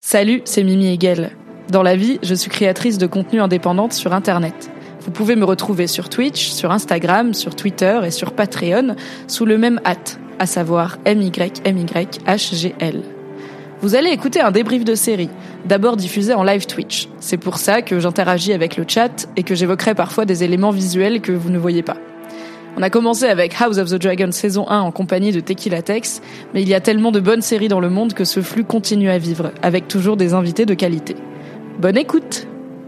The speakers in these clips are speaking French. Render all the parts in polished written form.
Salut, c'est Mimi Hegel. Dans la vie, je suis créatrice de contenu indépendante sur Internet. Vous pouvez me retrouver sur Twitch, sur Instagram, sur Twitter et sur Patreon sous le même hâte, à savoir MYMYHGL. Vous allez écouter un débrief de série, d'abord diffusé en live Twitch. C'est pour ça que j'interagis avec le chat et que j'évoquerai parfois des éléments visuels que vous ne voyez pas. On a commencé avec House of the Dragon saison 1 en compagnie de Tequila Tex, mais il y a tellement de bonnes séries dans le monde que ce flux continue à vivre, avec toujours des invités de qualité. Bonne écoute!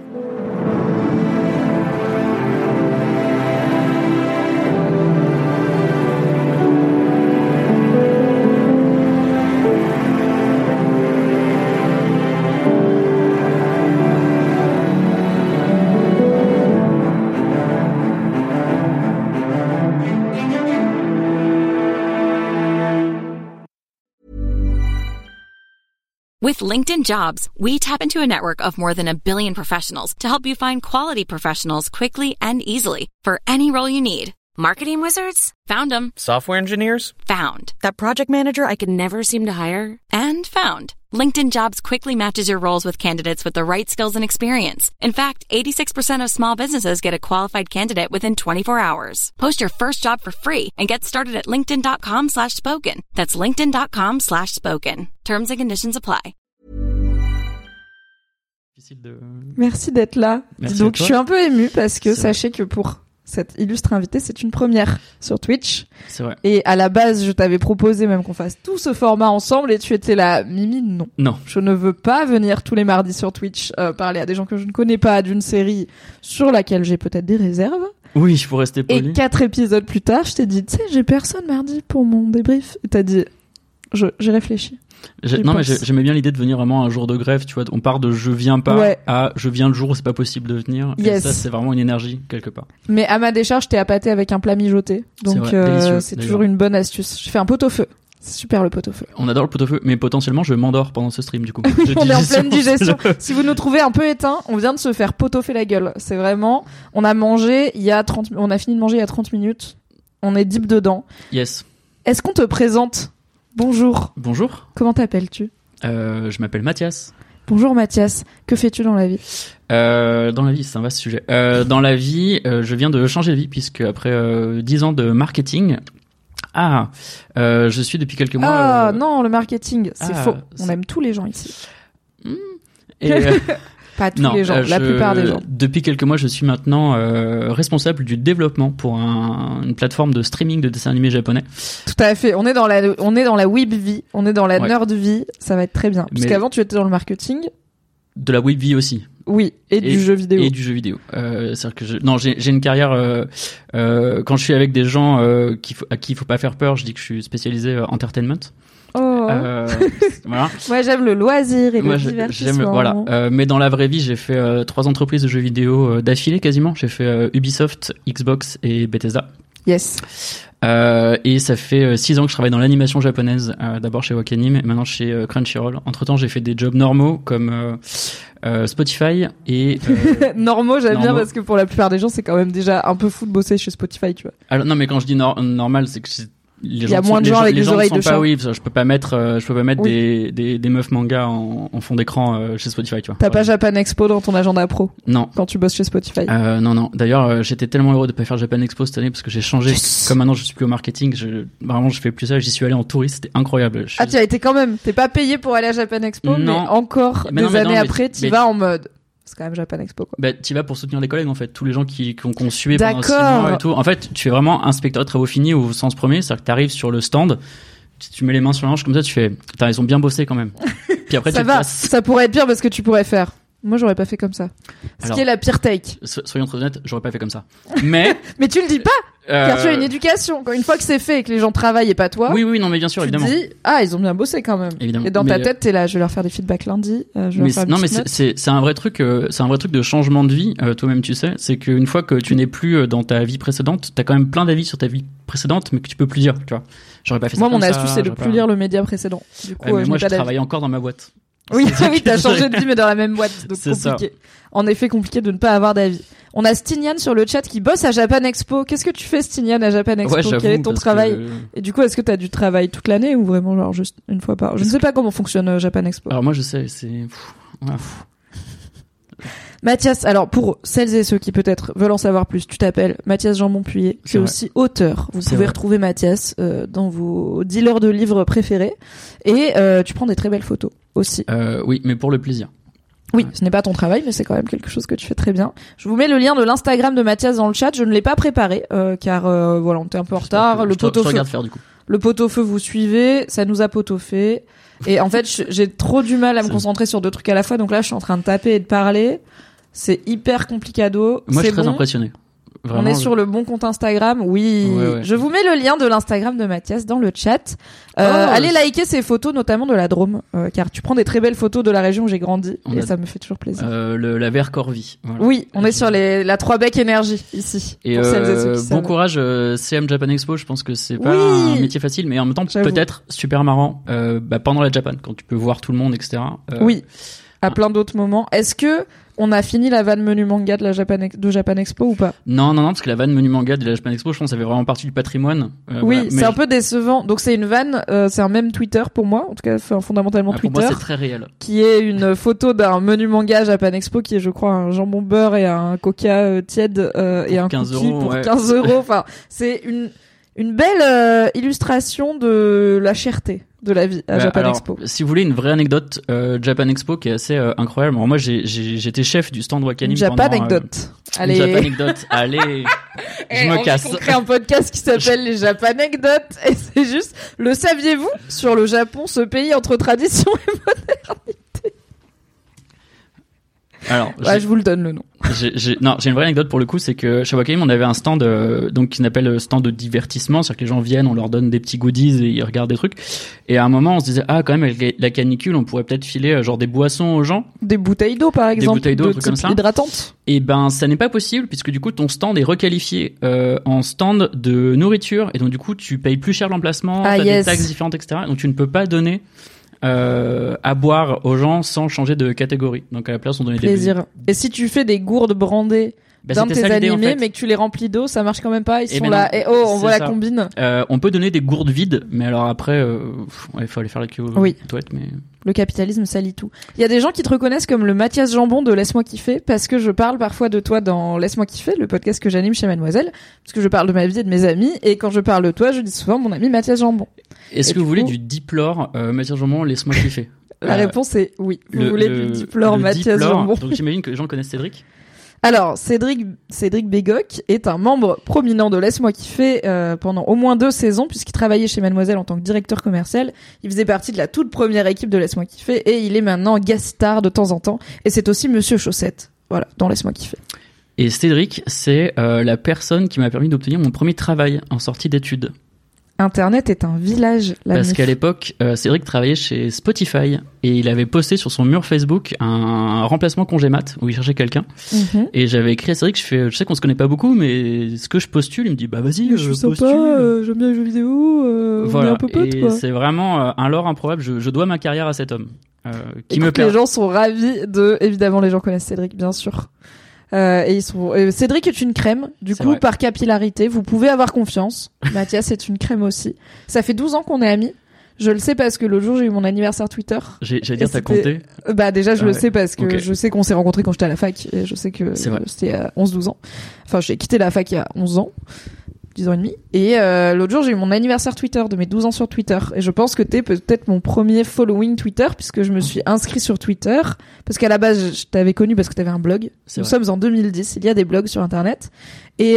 With LinkedIn Jobs, we tap into a network of more than 1 billion professionals to help you find quality professionals quickly and easily for any role you need. Marketing wizards? Found them. Software engineers? Found. That project manager I could never seem to hire? And found. LinkedIn Jobs quickly matches your roles with candidates with the right skills and experience. In fact, 86% of small businesses get a qualified candidate within 24 hours. Post your first job for free and get started at linkedin.com/spoken. That's linkedin.com/spoken. Terms and conditions apply. Merci d'être là. Merci. Donc, je suis un peu émue parce que sachez que pour cette illustre invitée, c'est une première sur Twitch. C'est vrai. Et à la base, je t'avais proposé même qu'on fasse tout ce format ensemble et tu étais là, Mimi, non. Non. Je ne veux pas venir tous les mardis sur Twitch parler à des gens que je ne connais pas d'une série sur laquelle j'ai peut-être des réserves. Oui, il faut rester poli. Et 4 épisodes plus tard, je t'ai dit, tu sais, j'ai personne mardi pour mon débrief. Et t'as dit, j'ai réfléchi. Mais j'aimais bien l'idée de venir vraiment un jour de grève, tu vois. On part de je viens pas à je viens le jour où c'est pas possible de venir. Yes. Et ça, c'est vraiment une énergie quelque part. Mais à ma décharge, t'es appâté avec un plat mijoté. Donc, c'est toujours une bonne astuce. Je fais un pot-au-feu. C'est super le pot-au-feu. On adore le pot-au-feu, mais potentiellement je m'endors pendant ce stream du coup. On est en pleine digestion. Si vous nous trouvez un peu éteints, on vient de se faire pot-au-feu la gueule. C'est vraiment, on a fini de manger il y a 30 minutes. On est deep dedans. Yes. Est-ce qu'on te présente? Bonjour. Bonjour. Comment t'appelles-tu? Je m'appelle Mathias. Bonjour Mathias. Que fais-tu dans la vie? Dans la vie, c'est un vaste sujet. Dans la vie, je viens de changer de vie puisque après 10 ans de marketing, je suis depuis quelques mois. Non, le marketing, c'est faux. On aime tous les gens ici. Et pas tous les gens, la plupart des gens. Depuis quelques mois, je suis maintenant responsable du développement pour une plateforme de streaming de dessins animés japonais. Tout à fait. On est dans la weeb vie, on est dans la nerd vie. Ça va être très bien. Parce qu'avant, tu étais dans le marketing. De la weeb vie aussi. Oui, et du jeu vidéo. Et du jeu vidéo. C'est-à-dire que j'ai une carrière. Quand je suis avec des gens à qui il faut pas faire peur, je dis que je suis spécialisé entertainment. Voilà. Moi, j'aime le loisir et le divertissement. Mais dans la vraie vie, j'ai fait 3 entreprises de jeux vidéo d'affilée quasiment. J'ai fait Ubisoft, Xbox et Bethesda. Yes. Et ça fait 6 ans que je travaille dans l'animation japonaise. D'abord chez Wakanim et maintenant chez Crunchyroll. Entre-temps, j'ai fait des jobs normaux comme Spotify et normaux, j'aime bien parce que pour la plupart des gens, c'est quand même déjà un peu fou de bosser chez Spotify, tu vois. Alors non, mais quand je dis normal, c'est que il y a moins de gens avec des oreilles de chat. Oui, je peux pas mettre des meufs manga en fond d'écran chez Spotify, tu vois. T'as pas Japan Expo dans ton agenda pro? Non. Quand tu bosses chez Spotify? Non. D'ailleurs, j'étais tellement heureux de pas faire Japan Expo cette année parce que j'ai changé. Yes. Comme maintenant je suis plus au marketing, je fais plus ça. J'y suis allé en touriste, c'était incroyable. Tu as été quand même. T'es pas payé pour aller à Japan Expo, mais encore des années après, t'y vas en mode. C'est quand même Japan Expo, quoi. Bah, t'y vas pour soutenir les collègues, en fait. Tous les gens qui ont sué pendant 6 mois et tout. En fait, tu fais vraiment inspecteur de travaux finis au sens premier. C'est-à-dire que t'arrives sur le stand, tu mets les mains sur la hanche comme ça, tu fais, putain, ils ont bien bossé quand même. Puis après, ça va. Ça pourrait être pire parce que tu pourrais faire. Moi, j'aurais pas fait comme ça. Ce qui est la pire take. Soyons très honnêtes, j'aurais pas fait comme ça. Mais. Mais tu le dis pas! Car tu as une éducation. Une fois que c'est fait et que les gens travaillent et pas toi. Oui, non, mais bien sûr, évidemment. Tu dis, ils ont bien bossé quand même. Évidemment. Et dans ta tête, t'es là, je vais leur faire des feedbacks lundi. C'est un vrai truc, de changement de vie, toi-même, tu sais. C'est qu'une fois que tu n'es plus dans ta vie précédente, t'as quand même plein d'avis sur ta vie précédente, mais que tu peux plus dire, tu vois. J'aurais pas fait ça. Moi, mon astuce, c'est de plus lire le média précédent. Du coup, moi, je travaille encore dans ma boîte. Oui, t'as changé de vie, mais dans la même boîte. Donc, c'est compliqué. Ça. En effet, compliqué de ne pas avoir d'avis. On a Stignan sur le chat qui bosse à Japan Expo. Qu'est-ce que tu fais, Stignan, à Japan Expo? Ouais, quel est ton travail? Et du coup, est-ce que t'as du travail toute l'année ou vraiment genre juste une fois par... Je ne sais pas comment fonctionne Japan Expo. Alors moi je sais, c'est... Mathias, alors pour celles et ceux qui peut-être veulent en savoir plus, tu t'appelles Mathias Jambon-Puyer, tu es aussi auteur. Vous pouvez retrouver Mathias dans vos dealers de livres préférés et tu prends des très belles photos aussi. Oui, mais pour le plaisir. Oui, ce n'est pas ton travail, mais c'est quand même quelque chose que tu fais très bien. Je vous mets le lien de l'Instagram de Mathias dans le chat. Je ne l'ai pas préparé car voilà, on était un peu en retard. Le pot-au-feu. Regarde faire du coup. Le pot-au-feu, vous suivez, ça nous a pot-au-fait. Et en fait, j'ai trop du mal à me concentrer sur 2 trucs à la fois. Donc là, je suis en train de taper et de parler. C'est hyper complicado. Moi, je suis très impressionné. Vraiment, on est sur le bon compte Instagram. Oui. Ouais. Je vous mets le lien de l'Instagram de Mathias dans le chat. Allez liker ses photos, notamment de la Drôme, car tu prends des très belles photos de la région où j'ai grandi ça me fait toujours plaisir. La Vercorvie. Voilà. Oui, on est sur la 3 Bec énergie ici. Et pour celles et ceux qui bon savent. courage CM Japan Expo. Je pense que c'est pas un métier facile, mais en même temps peut-être super marrant pendant la Japan quand tu peux voir tout le monde, etc. Oui. À plein d'autres moments. Est-ce que on a fini la vanne menu manga de Japan Expo ou pas? Non, parce que la vanne menu manga de la Japan Expo, je pense, ça fait vraiment partie du patrimoine. Oui, voilà. C'est un peu décevant. Donc c'est une vanne, c'est un même Twitter pour moi, en tout cas fondamentalement Twitter. Pour moi, c'est très réel. Qui est une photo d'un menu manga Japan Expo qui est, je crois, un jambon beurre et un coca tiède et un cookie pour 15 €. Enfin, c'est une belle illustration de la cherté de la vie à Japan Expo. Si vous voulez une vraie anecdote Japan Expo qui est assez incroyable. Alors moi j'étais chef du stand Wakanim Japan anecdote. Allez. Japan anecdote. Allez. Je me casse. On crée un podcast qui s'appelle les Japan anecdotes et c'est juste le saviez-vous sur le Japon, ce pays entre tradition et modernité. Alors, je vous le donne le nom. J'ai une vraie anecdote pour le coup, c'est que chez Wakanim on avait un stand donc qui s'appelle stand de divertissement, c'est-à-dire que les gens viennent, on leur donne des petits goodies et ils regardent des trucs. Et à un moment on se disait quand même avec la canicule, on pourrait peut-être filer genre des boissons aux gens, des bouteilles d'eau par exemple, des bouteilles d'eau, trucs comme ça, hydratantes. Et ça n'est pas possible puisque du coup ton stand est requalifié en stand de nourriture et donc du coup tu payes plus cher l'emplacement, t'as des taxes différentes, etc. Donc tu ne peux pas donner à boire aux gens sans changer de catégorie. Donc à la place on donnait plaisir. Des... Et si tu fais des gourdes brandées d'un de tes animés, en fait. Mais que tu les remplis d'eau, ça marche quand même pas. Ils sont là. Et on voit la combine. On peut donner des gourdes vides, mais alors après, il faut aller faire la queue aux toilettes. Mais le capitalisme salit tout. Il y a des gens qui te reconnaissent comme le Mathias Jambon de Laisse-moi kiffer parce que je parle parfois de toi dans Laisse-moi kiffer, le podcast que j'anime chez Mademoiselle, parce que je parle de ma vie et de mes amis. Et quand je parle de toi, je dis souvent mon ami Mathias Jambon. Est-ce que vous voulez du diplore Mathias Jambon, Laisse-moi kiffer? La réponse est oui. Vous voulez du diplore Mathias Jambon? Donc j'imagine que les gens connaissent Cédric. Alors, Cédric Bégoc est un membre prominent de Laisse-moi kiffer pendant au moins 2 saisons, puisqu'il travaillait chez Mademoiselle en tant que directeur commercial. Il faisait partie de la toute première équipe de Laisse-moi kiffer et il est maintenant guest star de temps en temps. Et c'est aussi Monsieur Chaussette, voilà, dans Laisse-moi kiffer. Et Cédric, c'est la personne qui m'a permis d'obtenir mon premier travail en sortie d'études. Internet est un village. Parce qu'à l'époque, Cédric travaillait chez Spotify et il avait posté sur son mur Facebook un remplacement congé mat où il cherchait quelqu'un. Mm-hmm. Et j'avais écrit à Cédric, je sais qu'on se connaît pas beaucoup, mais ce que je postule, il me dit bah vas-y, je suis postule. Sympa, j'aime bien les jeux vidéo. Voilà. On est un peu potes, et quoi. C'est vraiment un lore improbable. Je dois ma carrière à cet homme. Les gens sont ravis évidemment les gens connaissent Cédric bien sûr. Et Cédric est une crème, du coup, par capillarité. Vous pouvez avoir confiance. Mathias est une crème aussi. Ça fait 12 ans qu'on est amis. Je le sais parce que l'autre jour, j'ai eu mon anniversaire Twitter. J'allais dire, t'as compté? Déjà, je le sais parce que je sais qu'on s'est rencontrés quand j'étais à la fac. Et je sais que c'était à 11-12 ans. Enfin, j'ai quitté la fac il y a 11 ans. 10 ans et demi. Et l'autre jour, j'ai eu mon anniversaire Twitter de mes 12 ans sur Twitter. Et je pense que t'es peut-être mon premier following Twitter, puisque je me suis inscrit sur Twitter. Parce qu'à la base, je t'avais connu parce que t'avais un blog. Nous sommes en 2010. Il y a des blogs sur Internet. Et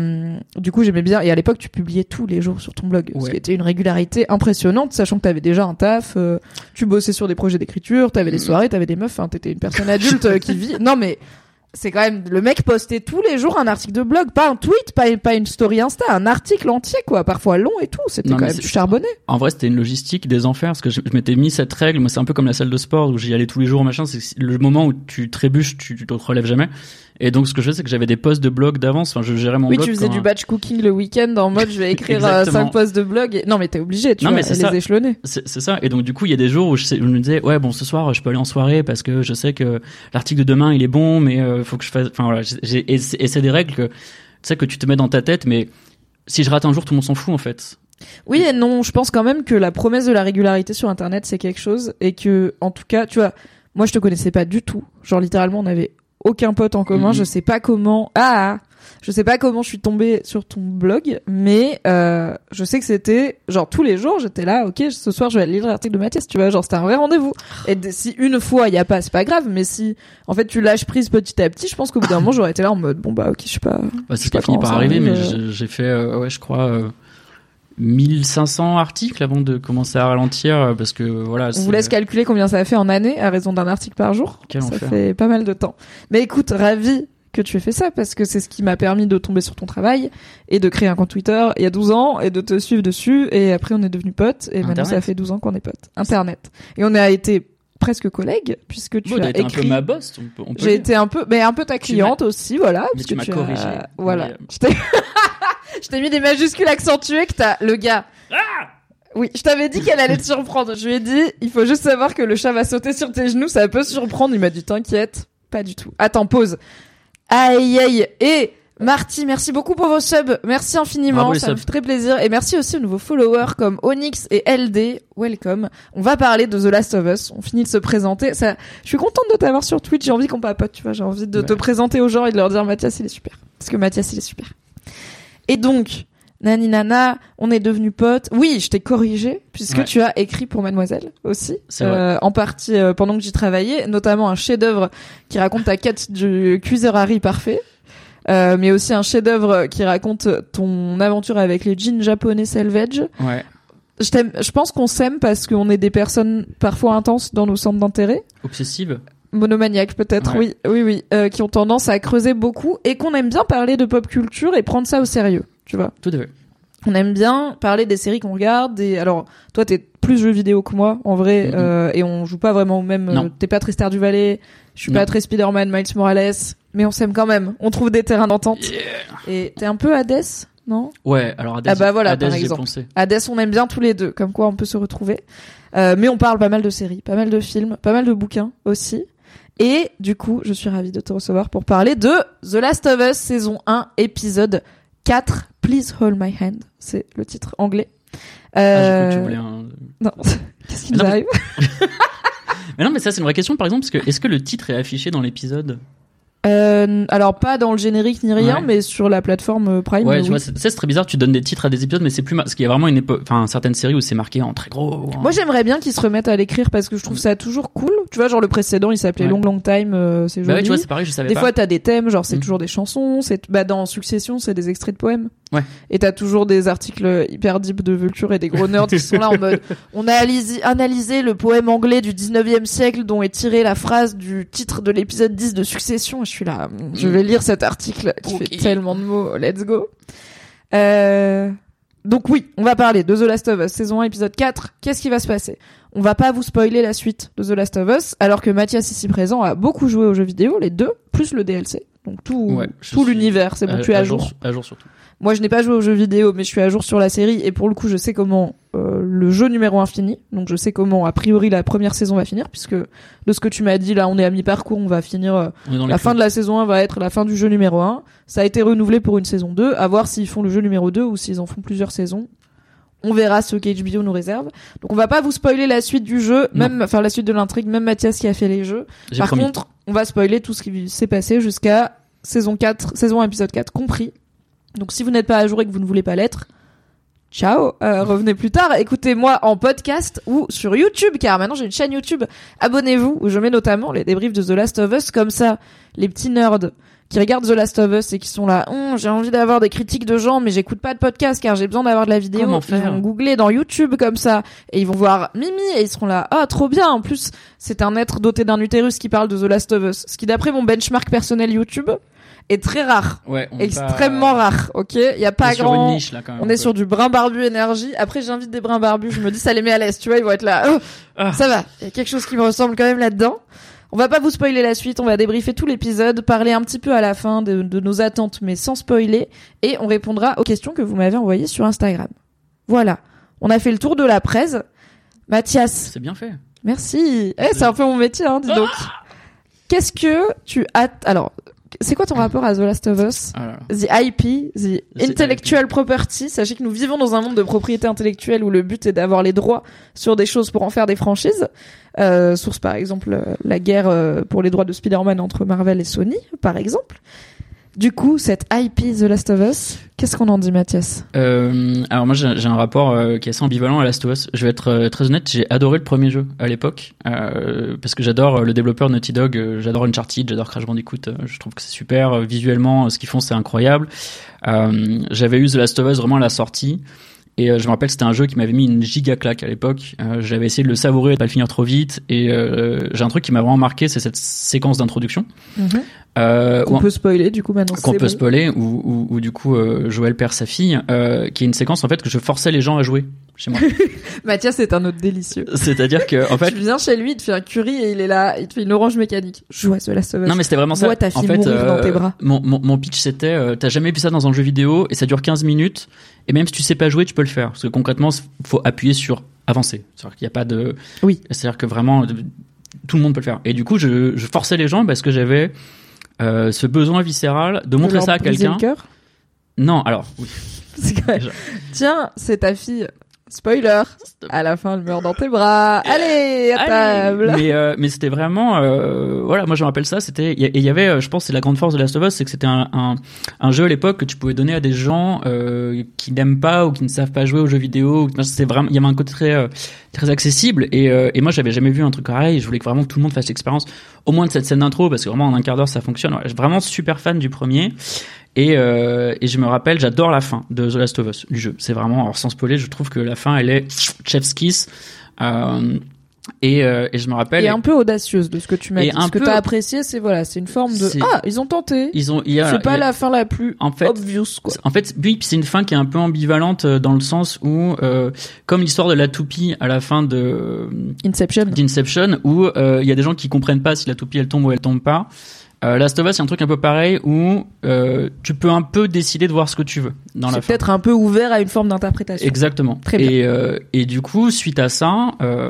du coup, j'aimais bien. Et à l'époque, tu publiais tous les jours sur ton blog. Ce qui était une régularité impressionnante, sachant que t'avais déjà un taf. Tu bossais sur des projets d'écriture. T'avais des soirées, t'avais des meufs. Enfin, t'étais une personne adulte qui vit. Non, mais... c'est quand même, le mec postait tous les jours un article de blog, pas un tweet, pas une story Insta, un article entier, quoi, parfois long et tout. C'était quand même charbonné. En vrai, c'était une logistique des enfers, parce que je m'étais mis cette règle. Moi, c'est un peu comme la salle de sport où j'y allais tous les jours, machin. C'est le moment où tu trébuches, tu te relèves jamais. Et donc, ce que je fais, c'est que j'avais des posts de blog d'avance. Enfin, je gérais mon blog. Oui, tu faisais du batch cooking le week-end en mode je vais écrire 5 posts de blog. Non, mais t'es obligé, tu vois, les échelonner. C'est ça. Et donc, du coup, il y a des jours où je me disais, ouais, bon, ce soir, je peux aller en soirée parce que je sais que l'article de demain, il est bon, mais faut que je fasse. Enfin, voilà. Et c'est des règles que, tu sais, que tu te mets dans ta tête, mais si je rate un jour, tout le monde s'en fout, en fait. Oui et non. Je pense quand même que la promesse de la régularité sur Internet, c'est quelque chose et que, en tout cas, tu vois, moi, je te connaissais pas du tout. Genre, littéralement, on avait aucun pote en commun, je sais pas comment je suis tombée sur ton blog, mais je sais que c'était genre tous les jours j'étais là, ok, ce soir je vais aller lire l'article de Mathias, tu vois, genre c'était un vrai rendez-vous. Et si une fois il y a pas, c'est pas grave, mais si en fait tu lâches prise petit à petit, je pense qu'au bout d'un moment j'aurais été là en mode bon bah ok, je sais pas. C'est ce qui a fini par arriver, mais j'ai fait je crois 1500 articles avant de commencer à ralentir parce que voilà. On vous laisse calculer combien ça a fait en année à raison d'un article par jour. Ça fait pas mal de temps. Mais écoute, ravi que tu aies fait ça parce que c'est ce qui m'a permis de tomber sur ton travail et de créer un compte Twitter il y a 12 ans et de te suivre dessus et après on est devenus potes et maintenant ça fait 12 ans qu'on est potes. Internet. Et on a été presque collègues puisque tu as écrit. Un peu ma boss, on peut J'ai été un peu ta cliente aussi, voilà. Mais tu m'as corrigé. Voilà. Je t'ai mis des majuscules accentuées que t'as, le gars. Ah! Oui, je t'avais dit qu'elle allait te surprendre. Je lui ai dit, il faut juste savoir que le chat va sauter sur tes genoux, ça peut surprendre. Il m'a dit, t'inquiète. Pas du tout. Attends, pause. Aïe, aïe. Et Marty, merci beaucoup pour vos subs. Merci infiniment. Bravo, ça me fait très plaisir. Et merci aussi aux nouveaux followers comme Onyx et LD. Welcome. On va parler de The Last of Us. On finit de se présenter. Ça, je suis contente de t'avoir sur Twitch. J'ai envie qu'on papote, tu vois. J'ai envie de te présenter aux gens et de leur dire, Mathias, il est super. Parce que Mathias, il est super. Et donc, nani nana, on est devenus potes. Oui, je t'ai corrigé, puisque tu as écrit pour Mademoiselle aussi. C'est vrai. En partie pendant que j'y travaillais, notamment un chef-d'œuvre qui raconte ta quête du cuiseur Harry parfait. Mais aussi un chef-d'œuvre qui raconte ton aventure avec les jeans japonais Salvage. Ouais. Je pense qu'on s'aime parce qu'on est des personnes parfois intenses dans nos centres d'intérêt. Obsessive. Monomaniaque peut-être, oui, qui ont tendance à creuser beaucoup et qu'on aime bien parler de pop culture et prendre ça au sérieux, tu vois. Tout à fait. On aime bien parler des séries qu'on regarde. Alors, toi, t'es plus jeux vidéo que moi, en vrai, et on joue pas vraiment au même. T'es pas très Stardew Valley, je suis pas très Spider-Man, Miles Morales, mais on s'aime quand même. On trouve des terrains d'entente. Yeah. Et t'es un peu Hades, non ? Ouais, alors Hades. Ah bah voilà, Hades, par exemple. Hades, on aime bien tous les deux, comme quoi on peut se retrouver. Mais on parle pas mal de séries, pas mal de films, pas mal de bouquins aussi. Et du coup, je suis ravie de te recevoir pour parler de The Last of Us, saison 1, épisode 4. Please Hold My Hand. C'est le titre anglais. J'ai cru que tu voulais un... Non, qu'est-ce qui nous arrive ? Mais non, mais ça, c'est une vraie question, par exemple, parce que est-ce que le titre est affiché dans l'épisode ? Alors pas dans le générique ni rien, mais sur la plateforme Prime. Ouais, tu vois, c'est très bizarre. Tu donnes des titres à des épisodes, mais c'est plus parce qu'il y a vraiment une époque, enfin certaines séries où c'est marqué en très gros. Moi, j'aimerais bien qu'ils se remettent à l'écrire parce que je trouve ça toujours cool. Tu vois, genre le précédent, il s'appelait Long Long Time. C'est joli. Bah ouais, tu vois, c'est pareil, je savais pas. Des fois, t'as des thèmes, genre c'est toujours des chansons. Dans Succession, c'est des extraits de poèmes. Ouais. Et t'as toujours des articles hyper deep de Vulture et des gros nerds qui sont là en mode on a analysé le poème anglais du 19e siècle dont est tirée la phrase du titre de l'épisode 10 de Succession. Et je suis là, je vais lire cet article qui fait tellement de mots. Let's go. Donc oui, on va parler de The Last of Us saison 1 épisode 4. Qu'est-ce qui va se passer ? On va pas vous spoiler la suite de The Last of Us, alors que Mathias ici présent a beaucoup joué aux jeux vidéo, les deux, plus le DLC. Donc tout l'univers, c'est bon, tu es à jour. À jour surtout. Moi, je n'ai pas joué aux jeux vidéo, mais je suis à jour sur la série, et pour le coup, je sais comment le jeu numéro 1 finit. Donc je sais comment, a priori, la première saison va finir, puisque de ce que tu m'as dit, là, on est à mi-parcours, on va finir... la fin de la saison 1 va être la fin du jeu numéro 1. Ça a été renouvelé pour une saison 2, à voir s'ils font le jeu numéro 2 ou s'ils en font plusieurs saisons. On verra ce qu'HBO nous réserve. Donc on va pas vous spoiler la suite du jeu, enfin la suite de l'intrigue, même Mathias qui a fait les jeux. Par contre, on va spoiler tout ce qui s'est passé jusqu'à saison 1 épisode 4 compris. Donc si vous n'êtes pas à jour et que vous ne voulez pas l'être, ciao, revenez plus tard, écoutez-moi en podcast ou sur YouTube, car maintenant j'ai une chaîne YouTube. Abonnez-vous, où je mets notamment les débriefs de The Last of Us, comme ça, les petits nerds qui regardent The Last of Us et qui sont là, j'ai envie d'avoir des critiques de gens, mais j'écoute pas de podcast car j'ai besoin d'avoir de la vidéo. Comment faire ? Ils vont googler dans YouTube comme ça et ils vont voir Mimi et ils seront là, trop bien. En plus, c'est un être doté d'un utérus qui parle de The Last of Us, ce qui d'après mon benchmark personnel YouTube est très rare, extrêmement rare. Ok, il y a pas grand. Sur une niche, là, quand même, on est sur du brin barbu énergie. Après, j'invite des brins barbus. Je me dis ça les met à l'aise. Tu vois, ils vont être là. Ça va. Il y a quelque chose qui me ressemble quand même là-dedans. On va pas vous spoiler la suite, on va débriefer tout l'épisode, parler un petit peu à la fin de nos attentes, mais sans spoiler, et on répondra aux questions que vous m'avez envoyées sur Instagram. Voilà. On a fait le tour de la presse. Mathias. C'est bien fait. Merci. C'est un peu mon métier, dis donc. Qu'est-ce que tu as... Alors, c'est quoi ton rapport à The Last of Us? The IP, The Intellectual Property. Sachez que nous vivons dans un monde de propriété intellectuelle où le but est d'avoir les droits sur des choses pour en faire des franchises. Source par exemple la guerre pour les droits de Spider-Man entre Marvel et Sony, par exemple. Du coup, cette IP The Last of Us, qu'est-ce qu'on en dit, Mathias? Alors moi, j'ai un rapport qui est assez ambivalent à Last of Us. Je vais être très honnête, j'ai adoré le premier jeu à l'époque parce que j'adore le développeur Naughty Dog, j'adore Uncharted, j'adore Crash Bandicoot. Je trouve que c'est super visuellement, ce qu'ils font, c'est incroyable. J'avais eu The Last of Us vraiment à la sortie. Et je me rappelle que c'était un jeu qui m'avait mis une giga claque à l'époque. J'avais essayé de le savourer, de pas le finir trop vite. Et j'ai un truc qui m'a vraiment marqué, c'est cette séquence d'introduction. Qu'on peut spoiler du coup maintenant. Qu'on peut spoiler, où du coup Joël perd sa fille, qui est une séquence en fait que je forçais les gens à jouer chez moi. Mathias est un autre délicieux. C'est-à-dire que en fait, tu viens chez lui, il te fait un curry et il est là, il te fait une orange mécanique. Joue à The Last of Us. Non mais c'était vraiment ça. Vois ta fille mourir dans tes bras. Mon pitch c'était, t'as jamais vu ça dans un jeu vidéo et ça dure 15 minutes et même si tu sais pas jouer, tu peux le faire parce que concrètement, faut appuyer sur avancer. C'est-à-dire qu'il y a pas de. Oui. C'est-à-dire que vraiment tout le monde peut le faire. Et du coup, je forçais les gens parce que j'avais ce besoin viscéral de montrer ça à quelqu'un. Le cœur. Non, alors oui. C'est quand même... Tiens, c'est ta fille. Spoiler. À la fin, elle meurt dans tes bras. Allez, à table. Mais c'était vraiment, voilà, moi je me rappelle ça. C'était, il y avait, je pense, c'est la grande force de Last of Us, c'est que c'était un jeu à l'époque que tu pouvais donner à des gens qui n'aiment pas ou qui ne savent pas jouer aux jeux vidéo. C'est vraiment, il y avait un côté très accessible. Et moi, j'avais jamais vu un truc pareil. Je voulais que vraiment tout le monde fasse l'expérience, au moins de cette scène d'intro, parce que vraiment en un quart d'heure ça fonctionne. Ouais, je suis vraiment super fan du premier. Et je me rappelle, j'adore la fin de The Last of Us, du jeu. C'est vraiment, alors sans spoiler, je trouve que la fin, elle est chef's kiss. Et je me rappelle. Et un peu audacieuse de ce que tu m'as dit. Ce que t'as apprécié, c'est voilà, c'est une forme de ils ont tenté. C'est pas la fin la plus obvious, quoi. En fait, oui, c'est une fin qui est un peu ambivalente dans le sens où, comme l'histoire de la toupie à la fin d'Inception, où il y a des gens qui comprennent pas si la toupie elle tombe ou elle tombe pas. Last of Us, c'est un truc un peu pareil où tu peux un peu décider de voir ce que tu veux dans la fin. C'est peut-être un peu ouvert à une forme d'interprétation. Exactement. Très bien. Et du coup, suite à ça,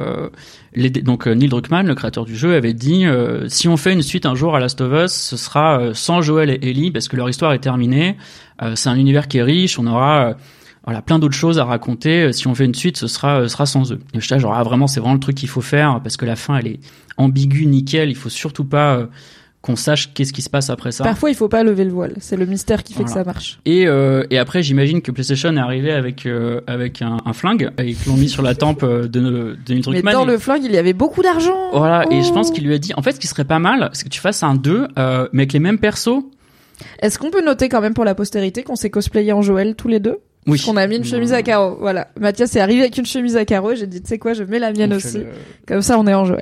donc Neil Druckmann, le créateur du jeu, avait dit si on fait une suite un jour à Last of Us, ce sera sans Joel et Ellie parce que leur histoire est terminée. C'est un univers qui est riche, on aura voilà, plein d'autres choses à raconter. Si on fait une suite, ce sera sans eux. Et je dis genre vraiment, c'est vraiment le truc qu'il faut faire parce que la fin, elle est ambiguë, nickel. Il faut surtout pas qu'on sache qu'est-ce qui se passe après ça. Parfois, il faut pas lever le voile. C'est le mystère qui fait que ça marche. Et après, j'imagine que PlayStation est arrivé avec un flingue et qu'ils l'ont mis sur la tempe de Neil Druckmann. Mais dans le flingue, il y avait beaucoup d'argent. Voilà. Et je pense qu'il lui a dit, en fait, ce qui serait pas mal, c'est que tu fasses un 2, mais avec les mêmes persos. Est-ce qu'on peut noter quand même pour la postérité qu'on s'est cosplayé en Joël tous les deux? Oui. Qu'on a mis une chemise à carreaux. Voilà. Mathias est arrivé avec une chemise à carreaux et j'ai dit, tu sais quoi, je mets la mienne aussi. Comme ça, on est en Joël.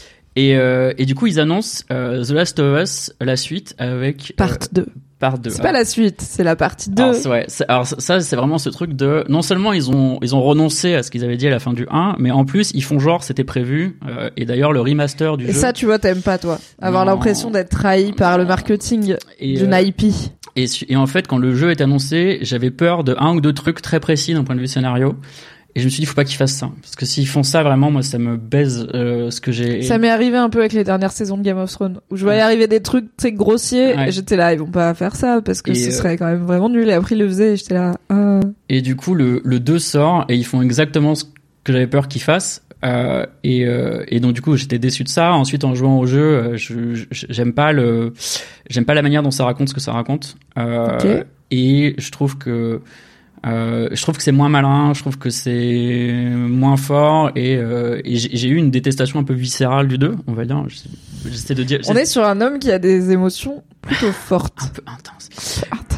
Et du coup, ils annoncent The Last of Us, la suite, avec... Part 2. C'est pas la suite, c'est la partie 2. Alors ça, c'est vraiment ce truc de... Non seulement ils ont renoncé à ce qu'ils avaient dit à la fin du 1, mais en plus, ils font genre, c'était prévu. Et d'ailleurs, le remaster du jeu... Et ça, tu vois, t'aimes pas, toi. Avoir l'impression d'être trahi par le marketing d'une IP. Et en fait, quand le jeu est annoncé, j'avais peur de un ou deux trucs très précis d'un point de vue scénario. Et je me suis dit, faut pas qu'ils fassent ça. Parce que s'ils font ça, vraiment, moi, ça me baise ce que j'ai... Ça m'est arrivé un peu avec les dernières saisons de Game of Thrones, où je voyais arriver des trucs, tu sais, grossiers, et j'étais là, ils vont pas faire ça, parce que ce serait quand même vraiment nul. Et après, ils le faisaient, et j'étais là... Et du coup, le 2 sort, et ils font exactement ce que j'avais peur qu'ils fassent. Et donc, du coup, j'étais déçu de ça. Ensuite, en jouant au jeu, j'aime pas la manière dont ça raconte ce que ça raconte. Okay. Et je trouve que c'est moins malin, je trouve que c'est moins fort et j'ai eu une détestation un peu viscérale du 2, on va dire. J'essaie de dire. On est sur un homme qui a des émotions plutôt fortes. Un peu intenses.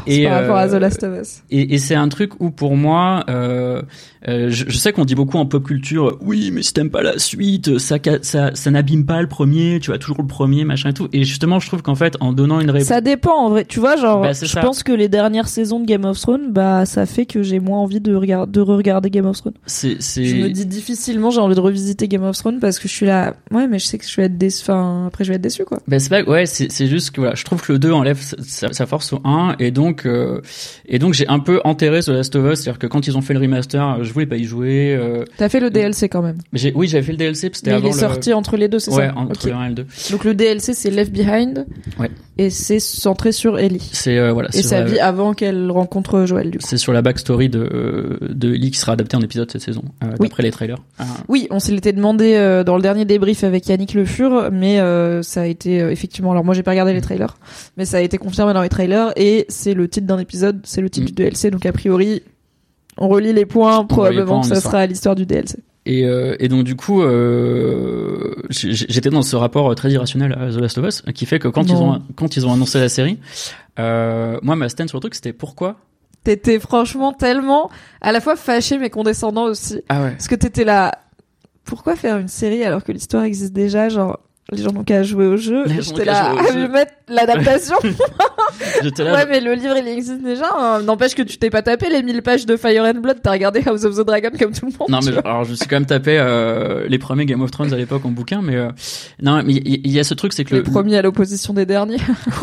par rapport à The Last of Us. Et c'est un truc où pour moi, je sais qu'on dit beaucoup en pop culture, oui, mais si t'aimes pas la suite, ça n'abîme pas le premier, tu as toujours le premier, machin et tout. Et justement, je trouve qu'en fait, en donnant une réponse, ça dépend en vrai. Tu vois, genre, je pense que les dernières saisons de Game of Thrones, ça fait que j'ai moins envie de re-regarder Game of Thrones. Je me dis difficilement j'ai envie de revisiter Game of Thrones parce que je suis là, ouais, mais je sais que je vais être déçu. Enfin, après, je vais être déçu, quoi. C'est pas, ouais, c'est juste que voilà, je trouve que le 2 enlève sa force au 1, et donc j'ai un peu enterré The Last of Us, c'est-à-dire que quand ils ont fait le remaster, je voulais pas y jouer. T'as fait le DLC quand même. Oui, j'avais fait le DLC, parce que c'était avant. Il est sorti entre les deux, c'est ça? Ouais, entre le 1 et le 2. Donc le DLC, c'est Left Behind. Ouais. Et c'est centré sur Ellie. C'est voilà. Et sa vie avant qu'elle rencontre Joel, du coup. C'est sur la backstory de Ellie qui sera adaptée en épisode cette saison, d'après les trailers. Oui, on s'y l'était demandé dans le dernier débrief avec Yannick Le Fur, mais ça a été effectivement. Alors moi, j'ai pas regardé les trailers, mais ça a été confirmé dans les trailers, et c'est le titre d'un épisode, c'est le titre du DLC, donc a priori, on relie les points, probablement que ça sera l'histoire du DLC. Et donc du coup, j'étais dans ce rapport très irrationnel à The Last of Us, qui fait que quand ils ont annoncé la série, moi ma stand sur le truc, c'était pourquoi. T'étais franchement tellement à la fois fâché mais condescendant aussi. Ah ouais. Parce que t'étais là, pourquoi faire une série alors que l'histoire existe déjà, genre les gens n'ont qu'à jouer au jeu. J'étais là à lui mettre l'adaptation. J'étais là. Ouais, mais le livre il existe déjà. Hein. N'empêche que tu t'es pas tapé les 1000 pages de Fire and Blood, t'as regardé House of the Dragon comme tout le monde. Non, mais alors je me suis quand même tapé les premiers Game of Thrones à l'époque en bouquin, mais non, mais il y a ce truc, c'est que les premiers à l'opposition des derniers.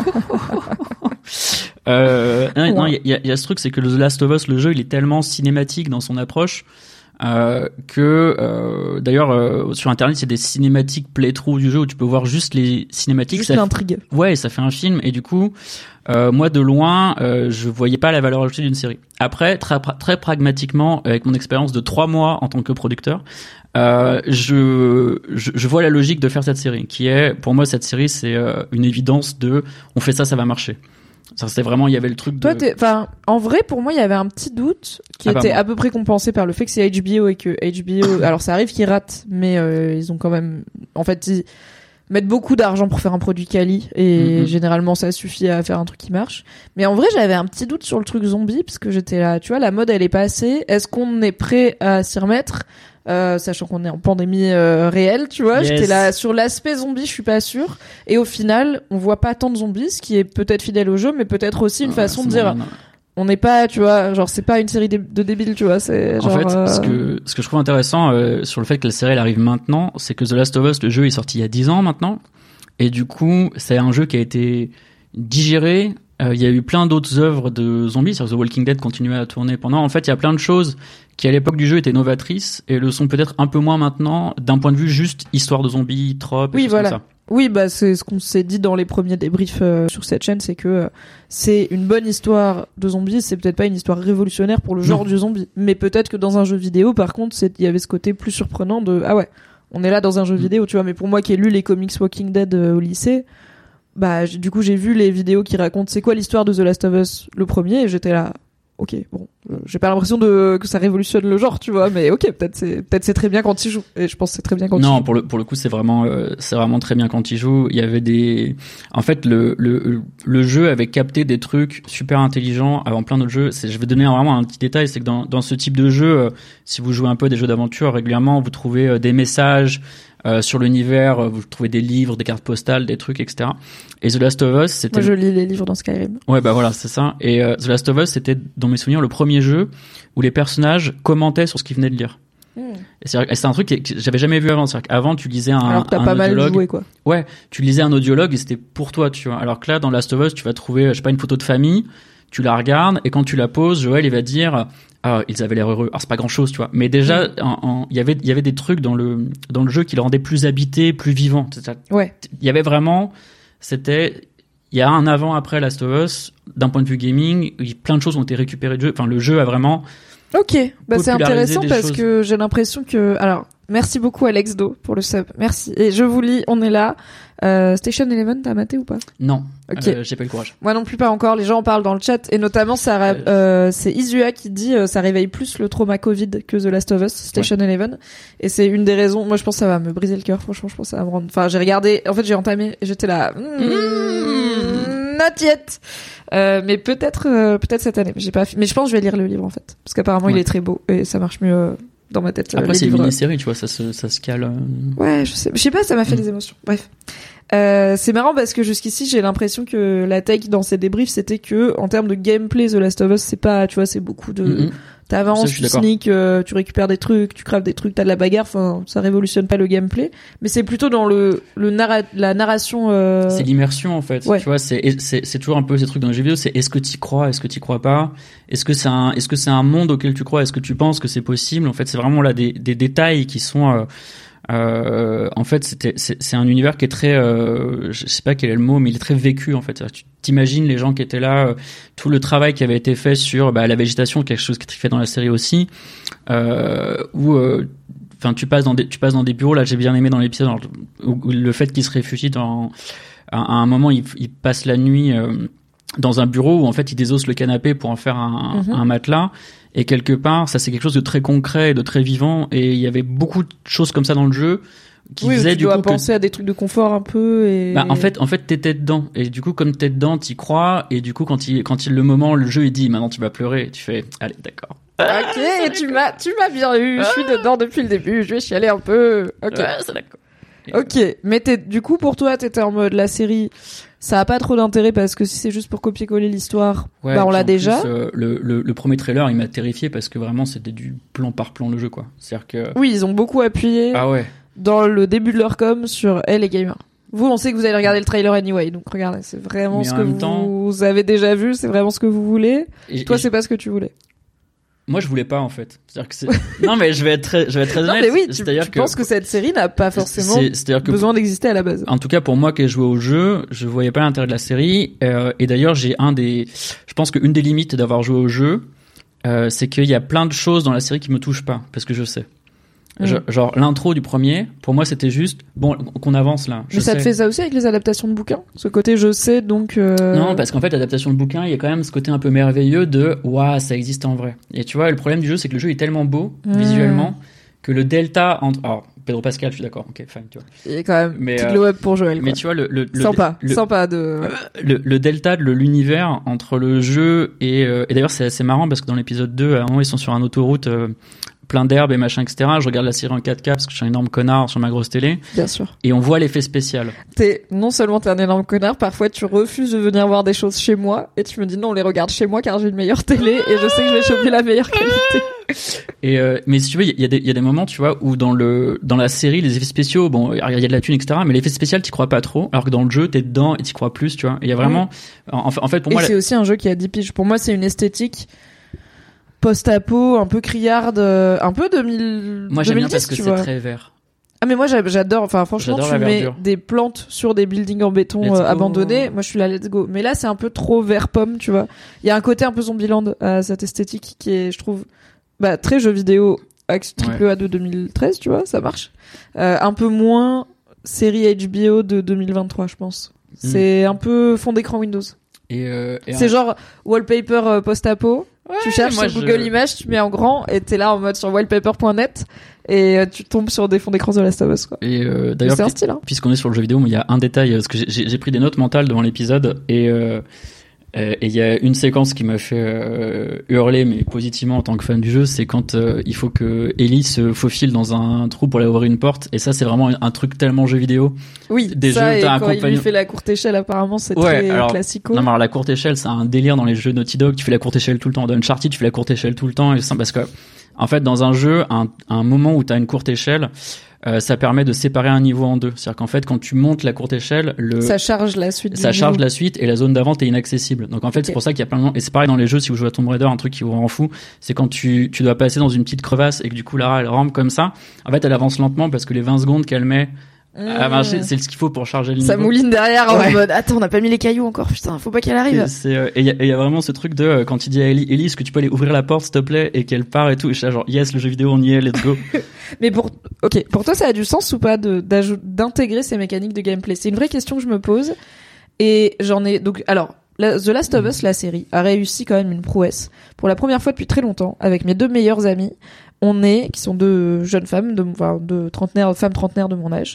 Non, il y a ce truc, c'est que The Last of Us, le jeu, il est tellement cinématique dans son approche. Que d'ailleurs sur internet il y a des cinématiques playthrough du jeu où tu peux voir juste les cinématiques, juste l'intrigue. Ouais, ça fait un film, et du coup moi de loin je voyais pas la valeur ajoutée d'une série. Après très pragmatiquement, avec mon expérience de 3 mois en tant que producteur, je vois la logique de faire cette série, qui est, pour moi, cette série, c'est une évidence de on fait ça va marcher. Ça, c'était vraiment, il y avait le truc de... en vrai, pour moi, il y avait un petit doute qui était à peu près compensé par le fait que c'est HBO, et que HBO, alors ça arrive qu'ils ratent, mais ils ont quand même, en fait, ils mettent beaucoup d'argent pour faire un produit quali, et généralement ça suffit à faire un truc qui marche. Mais en vrai, j'avais un petit doute sur le truc zombie, parce que j'étais là, tu vois, la mode elle est passée, est-ce qu'on est prêt à s'y remettre, sachant qu'on est en pandémie réelle, tu vois. Yes. J'étais là, sur l'aspect zombie, je suis pas sûre, et au final on voit pas tant de zombies, ce qui est peut-être fidèle au jeu, mais peut-être aussi une façon de dire on n'est pas, tu vois, genre c'est pas une série de débiles, tu vois, c'est genre... En fait, ce que je trouve intéressant sur le fait que la série elle arrive maintenant, c'est que The Last of Us, le jeu est sorti il y a 10 ans maintenant, et du coup c'est un jeu qui a été digéré. Il y a eu plein d'autres œuvres de zombies, c'est-à-dire The Walking Dead continuait à tourner pendant. En fait, il y a plein de choses qui à l'époque du jeu étaient novatrices et le sont peut-être un peu moins maintenant, d'un point de vue juste histoire de zombies, tropes, et voilà. Comme ça. Oui, c'est ce qu'on s'est dit dans les premiers débriefs sur cette chaîne, c'est que c'est une bonne histoire de zombies, c'est peut-être pas une histoire révolutionnaire pour le genre du zombie, mais peut-être que dans un jeu vidéo, par contre, il y avait ce côté plus surprenant de ah ouais, on est là dans un jeu vidéo, tu vois. Mais pour moi qui ai lu les comics Walking Dead au lycée, du coup j'ai vu les vidéos qui racontent c'est quoi l'histoire de The Last of Us le premier, et j'étais là ok, bon, j'ai pas l'impression que ça révolutionne le genre, tu vois, mais ok, peut-être c'est très bien quand il joue, et je pense que c'est très bien quand il joue. Non, pour le coup, c'est vraiment très bien quand il joue. Il y avait en fait, le jeu avait capté des trucs super intelligents avant plein d'autres jeux. Je vais donner vraiment un petit détail, c'est que dans ce type de jeu, si vous jouez un peu des jeux d'aventure, régulièrement, vous trouvez des messages sur l'univers, vous trouvez des livres, des cartes postales, des trucs, etc. Et The Last of Us, c'était... Moi, je lis les livres dans Skyrim. Ouais, voilà, c'est ça. Et The Last of Us, c'était, dans mes souvenirs, le premier jeu où les personnages commentaient sur ce qu'ils venaient de lire. Et c'est un truc que j'avais jamais vu avant. C'est-à-dire qu'avant, tu lisais alors que t'as pas audiologue. Mal joué, quoi. Ouais, tu lisais un audiologue et c'était pour toi, tu vois. Alors que là, dans Last of Us, tu vas trouver, je sais pas, une photo de famille, tu la regardes, et quand tu la poses, Joël, il va dire... Ah, ils avaient l'air heureux. Alors c'est pas grand chose, tu vois. Mais déjà, il y avait des trucs dans le jeu qui le rendaient plus habité, plus vivant. Ouais. Il y avait vraiment, il y a un avant-après Last of Us, d'un point de vue gaming, plein de choses ont été récupérées du jeu. Enfin, le jeu a vraiment... Ok, c'est intéressant parce que j'ai l'impression que... Alors, merci beaucoup Alex Do pour le sub. Merci. Et je vous lis, on est là. Station Eleven, t'as maté ou pas? Non, okay. J'ai pas eu le courage. Moi non plus, pas encore. Les gens en parlent dans le chat, et notamment c'est Isua qui dit ça réveille plus le trauma Covid que The Last of Us, Station Eleven. Et c'est une des raisons. Moi, je pense que ça va me briser le cœur. Franchement, je pense que ça va me rendre. Enfin, j'ai regardé. En fait, j'ai entamé. Et j'étais là. Not not yet. Mais peut-être cette année. J'ai pas. Mais je pense que je vais lire le livre en fait, parce qu'apparemment il est très beau et ça marche mieux dans ma tête. Après c'est une mini-série, tu vois, ça se cale. Ouais, je sais pas, ça m'a fait des émotions. Bref. C'est marrant parce que jusqu'ici j'ai l'impression que la take dans ces débriefs c'était que en termes de gameplay The Last of Us c'est pas, tu vois, c'est beaucoup de t'avances, tu sneak, tu récupères des trucs, tu craves des trucs, t'as de la bagarre, enfin ça révolutionne pas le gameplay, mais c'est plutôt dans la narration. C'est l'immersion en fait. Ouais. Tu vois, c'est toujours un peu ces trucs dans les jeux vidéo, c'est est-ce que t'y crois, est-ce que t'y crois pas, est-ce que c'est un monde auquel tu crois, est-ce que tu penses que c'est possible. En fait c'est vraiment là des détails qui sont en fait c'est un univers qui est très je sais pas quel est le mot, mais il est très vécu en fait. Tu t'imagines les gens qui étaient là, tout le travail qui avait été fait sur la végétation, quelque chose qui est fait dans la série aussi, où enfin tu passes dans des bureaux. Là j'ai bien aimé dans l'épisode où le fait qu'ils se réfugient à un moment ils passent la nuit dans un bureau où en fait ils désossent le canapé pour en faire un matelas. Et quelque part, ça c'est quelque chose de très concret, de très vivant, et il y avait beaucoup de choses comme ça dans le jeu qui faisaient du coup tu dois penser à des trucs de confort un peu et en fait t'étais dedans, et du coup comme t'es dedans t'y crois, et du coup quand le moment, le jeu il dit maintenant tu vas pleurer, et tu fais allez d'accord. Ok, tu m'as bien eu, je suis dedans depuis le début, je vais chialer un peu. Ok, ouais, c'est d'accord. Ok, mais du coup pour toi t'étais en mode la série ça a pas trop d'intérêt parce que si c'est juste pour copier-coller l'histoire, on l'a déjà. Plus, le premier trailer il m'a terrifié parce que vraiment c'était du plan par plan le jeu quoi. C'est-à-dire que oui, ils ont beaucoup appuyé dans le début de leur com sur les gamers. Vous, on sait que vous allez regarder le trailer anyway, donc regardez, c'est vraiment ce que vous avez déjà vu, c'est vraiment ce que vous voulez. Toi, c'est pas ce que tu voulais. Moi, je voulais pas en fait. C'est-à-dire que non, mais je vais être très honnête. Non, mais oui, tu penses que cette série n'a pas forcément besoin d'exister à la base. En tout cas, pour moi qui ai joué au jeu, je voyais pas l'intérêt de la série. Et d'ailleurs, je pense qu'une des limites d'avoir joué au jeu, c'est qu'il y a plein de choses dans la série qui me touchent pas, parce que je sais. Genre l'intro du premier, pour moi c'était juste qu'on avance là. Mais ça te fait ça aussi avec les adaptations de bouquins, ce côté je sais donc. Non, parce qu'en fait l'adaptation de bouquins, il y a quand même ce côté un peu merveilleux de waouh, ça existe en vrai. Et tu vois, le problème du jeu, c'est que le jeu est tellement beau visuellement que le delta entre Pedro Pascal, je suis d'accord, ok, fine, tu vois. Il est quand même petit glow up pour Joël. Mais tu vois sympa de. Le delta de l'univers entre le jeu et d'ailleurs c'est assez marrant parce que dans l'épisode 2, à un moment ils sont sur une autoroute. Plein d'herbes et machin, etc. Je regarde la série en 4K parce que je suis un énorme connard sur ma grosse télé. Bien sûr. Et on voit l'effet spécial. Non seulement t'es un énorme connard, parfois tu refuses de venir voir des choses chez moi et tu me dis non, on les regarde chez moi car j'ai une meilleure télé et je sais que je vais choper la meilleure qualité. Mais si tu veux, il y a des moments, tu vois, où dans la série, les effets spéciaux, il y a de la thune, etc. Mais l'effet spécial, t'y crois pas trop. Alors que dans le jeu, t'es dedans et t'y crois plus, tu vois. Et il y a vraiment, en fait, pour moi. Et c'est aussi un jeu qui a 10 piges. Pour moi, c'est une esthétique post-apo, un peu criarde, un peu 2000. Moi, j'aime 2010, bien parce que c'est très vert. Ah, mais moi, j'adore. Enfin, franchement, tu mets des plantes sur des buildings en béton abandonnés. Moi, je suis là, let's go. Mais là, c'est un peu trop vert pomme, tu vois. Il y a un côté un peu Zombieland à cette esthétique qui est, je trouve, très jeu vidéo AAA de 2013, tu vois, ça marche. Un peu moins série HBO de 2023, je pense. C'est un peu fond d'écran Windows. C'est genre wallpaper post-apo. Ouais, tu cherches sur Google Images, tu mets en grand et t'es là en mode sur wallpaper.net et tu tombes sur des fonds d'écran de Last of Us, quoi. Et d'ailleurs, c'est un style, hein. Puisqu'on est sur le jeu vidéo, il y a un détail, parce que j'ai pris des notes mentales devant l'épisode et il y a une séquence qui m'a fait hurler, mais positivement en tant que fan du jeu, c'est quand il faut que Ellie se faufile dans un trou pour aller ouvrir une porte, et ça c'est vraiment un truc tellement jeu vidéo. Oui, des ça jeux, et quand il lui fait la courte échelle, apparemment c'est très classico. Non, mais alors la courte échelle, c'est un délire dans les jeux Naughty Dog. Tu fais la courte échelle tout le temps. Dans Uncharted, tu fais la courte échelle tout le temps, et parce que en fait dans un jeu, un moment où t'as une courte échelle, ça permet de séparer un niveau en deux. C'est-à-dire qu'en fait, quand tu montes la courte échelle, ça charge la suite. Ça charge la suite et la zone d'avant est inaccessible. Donc en fait, c'est pour ça qu'il y a plein de... Et c'est pareil dans les jeux, si vous jouez à Tomb Raider, un truc qui vous rend fou, c'est quand tu dois passer dans une petite crevasse et que du coup Lara elle rampe comme ça. En fait, elle avance lentement parce que les 20 secondes qu'elle met à marcher, c'est ce qu'il faut pour charger le niveau. Ça mouline derrière en mode attends, on n'a pas mis les cailloux encore, putain, faut pas qu'elle arrive. Et il y a vraiment ce truc de quand il dit à Ellie, est-ce que tu peux aller ouvrir la porte s'il te plaît, et qu'elle part et tout, et je suis là, genre yes, le jeu vidéo on y est, let's go. Mais pour toi ça a du sens ou pas d'intégrer ces mécaniques de gameplay? C'est une vraie question que je me pose et j'en ai donc alors The Last of Us, la série, a réussi quand même une prouesse. Pour la première fois depuis très longtemps, avec mes deux meilleures amies, qui sont deux jeunes femmes, femmes trentenaires de mon âge,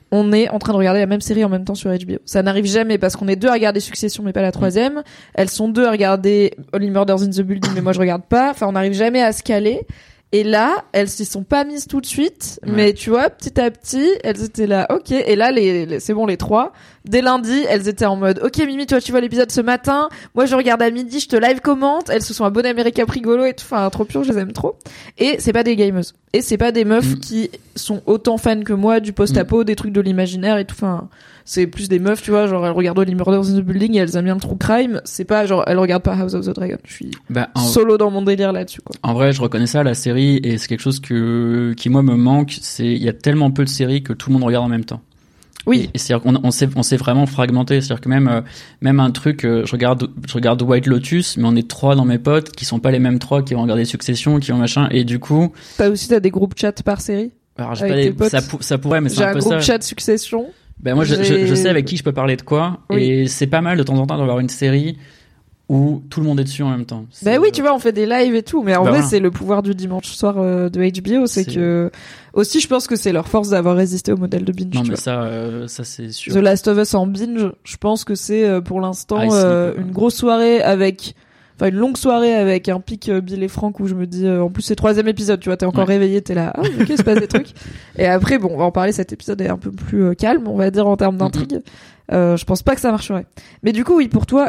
on est en train de regarder la même série en même temps sur HBO. Ça n'arrive jamais parce qu'on est 2 à regarder Succession mais pas la 3e. Elles sont 2 à regarder Only Murders in the Building mais moi je regarde pas. Enfin, on n'arrive jamais à se caler. Et là, elles s'y sont pas mises tout de suite, mais tu vois, petit à petit, elles étaient là, ok. Et là, c'est bon, les 3. Dès lundi, elles étaient en mode, ok Mimi, toi tu vois l'épisode ce matin, moi je regarde à midi, je te live commente. Elles se sont abonnées à America Prigolo et tout, enfin trop pur, je les aime trop. Et c'est pas des gameuses. Et c'est pas des meufs qui sont autant fans que moi du post-apo, des trucs de l'imaginaire et tout, enfin... C'est plus des meufs, tu vois, genre elles regardent Only Murders in the Building et elles aiment bien le true crime. C'est pas genre elles regardent pas House of the Dragon. Je suis solo dans mon délire là-dessus, quoi. En vrai, je reconnais ça à la série et c'est quelque chose qui moi me manque. C'est il y a tellement peu de séries que tout le monde regarde en même temps. Oui. Et c'est-à-dire qu'on s'est vraiment fragmenté. C'est-à-dire que même un truc, je regarde White Lotus, mais on est 3 dans mes potes qui sont pas les mêmes 3 qui vont regarder Succession, qui vont machin. Et du coup. T'as des groupes chat par série? Alors j'ai pas ça pourrait, mais c'est un peu ça. J'ai un groupe chat Succession. Ben moi, je sais avec qui je peux parler de quoi, et c'est pas mal de temps en temps d'avoir une série où tout le monde est dessus en même temps. Ben oui, tu vois, on fait des lives et tout, mais en vrai, voilà. C'est le pouvoir du dimanche soir de HBO, c'est que aussi, je pense que c'est leur force d'avoir résisté au modèle de binge. Non, mais vois. ça c'est sûr. The Last of Us en binge, je pense que c'est pour l'instant une grosse soirée avec. Enfin, une longue soirée avec un pic Bill et Frank où je me dis, en plus c'est 3e épisode, tu vois, t'es encore réveillé, t'es là, ok, il se passe des trucs. Et après, bon, on va en parler, cet épisode est un peu plus calme, on va dire, en termes d'intrigue. Je pense pas que ça marcherait. Mais du coup, oui, pour toi,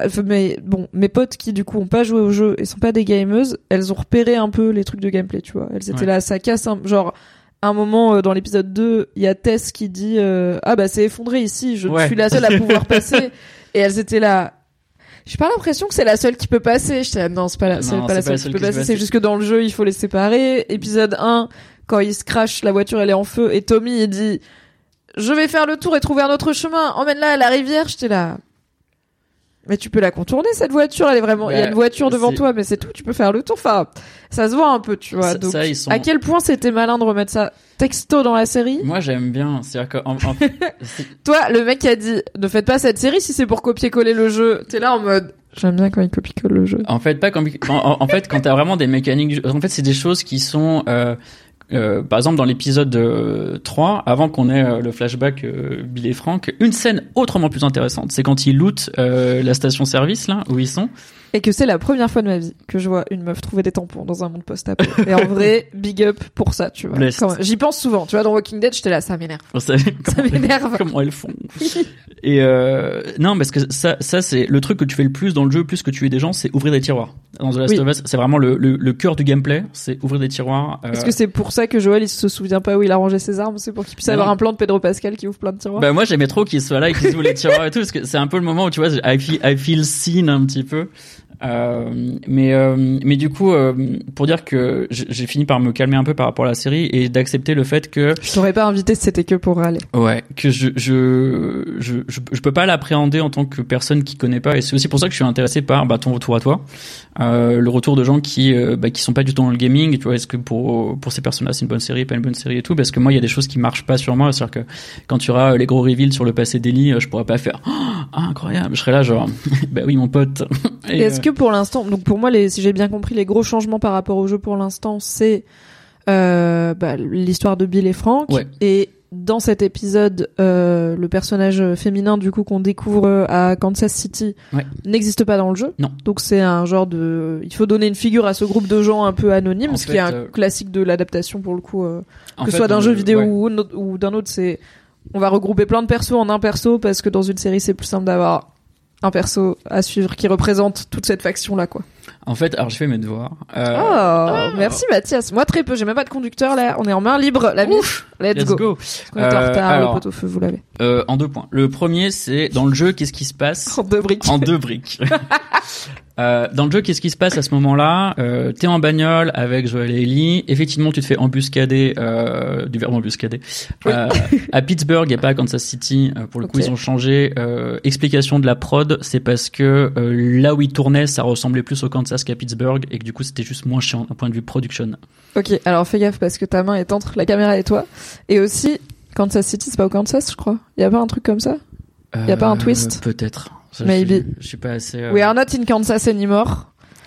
mes potes qui, du coup, ont pas joué au jeu et sont pas des gameuses, elles ont repéré un peu les trucs de gameplay, tu vois. Elles étaient là, ça casse genre, à un moment, dans l'épisode 2, il y a Tess qui dit, c'est effondré ici, je suis la seule à pouvoir passer. Et elles étaient là, j'ai pas l'impression que c'est la seule qui peut passer. J'étais là, non, c'est pas la seule qui peut passer. C'est juste que dans le jeu, il faut les séparer. Épisode 1, quand ils se crashent, la voiture, elle est en feu. Et Tommy, il dit, je vais faire le tour et trouver un autre chemin. Emmène-la à la rivière. J'étais là. Mais tu peux la contourner, cette voiture. Elle est vraiment, il y a une voiture devant toi, mais c'est tout. Tu peux faire le tour. Enfin, ça se voit un peu, tu vois. Donc, à quel point c'était malin de remettre ça texto dans la série? Moi, j'aime bien. C'est-à-dire toi, le mec qui a dit, ne faites pas cette série si c'est pour copier-coller le jeu. T'es là en mode, j'aime bien quand il copie-colle le jeu. En fait, en fait, quand t'as vraiment des mécaniques, en fait, c'est des choses qui sont, par exemple, dans l'épisode 3, avant qu'on ait le flashback Bill et Frank, une scène autrement plus intéressante, c'est quand ils lootent la station-service, là, où ils sont. Et que c'est la première fois de ma vie que je vois une meuf trouver des tampons dans un monde post-apo. Et en vrai, big up pour ça, tu vois. J'y pense souvent, tu vois, dans Walking Dead, j'étais là, ça m'énerve. Ça m'énerve. Comment elles font. Et non, parce que ça c'est le truc que tu fais le plus dans le jeu, plus que tuer des gens, c'est ouvrir des tiroirs. Dans The Last of Us, c'est vraiment le cœur du gameplay, c'est ouvrir des tiroirs. Est-ce que c'est pour ça que Joël, il se souvient pas où il a rangé ses armes? C'est pour qu'il puisse avoir un plan de Pedro Pascal qui ouvre plein de tiroirs? Bah moi, j'aimais trop qu'il soit là et qu'il ouvre les tiroirs et tout, parce que c'est un peu le moment où tu vois, I feel seen un petit peu. Mais du coup, pour dire que j'ai fini par me calmer un peu par rapport à la série et d'accepter le fait que je t'aurais pas invité si c'était que pour râler. Ouais, que je peux pas l'appréhender en tant que personne qui connaît pas, et c'est aussi pour ça que je suis intéressé par ton retour à toi, le retour de gens qui sont pas du tout dans le gaming. Tu vois, est-ce que pour ces personnes-là c'est une bonne série, pas une bonne série et tout, parce que moi il y a des choses qui marchent pas sur moi, c'est-à-dire que quand tu auras les gros reveals sur le passé d'Ellie, je pourrais pas faire incroyable, je serais là genre bah oui mon pote. Et est-ce que pour l'instant, donc pour moi, si j'ai bien compris, les gros changements par rapport au jeu pour l'instant, c'est l'histoire de Bill et Frank. Ouais. Et dans cet épisode, le personnage féminin du coup qu'on découvre à Kansas City n'existe pas dans le jeu. Non. Donc c'est un genre de, il faut donner une figure à ce groupe de gens un peu anonymes, ce qui est un classique de l'adaptation pour le coup, que ce soit d'un jeu vidéo ou d'un autre. C'est, on va regrouper plein de persos en un perso parce que dans une série c'est plus simple d'avoir un perso à suivre qui représente toute cette faction là, quoi. En fait, alors j'ai fait mes devoirs. Merci Mathias. Moi très peu, j'ai même pas de conducteur là, on est en main libre, la biche. Let's go. Parce qu'on est en retard, alors, le pot-au-feu, vous l'avez. En 2 points. Le premier, c'est dans le jeu, qu'est-ce qui se passe? En 2 briques. En 2 briques. Dans le jeu, qu'est-ce qui se passe à ce moment-là? T'es en bagnole avec Joël et Ellie. Effectivement, tu te fais embuscader, du verbe embuscader. À Pittsburgh et pas à Kansas City. Pour le coup, ils ont changé. Explication de la prod, c'est parce que là où ils tournaient, ça ressemblait plus au Kansas qu'à Pittsburgh, et que du coup, c'était juste moins chiant d'un point de vue production. Ok, alors fais gaffe parce que ta main est entre la caméra et toi. Et aussi, Kansas City, c'est pas au Kansas, je crois. Y a pas un truc comme ça? Y a pas un twist? Peut-être. Maybe. Je suis pas assez. We are not in Kansas anymore.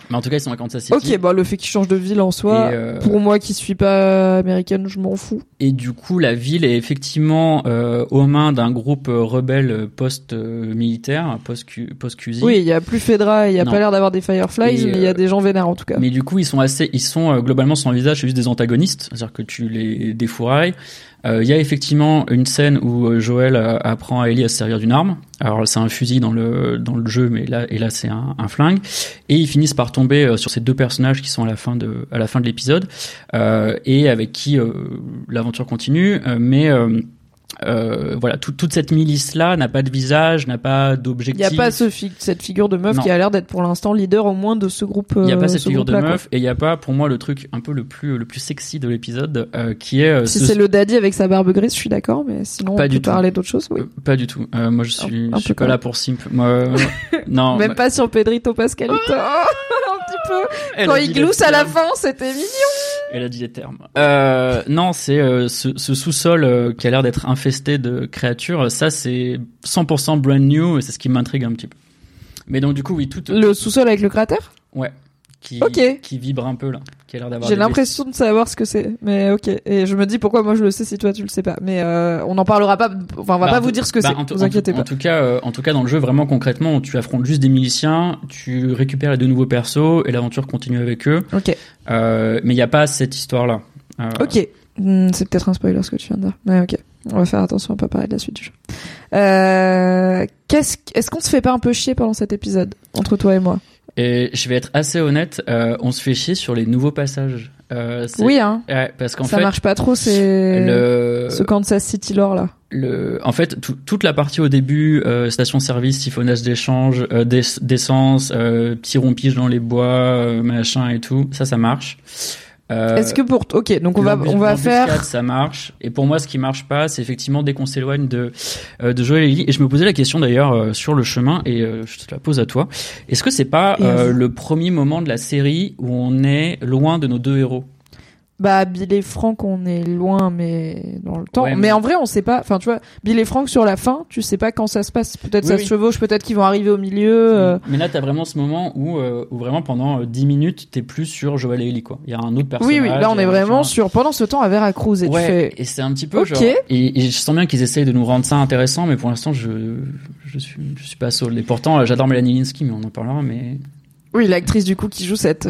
Mais en tout cas, ils sont à Kansas City. Ok, bah le fait qu'ils changent de ville en soi, pour moi qui suis pas américaine, je m'en fous. Et du coup, la ville est effectivement aux mains d'un groupe rebelle post-militaire, post-QZ. Oui, il y a plus Fedra, il y a pas l'air d'avoir des Fireflies, mais il y a des gens vénères en tout cas. Mais du coup, ils sont globalement sans visage, c'est juste des antagonistes, c'est-à-dire que tu les défourailles. Il y a effectivement une scène où Joel apprend à Ellie à se servir d'une arme. Alors c'est un fusil dans le jeu, mais là c'est un flingue. Et ils finissent par tomber sur ces deux personnages qui sont à la fin de l'épisode et avec qui l'aventure continue. Mais voilà, toute cette milice-là n'a pas de visage, n'a pas d'objectif. Il n'y a pas cette figure de meuf qui a l'air d'être pour l'instant leader au moins de ce groupe. Il n'y a pas cette figure de meuf, et il n'y a pas, pour moi, le truc un peu le plus sexy de l'épisode, qui est... si c'est le daddy avec sa barbe grise, je suis d'accord, mais sinon on peut parler d'autre chose, oui. Pas du tout. Moi, je suis pas là pour simp. Moi, non. Même pas sur Pedrito Pascalito. Un petit peu. Quand il glousse à la fin, c'était mignon. Elle a dit les termes. Non, c'est ce sous-sol qui a l'air d'être infesté de créatures. Ça, c'est 100% brand new et c'est ce qui m'intrigue un petit peu. Mais donc du coup, oui, le sous-sol avec le cratère. Ouais. Qui vibre un peu là, qui a l'air d'avoir. J'ai l'impression de savoir ce que c'est, mais ok. Et je me dis pourquoi moi je le sais si toi tu le sais pas. Mais on n'en parlera pas. Enfin, on va pas vous dire ce que c'est. Vous inquiétez pas. En tout cas, dans le jeu, vraiment concrètement, tu affrontes juste des miliciens, tu récupères les deux nouveaux persos et l'aventure continue avec eux. Ok. Mais il y a pas cette histoire là. Ok. C'est peut-être un spoiler ce que tu viens de dire. Mais ok. On va faire attention à pas parler de la suite du jeu. Est-ce qu'on se fait pas un peu chier pendant cet épisode entre toi et moi? Et je vais être assez honnête, on se fait chier sur les nouveaux passages. Oui, hein. Parce qu'en ça fait, marche pas trop, ce Kansas City lore là. En fait, toute la partie au début, station-service, siphonnage d'échange, d'essence, petit rompige dans les bois, machin et tout, ça marche. Est-ce que ok, donc on va faire. Ça marche. Et pour moi, ce qui marche pas, c'est effectivement dès qu'on s'éloigne de Joel et Ellie. Et je me posais la question d'ailleurs sur le chemin, et je te la pose à toi. Est-ce que c'est pas le premier moment de la série où on est loin de nos deux héros? Bah, Bill et Frank, on est loin, mais dans le temps. Ouais, mais en vrai, on sait pas. Enfin, tu vois, Bill et Frank sur la fin, tu sais pas quand ça se passe. Peut-être ça se chevauche, peut-être qu'ils vont arriver au milieu. Mais là, t'as vraiment ce moment où vraiment pendant 10 minutes, t'es plus sur Joel et Ellie, quoi. Il y a un autre personnage. Oui, là, on est vraiment sur pendant ce temps à Veracruz. Et tu fais. Et c'est un petit peu genre. Et je sens bien qu'ils essayent de nous rendre ça intéressant, mais pour l'instant, je suis pas sold. Et pourtant, j'adore Melanie Lynskey, mais on en parlera, mais. Oui, l'actrice du coup qui joue cette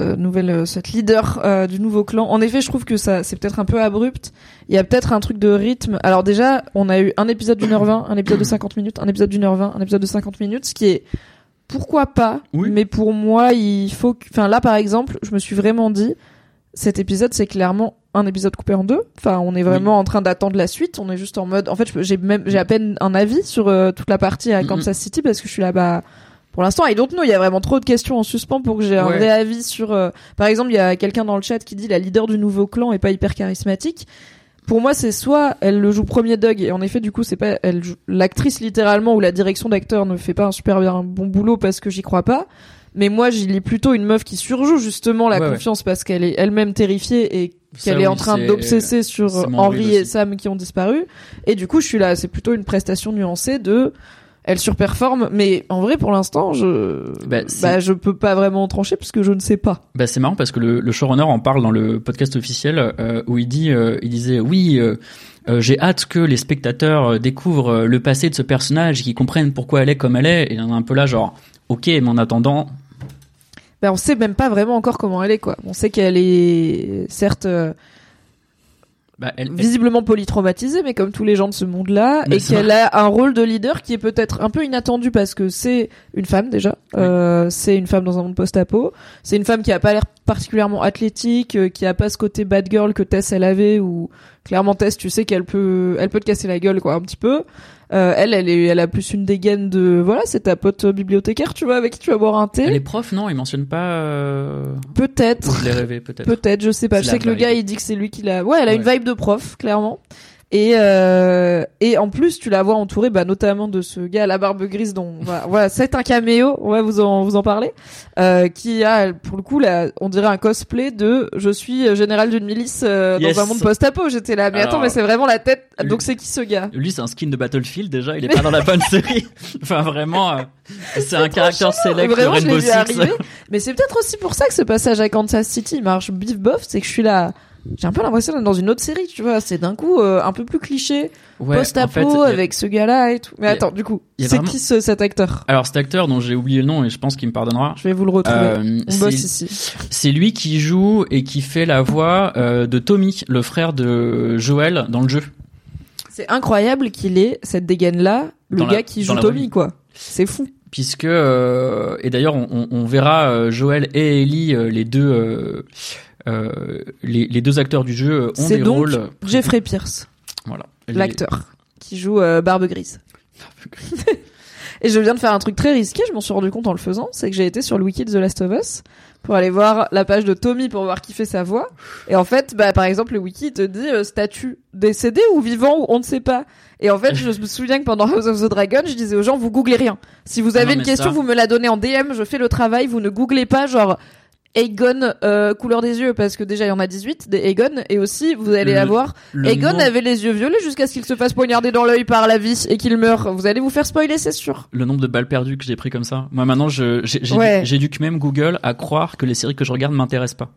leader du nouveau clan. En effet, je trouve que ça c'est peut-être un peu abrupt. Il y a peut-être un truc de rythme. Alors déjà, on a eu un épisode d'1h20, un épisode de 50 minutes, un épisode d'1h20, un épisode de 50 minutes, ce qui est pourquoi pas, mais pour moi, il faut enfin là par exemple, je me suis vraiment dit cet épisode c'est clairement un épisode coupé en deux. Enfin, on est vraiment en train d'attendre la suite, on est juste en mode en fait, j'ai à peine un avis sur toute la partie à Kansas City parce que je suis là-bas. Pour l'instant, I don't know, il y a vraiment trop de questions en suspens pour que j'ai un vrai avis sur... Par exemple, il y a quelqu'un dans le chat qui dit la leader du nouveau clan est pas hyper charismatique. Pour moi, c'est soit elle le joue premier Doug, et en effet, du coup, c'est pas l'actrice littéralement ou la direction d'acteur ne fait pas un super bien bon boulot parce que j'y crois pas. Mais moi, j'y lis plutôt une meuf qui surjoue justement la confiance parce qu'elle est elle-même terrifiée et qu'elle est en train d'obsesser sur Henry et Sam qui ont disparu. Et du coup, je suis là, c'est plutôt une prestation nuancée de... Elle surperforme, mais en vrai, pour l'instant, je peux pas vraiment trancher parce que je ne sais pas. Bah, c'est marrant parce que le showrunner en parle dans le podcast officiel où il disait oui, j'ai hâte que les spectateurs découvrent le passé de ce personnage et qu'ils comprennent pourquoi elle est comme elle est. Et on est un peu là genre, ok, mais en attendant. Ben, on sait même pas vraiment encore comment elle est, quoi. On sait qu'elle est, certes, visiblement polytraumatisée, mais comme tous les gens de ce monde-là, et qu'elle a un rôle de leader qui est peut-être un peu inattendu parce que c'est une femme déjà, c'est une femme dans un monde post-apo, c'est une femme qui a pas l'air particulièrement athlétique, qui a pas ce côté bad girl que Tess elle avait, ou clairement Tess, tu sais qu'elle peut te casser la gueule quoi un petit peu. Elle a plus une dégaine de voilà, c'est ta pote bibliothécaire, tu vois, avec qui tu vas boire un thé. Elle est prof, non? Il mentionne pas. Peut-être. Je l'ai rêvé, peut-être. Peut-être, je sais pas. Je sais que le gars il dit que c'est lui qui l'a. Ouais, elle a une vibe de prof, clairement. Et en plus tu la vois entourée notamment de ce gars à la barbe grise dont voilà c'est un caméo, on va vous en parler, qui a pour le coup là on dirait un cosplay de je suis général d'une milice dans un monde post-apo. J'étais là mais attends mais c'est vraiment la tête. Donc c'est qui ce gars? Lui c'est un skin de Battlefield déjà, il est pas dans la bonne série. Enfin vraiment c'est un caractère select de Rainbow Six. Mais c'est peut-être aussi pour ça que ce passage à Kansas City marche bif bof, c'est que je suis là. J'ai un peu l'impression d'être dans une autre série, tu vois. C'est d'un coup un peu plus cliché, post-apo avec ce gars-là et tout. Mais attends, du coup, c'est vraiment... qui cet acteur? Alors cet acteur dont j'ai oublié le nom et je pense qu'il me pardonnera. Je vais vous le retrouver. On bosse ici. C'est lui qui joue et qui fait la voix de Tommy, le frère de Joel dans le jeu. C'est incroyable qu'il ait cette dégaine-là, le gars qui joue Tommy, quoi. C'est fou. Puisque et d'ailleurs on verra Joel et Ellie les deux acteurs du jeu ont des rôles. C'est donc Jeffrey Pierce, voilà, l'acteur qui joue Barbe Grise. Et je viens de faire un truc très risqué, je m'en suis rendu compte en le faisant, c'est que j'ai été sur le wiki de The Last of Us pour aller voir la page de Tommy pour voir qui fait sa voix. Et en fait, par exemple, le wiki te dit statut décédé ou vivant ou on ne sait pas. Et en fait, je me souviens que pendant House of the Dragon, je disais aux gens, vous googlez rien. Si vous avez une question, vous me la donnez en DM, je fais le travail, vous ne googlez pas genre Aegon couleur des yeux, parce que déjà il y en a 18 des Aegon, et aussi vous allez avoir Aegon avait les yeux violets jusqu'à ce qu'il se fasse poignarder dans l'œil par la vie et qu'il meure. Vous allez vous faire spoiler, c'est sûr. Le nombre de balles perdues que j'ai pris comme ça. Moi maintenant j'ai dû même Google à croire que les séries que je regarde m'intéressent pas.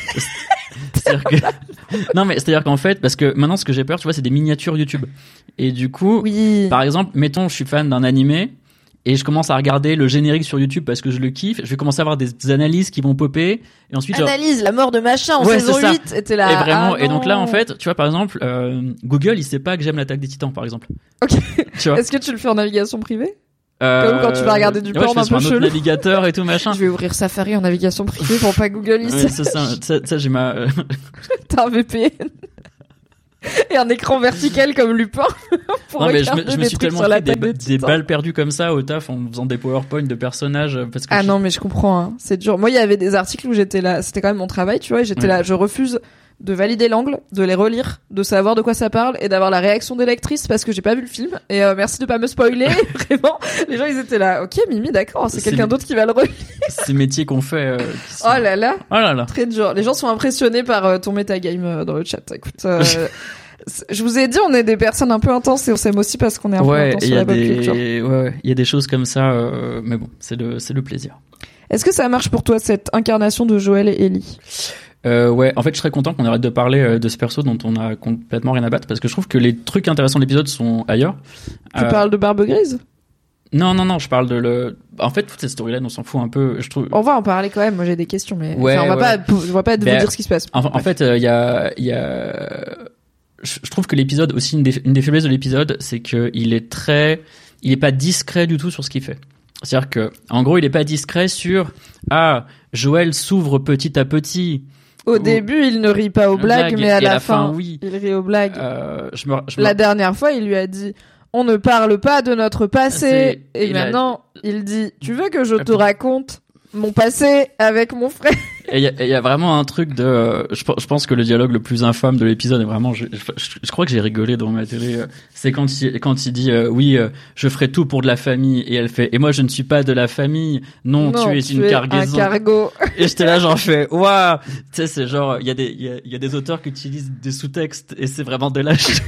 Non mais c'est-à-dire qu'en fait, parce que maintenant ce que j'ai peur, tu vois, c'est des miniatures YouTube. Et du coup, par exemple, mettons je suis fan d'un animé et je commence à regarder le générique sur YouTube parce que je le kiffe, je vais commencer à avoir des analyses qui vont popper et ensuite analyse la mort de machin en saison 8 et t'es là. Et vraiment et donc là en fait, tu vois par exemple Google, il sait pas que j'aime l'Attaque des Titans par exemple. OK. Tu vois. Est-ce que tu le fais en navigation privée? Comme quand tu vas regarder du porn un peu chelou. Navigateur et tout machin. Je vais ouvrir Safari en navigation privée pour pas Google ici. Ouais, c'est ça j'ai ma T'as un VPN. Et un écran vertical comme Lupin pour non mais regarder je me suis tellement pris des balles perdues comme ça au taf en faisant des PowerPoint de personnages parce que non mais je comprends hein. C'est dur. Moi il y avait des articles où j'étais là, c'était quand même mon travail, tu vois, et j'étais là, je refuse de valider l'angle, de les relire, de savoir de quoi ça parle et d'avoir la réaction des lectrices parce que j'ai pas vu le film et merci de pas me spoiler. Vraiment, les gens ils étaient là. OK, Mimi, d'accord, c'est quelqu'un d'autre qui va le relire. Ces métiers qu'on fait Oh là là. Très dur. Les gens sont impressionnés par ton metagame dans le chat. Écoute je vous ai dit, on est des personnes un peu intenses et on s'aime aussi parce qu'on est un peu intense sur la pop culture. Ouais, il y a des choses comme ça, mais bon, c'est le plaisir. Est-ce que ça marche pour toi cette incarnation de Joel et Ellie? Ouais, en fait, je serais content qu'on arrête de parler de ce perso dont on a complètement rien à battre parce que je trouve que les trucs intéressants de l'épisode sont ailleurs. Tu parles de Barbe Grise? Non, je parle en fait, toute cette storyline, on s'en fout un peu, je trouve. On va en parler quand même, moi j'ai des questions, mais ouais, on va pas vous dire ce qui se passe. En fait, il y a je trouve que l'épisode aussi, une des faiblesses de l'épisode, c'est que il est pas discret du tout sur ce qu'il fait. C'est-à-dire que, en gros, il est pas discret sur, Joël s'ouvre petit à petit. Au début, il ne rit pas aux blagues, mais à la fin, oui. Il rit aux blagues. La dernière fois, il lui a dit, on ne parle pas de notre passé. Et maintenant, il dit, tu veux que je te raconte mon passé avec mon frère? Et il y a vraiment un truc de je pense que le dialogue le plus infâme de l'épisode est vraiment je crois que j'ai rigolé devant ma télé, c'est quand il dit je ferai tout pour de la famille et elle fait et moi je ne suis pas de la famille, non tu es une cargaison, un cargo. Et j'étais là j'en fais waouh, tu sais c'est genre il y a des auteurs qui utilisent des sous-textes et c'est vraiment de lâche.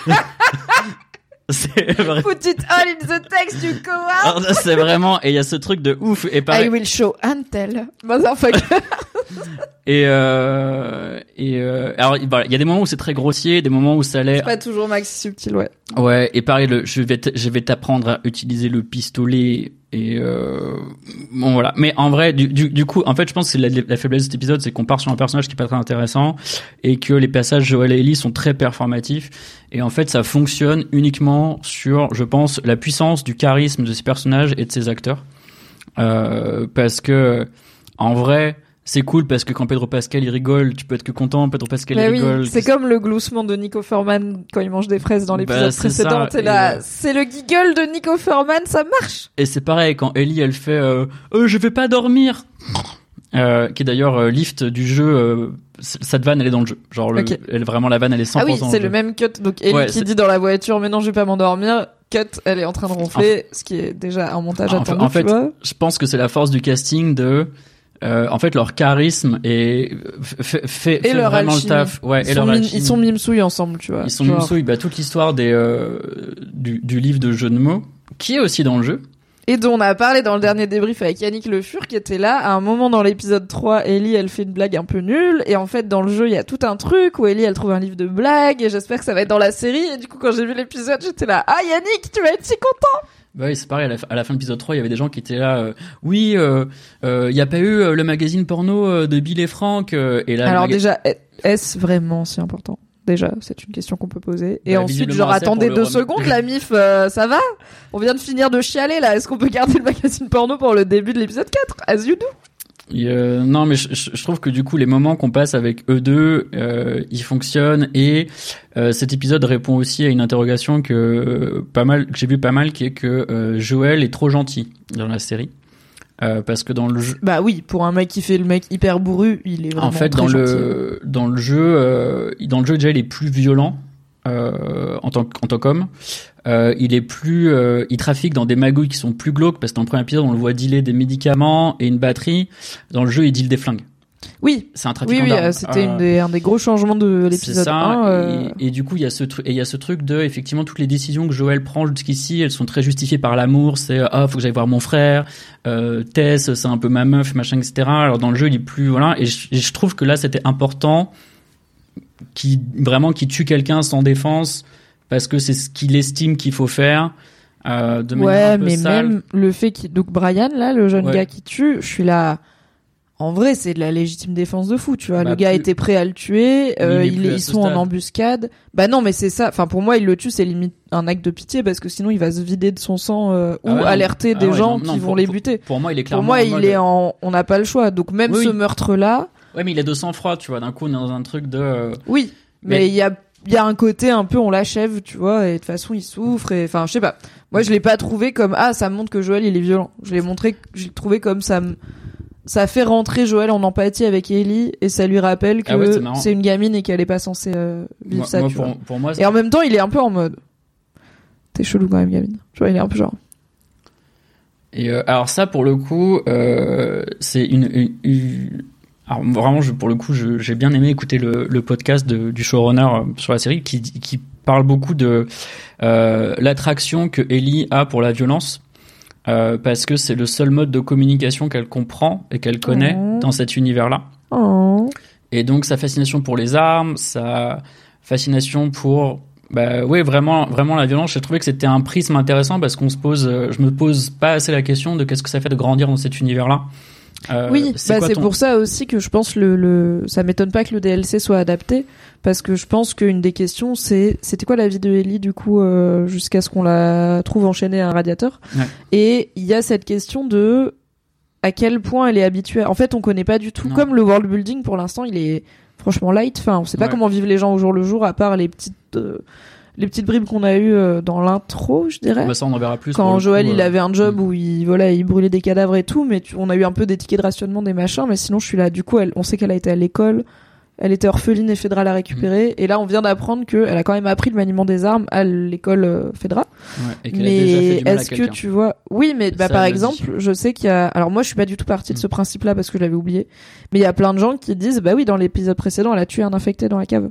C'est vrai. Put it all in the text, you coward. C'est vraiment, et il y a ce truc de ouf, et pareil. I will show and tell, motherfucker. Alors, il y a des moments où c'est très grossier, des moments où ça l'est. C'est pas toujours maxi subtil, ouais. Ouais, et pareil, je vais t'apprendre à utiliser le pistolet, et bon voilà. Mais en vrai, du coup, en fait, je pense que c'est la faiblesse de cet épisode, c'est qu'on part sur un personnage qui est pas très intéressant, et que les passages Joel et Ellie sont très performatifs, et en fait, ça fonctionne uniquement sur, je pense, la puissance du charisme de ces personnages et de ces acteurs, parce que, en vrai, c'est cool parce que quand Pedro Pascal il rigole, tu peux être que content. Pedro Pascal il rigole. Oui, c'est comme le gloussement de Nick Offerman quand il mange des fraises dans l'épisode précédent. T'es là, c'est le giggle de Nick Offerman, ça marche. Et c'est pareil quand Ellie elle fait je vais pas dormir, qui est d'ailleurs lift du jeu. Cette vanne elle est dans le jeu, genre elle vraiment la vanne elle est 100%. Ah oui, c'est le même cut. Donc Ellie qui dit dans la voiture mais non je vais pas m'endormir. Cut, elle est en train de ronfler, ce qui est déjà un montage attendu. En fait, je pense que c'est la force du casting de en fait leur charisme fait leur vraiment alchimie. Le taf, ils sont mimesouilles ensemble, tu vois. Ils sont mimesouilles, toute l'histoire du livre de jeux de mots qui est aussi dans le jeu, Et dont on a parlé dans le dernier débrief avec Yannick Le Fur qui était là. À un moment dans l'épisode 3, Ellie, elle fait une blague un peu nulle. Et en fait, dans le jeu, il y a tout un truc où Ellie, elle trouve un livre de blagues. Et j'espère que ça va être dans la série. Et du coup, quand j'ai vu l'épisode, j'étais là, ah Yannick, tu vas être si content. Bah oui, c'est pareil, à la fin de l'épisode 3, il y avait des gens qui étaient là, oui, y a pas eu le magazine porno de Bill et Frank, et là. Alors déjà, est-ce vraiment si important? Déjà, c'est une question qu'on peut poser. Et ensuite, genre, attendez 2 secondes, la mif, ça va? On vient de finir de chialer, là. Est-ce qu'on peut garder le magazine porno pour le début de l'épisode 4? As you do? Non, mais je trouve que du coup, les moments qu'on passe avec eux deux, ils fonctionnent, et cet épisode répond aussi à une interrogation que j'ai vu pas mal, qui est que Joël est trop gentil dans la série. Parce que dans le jeu, bah oui, pour un mec qui fait le mec hyper bourru, il est vraiment très gentil. Dans le jeu déjà il est plus violent en tant qu'homme. Il est plus, il trafique dans des magouilles qui sont plus glauques, parce que dans le premier épisode on le voit dealer des médicaments et une batterie. Dans le jeu il deal des flingues. Oui, c'est un trafiquant d'armes. C'était un des gros changements de l'épisode 1. Et du coup, il y a ce truc de, effectivement, toutes les décisions que Joël prend jusqu'ici, elles sont très justifiées par l'amour. C'est, faut que j'aille voir mon frère, Tess, c'est un peu ma meuf, machin, etc. Alors, dans le jeu, il est plus, voilà. Et je trouve que là, c'était important qu'il tue quelqu'un sans défense, parce que c'est ce qu'il estime qu'il faut faire. De manière un peu mais sale. Même le fait donc Brian, là, le jeune gars qui tue, je suis là. En vrai, c'est de la légitime défense de fou, tu vois. Le gars était prêt à le tuer, ils sont en embuscade. Bah non, mais c'est ça. Enfin, pour moi, il le tue, c'est limite un acte de pitié, parce que sinon, il va se vider de son sang ou alerter des gens qui vont les buter. Pour moi, il est clairement. Pour moi, il est on n'a pas le choix. Donc même ce meurtre-là. Ouais, mais il est de sang-froid, tu vois. D'un coup, on est dans un truc de. Oui, mais il y a un côté un peu on l'achève, tu vois, et de toute façon il souffre, et enfin je sais pas. Moi je l'ai pas trouvé comme ça montre que Joël il est violent. Je l'ai trouvé comme ça fait rentrer Joël en empathie avec Ellie, et ça lui rappelle que c'est une gamine et qu'elle est pas censée vivre ça, tu vois. Pour moi, et en même temps il est un peu en mode t'es chelou quand même gamine. Tu vois, il est un peu genre. Et alors ça pour le coup c'est alors vraiment, pour le coup, j'ai bien aimé écouter le podcast du showrunner sur la série, qui parle beaucoup de l'attraction que Ellie a pour la violence, parce que c'est le seul mode de communication qu'elle comprend et qu'elle connaît dans cet univers-là. Et donc sa fascination pour les armes, sa fascination pour vraiment la violence. J'ai trouvé que c'était un prisme intéressant, parce qu'on je me pose pas assez la question de qu'est-ce que ça fait de grandir dans cet univers-là. C'est pour ça aussi que je pense ça m'étonne pas que le DLC soit adapté, parce que je pense qu'une des questions c'était quoi la vie de Ellie du coup jusqu'à ce qu'on la trouve enchaînée à un radiateur. Et il y a cette question de à quel point elle est habituée. En fait, on connaît pas du tout. Comme le world building pour l'instant, il est franchement light. Enfin, on sait pas comment vivent les gens au jour le jour, à part les petites bribes qu'on a eues dans l'intro, je dirais. Ça, on en verra plus. Quand Joël, il avait un job où il brûlait des cadavres et tout, mais on a eu un peu des tickets de rationnement, des machins, mais sinon, je suis là. Du coup, on sait qu'elle a été à l'école, elle était orpheline et Fedra l'a récupérée, et là, on vient d'apprendre qu'elle a quand même appris le maniement des armes à l'école Fedra. Et qu'elle a déjà fait du mal est-ce que tu vois, oui, mais par exemple, je sais qu'il y a, alors moi, je suis pas du tout partie de ce principe-là parce que je l'avais oublié, mais il y a plein de gens qui disent, bah oui, dans l'épisode précédent, elle a tué un infecté dans la cave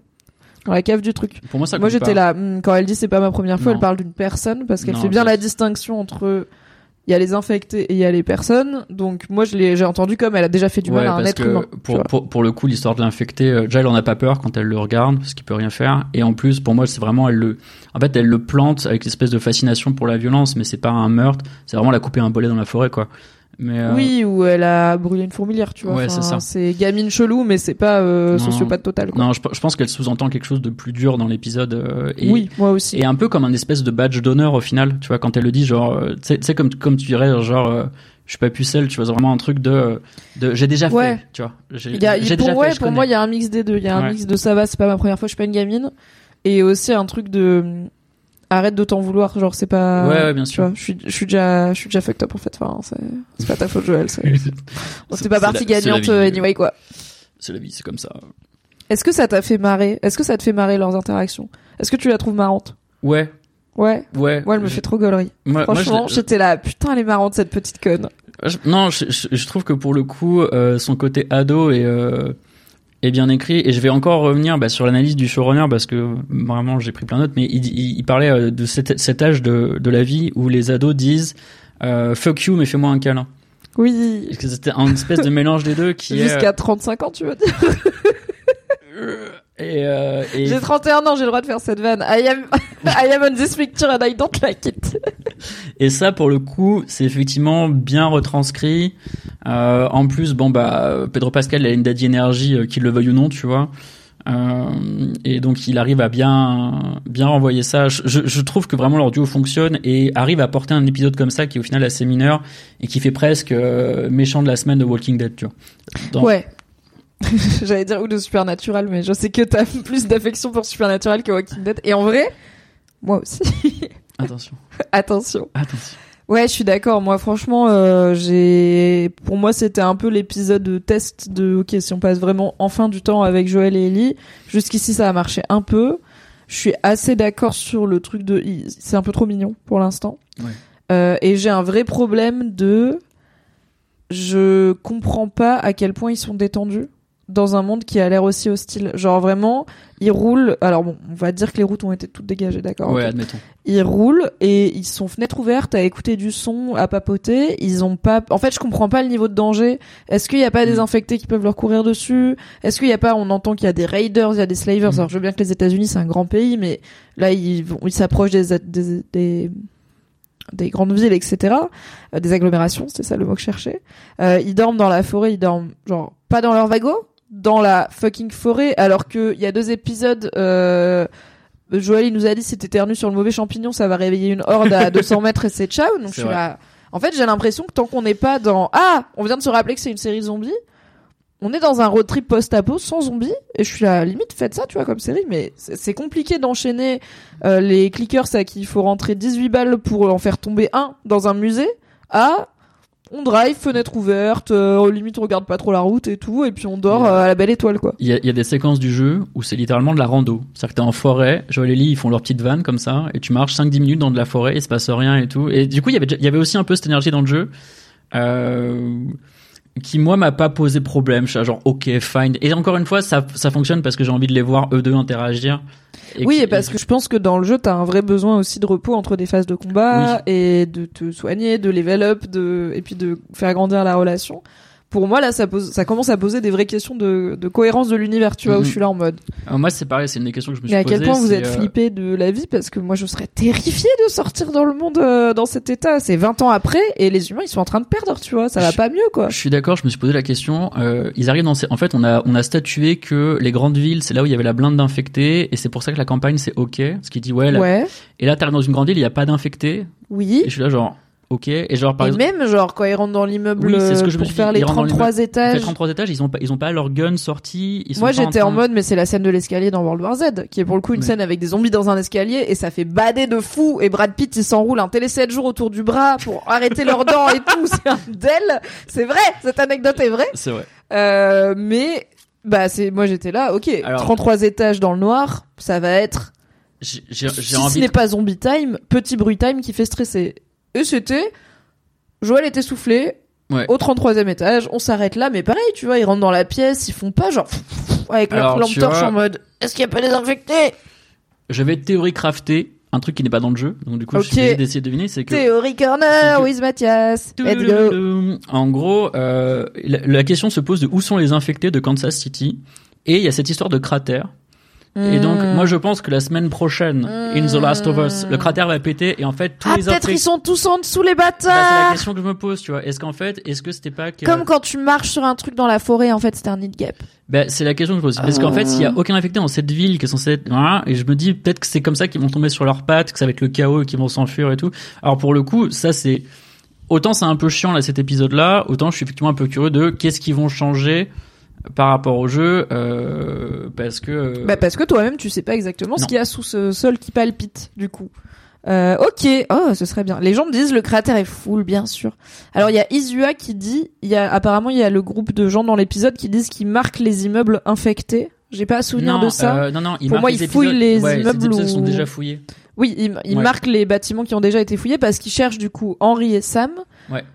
du truc. Pour moi, moi j'étais là quand elle dit c'est pas ma première fois, elle parle d'une personne, parce qu'elle fait bien la distinction entre il y a les infectés et il y a les personnes. Donc moi j'ai entendu comme elle a déjà fait du mal à un être humain. Pour le coup, l'histoire de l'infecté, déjà elle en a pas peur quand elle le regarde, parce qu'il peut rien faire. Et en plus, pour moi, c'est vraiment elle le plante avec l'espèce de fascination pour la violence, mais c'est pas un meurtre, c'est vraiment la couper un bolet dans la forêt, quoi. Mais oui, où elle a brûlé une fourmilière, tu vois. Ouais, c'est ça. C'est gamine chelou, mais c'est pas sociopathe total, quoi. Non, je pense qu'elle sous-entend quelque chose de plus dur dans l'épisode. Oui, moi aussi. Et un peu comme un espèce de badge d'honneur au final, tu vois, quand elle le dit, genre, tu sais, comme tu dirais, genre, je suis pas pucelle, tu vois, c'est vraiment un truc de j'ai déjà fait, tu vois. Pour moi, il y a un mix des deux. Il y a un mix de ça va, c'est pas ma première fois, je suis pas une gamine. Et aussi un truc de arrête de t'en vouloir, genre c'est pas. Ouais, bien sûr. Je suis déjà fucked up en fait. Enfin, c'est pas ta faute, Joël. C'est pas partie gagnante anyway, quoi. C'est la vie, c'est comme ça. Est-ce que ça t'a fait marrer? Est-ce que ça te fait marrer leurs interactions? Est-ce que tu la trouves marrante? Ouais. Moi, elle me fait trop gaulerie. Franchement, j'étais là, putain, elle est marrante cette petite conne. Non, je trouve que pour le coup, son côté ado est bien écrit, et je vais encore revenir sur l'analyse du showrunner, parce que vraiment j'ai pris plein de notes, mais il parlait de cet âge de la vie où les ados disent fuck you mais fais-moi un câlin. Oui. Parce que c'était un espèce de mélange des deux qui jusqu'à 35 ans, tu veux dire. Et j'ai 31 ans, j'ai le droit de faire cette vanne. I am on this picture and I don't like it. Et ça, pour le coup, c'est effectivement bien retranscrit. En plus, Pedro Pascal a une daddy énergie, qu'il le veuille ou non, tu vois. Et donc, il arrive à bien renvoyer ça. Je trouve que vraiment leur duo fonctionne et arrive à porter un épisode comme ça qui est au final assez mineur et qui fait presque méchant de la semaine de Walking Dead, tu vois. Ouais. J'allais dire ou de Supernatural, mais je sais que t'as plus d'affection pour Supernatural que Walking Dead. Et en vrai, moi aussi. Attention. Ouais, je suis d'accord. Moi, franchement, pour moi, c'était un peu l'épisode de test de, ok, si on passe vraiment enfin du temps avec Joël et Ellie. Jusqu'ici, ça a marché un peu. Je suis assez d'accord sur le truc c'est un peu trop mignon pour l'instant. Ouais. Et j'ai un vrai problème je comprends pas à quel point ils sont détendus dans un monde qui a l'air aussi hostile. Genre vraiment, ils roulent. Alors bon, on va dire que les routes ont été toutes dégagées, d'accord. Ouais, okay. Admettons. Ils roulent et ils sont fenêtres ouvertes à écouter du son, à papoter. Ils ont pas. En fait, je comprends pas le niveau de danger. Est-ce qu'il y a pas des infectés qui peuvent leur courir dessus? Est-ce qu'il y a pas? On entend qu'il y a des raiders, il y a des slavers. Alors je veux bien que les États-Unis c'est un grand pays, mais là ils s'approchent des grandes villes, etc. Des agglomérations, c'était ça le mot que je cherchais. Ils dorment dans la forêt, ils dorment genre pas dans leur wagon, dans la fucking forêt, alors que il y a 2 épisodes, Joël il nous a dit si t'éternues sur le mauvais champignon, ça va réveiller une horde à 200 mètres et c'est ciao. Donc je suis là. En fait, j'ai l'impression que tant qu'on n'est pas dans on vient de se rappeler que c'est une série zombie, on est dans un road trip post-apo sans zombies, et je suis à la limite, faites ça, tu vois, comme série, mais c'est compliqué d'enchaîner les clickers à qui il faut rentrer 18 balles pour en faire tomber un dans un musée, on drive, fenêtre ouverte, limite on regarde pas trop la route et tout, et puis on dort à la belle étoile, quoi. Il y a des séquences du jeu où c'est littéralement de la rando. C'est-à-dire que t'es en forêt, Joël et Ellie, ils font leur petite vanne comme ça, et tu marches 5-10 minutes dans de la forêt, il se passe rien et tout. Et du coup, il y avait aussi un peu cette énergie dans le jeu, qui moi m'a pas posé problème. Je suis genre ok fine, et encore une fois ça fonctionne parce que j'ai envie de les voir eux deux interagir et parce que je pense que dans le jeu t'as un vrai besoin aussi de repos entre des phases de combat, et de te soigner, de level up, et puis de faire grandir la relation. Pour moi là ça commence à poser des vraies questions de cohérence de l'univers, tu vois, où je suis là en mode moi c'est pareil, c'est une des questions que je me suis posée. Mais à quel point vous êtes flippé de la vie, parce que moi je serais terrifiée de sortir dans le monde dans cet état. C'est 20 ans après et les humains ils sont en train de perdre, tu vois, ça va pas mieux, quoi. Je suis d'accord, je me suis posé la question, ils arrivent en fait on a statué que les grandes villes c'est là où il y avait la blinde d'infectés, et c'est pour ça que la campagne c'est ok, ce qui dit ouais. Et là t'arrives dans une grande ville, il y a pas d'infectés. Oui. Et je suis là genre ok, et genre par exemple, même genre quand ils rentrent dans l'immeuble pour faire les 33 étages. Les 33 étages, ils ont pas leur gun sorti, Moi j'étais en mode mais c'est la scène de l'escalier dans World War Z qui est pour le coup une scène avec des zombies dans un escalier, et ça fait bader de fou, et Brad Pitt il s'enroule un télé 7 jours autour du bras pour arrêter leurs dents et tout, c'est un del. C'est vrai, cette anecdote est vraie. C'est vrai. Mais moi j'étais là, ok, alors, 33 étages dans le noir, ça va être si ce n'est pas zombie time, petit bruit time qui fait stresser. Et c'était Joël est essoufflé au 33e étage, on s'arrête là, mais pareil, tu vois, ils rentrent dans la pièce, ils font pas genre avec leur lampe torche en mode est-ce qu'il y a pas des infectés. Je vais théorie crafter un truc qui n'est pas dans le jeu, donc du coup je suis obligé d'essayer de deviner. C'est que théorie corner with Mathias, let's go. En gros, la question se pose de où sont les infectés de Kansas City, et il y a cette histoire de cratère. Et donc, moi, je pense que la semaine prochaine, in The Last of Us, le cratère va péter, et en fait, tous les peut-être ils sont tous en dessous, les bâtards! C'est la question que je me pose, tu vois. Est-ce que c'était pas comme quand tu marches sur un truc dans la forêt, en fait, c'était un nid de guêpe. C'est la question que je me pose. Parce qu'en fait, s'il y a aucun infecté dans cette ville qui est censée être, voilà, et je me dis, peut-être que c'est comme ça qu'ils vont tomber sur leurs pattes, que ça va être le chaos et qu'ils vont s'enfuir et tout. Alors, pour le coup, ça, autant c'est un peu chiant, là, cet épisode-là, autant je suis effectivement un peu curieux de qu'est-ce qu'ils vont changer par rapport au jeu, parce que toi-même tu sais pas exactement ce qu'il y a sous ce sol qui palpite, du coup. Ok, ce serait bien. Les gens me disent le cratère est full, bien sûr. Alors il y a Izua qui dit, apparemment il y a le groupe de gens dans l'épisode qui disent qu'ils marquent les immeubles infectés. J'ai pas souvenir de ça. Non, pour moi ils fouillent les immeubles qui sont déjà fouillés. Oui, ils marquent les bâtiments qui ont déjà été fouillés parce qu'ils cherchent du coup Henry et Sam. Ouais.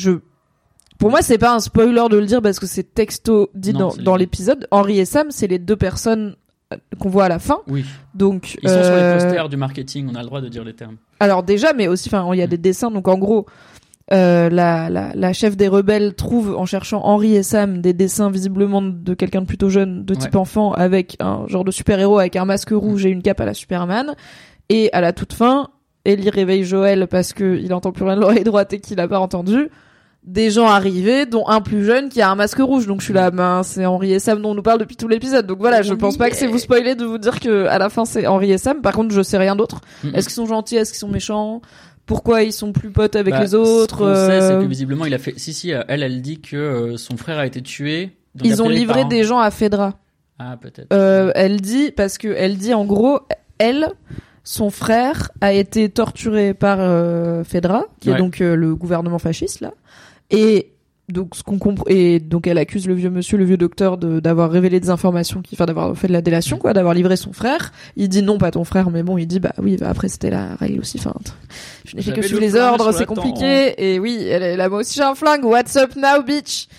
Pour moi, c'est pas un spoiler de le dire parce que c'est texto dit dans l'épisode. Henry et Sam, c'est les 2 personnes qu'on voit à la fin. Oui. Donc, ils sont sur les posters du marketing, on a le droit de dire les termes. Alors déjà, mais aussi, il y a des dessins. Donc en gros, la chef des rebelles trouve en cherchant Henry et Sam des dessins visiblement de quelqu'un de plutôt jeune, de type enfant, avec un genre de super-héros avec un masque rouge et une cape à la Superman. Et à la toute fin, Ellie réveille Joel parce que il entend plus rien de l'oreille droite et qu'il a pas entendu. Des gens arrivés, dont un plus jeune qui a un masque rouge. Donc je suis là, c'est Henry et Sam dont on nous parle depuis tout l'épisode. Donc voilà, je pense pas que c'est vous spoiler de vous dire que à la fin c'est Henry et Sam. Par contre, je sais rien d'autre. Est-ce qu'ils sont gentils? Est-ce qu'ils sont méchants? Pourquoi ils sont plus potes avec les autres? Ce qu'on sait, c'est que visiblement il a fait. Si, elle dit que son frère a été tué. Donc ils ont livré des gens à Fedra. Ah, peut-être. Elle dit en gros, son frère a été torturé par Fedra, qui est donc le gouvernement fasciste là, et donc ce qu'on comprend, et donc elle accuse le vieux docteur d'avoir révélé des informations, d'avoir fait de la délation, quoi, d'avoir livré son frère. Il dit non, pas ton frère, mais bon, il dit après c'était la règle aussi. Enfin, je n'ai fait que suivre les ordres, c'est compliqué. Et oui, elle est là, moi aussi j'ai un flingue. What's up now, bitch?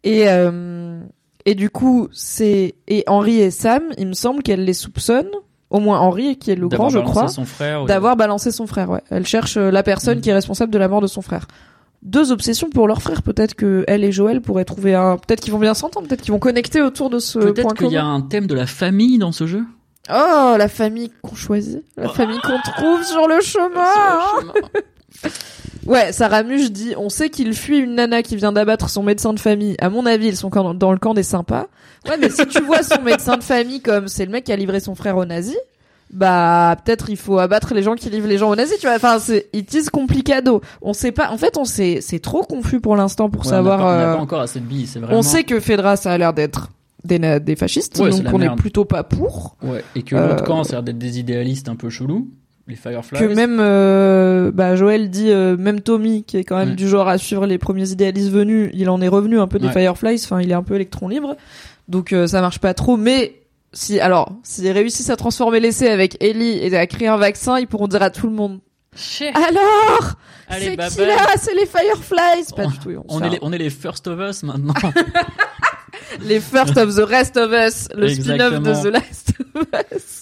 Et du coup et Henry et Sam, il me semble qu'elle les soupçonne. Au moins Henry, qui est le grand, je crois, d'avoir balancé son frère. Ouais, elle cherche la personne qui est responsable de la mort de son frère. 2 obsessions pour leur frère. Peut-être que elle et Joël pourraient trouver peut-être qu'ils vont bien s'entendre, peut-être qu'ils vont connecter autour de ce point commun. Peut-être qu'il y a un thème de la famille dans ce jeu. Oh, la famille qu'on choisit, la famille qu'on trouve sur le chemin. Ouais, Sarah Muche dit, on sait qu'il fuit une nana qui vient d'abattre son médecin de famille. À mon avis, ils sont dans le camp des sympas. Ouais, mais si tu vois son médecin de famille comme c'est le mec qui a livré son frère aux nazis, bah peut-être il faut abattre les gens qui livrent les gens aux nazis, tu vois. Enfin, it is complicado. On sait pas. En fait, c'est trop confus pour l'instant pour savoir. On n'a pas encore assez de billes. C'est vraiment. On sait que Fedra, ça a l'air d'être des fascistes, donc on est plutôt pas pour. Ouais. Et que l'autre camp, ça a l'air d'être des idéalistes un peu chelous. Les Fireflies. Que même Joël dit même Tommy qui est quand même du genre à suivre les premiers idéalistes venus, il en est revenu un peu des Fireflies, enfin il est un peu électron libre. Donc ça marche pas trop, mais s'ils réussissent à transformer l'essai avec Ellie et à créer un vaccin, ils pourront dire à tout le monde alors c'est qui là? C'est les Fireflies. Pas du tout. On est les First of Us maintenant. Les First of the Rest of Us, le spin-off de The Last of Us.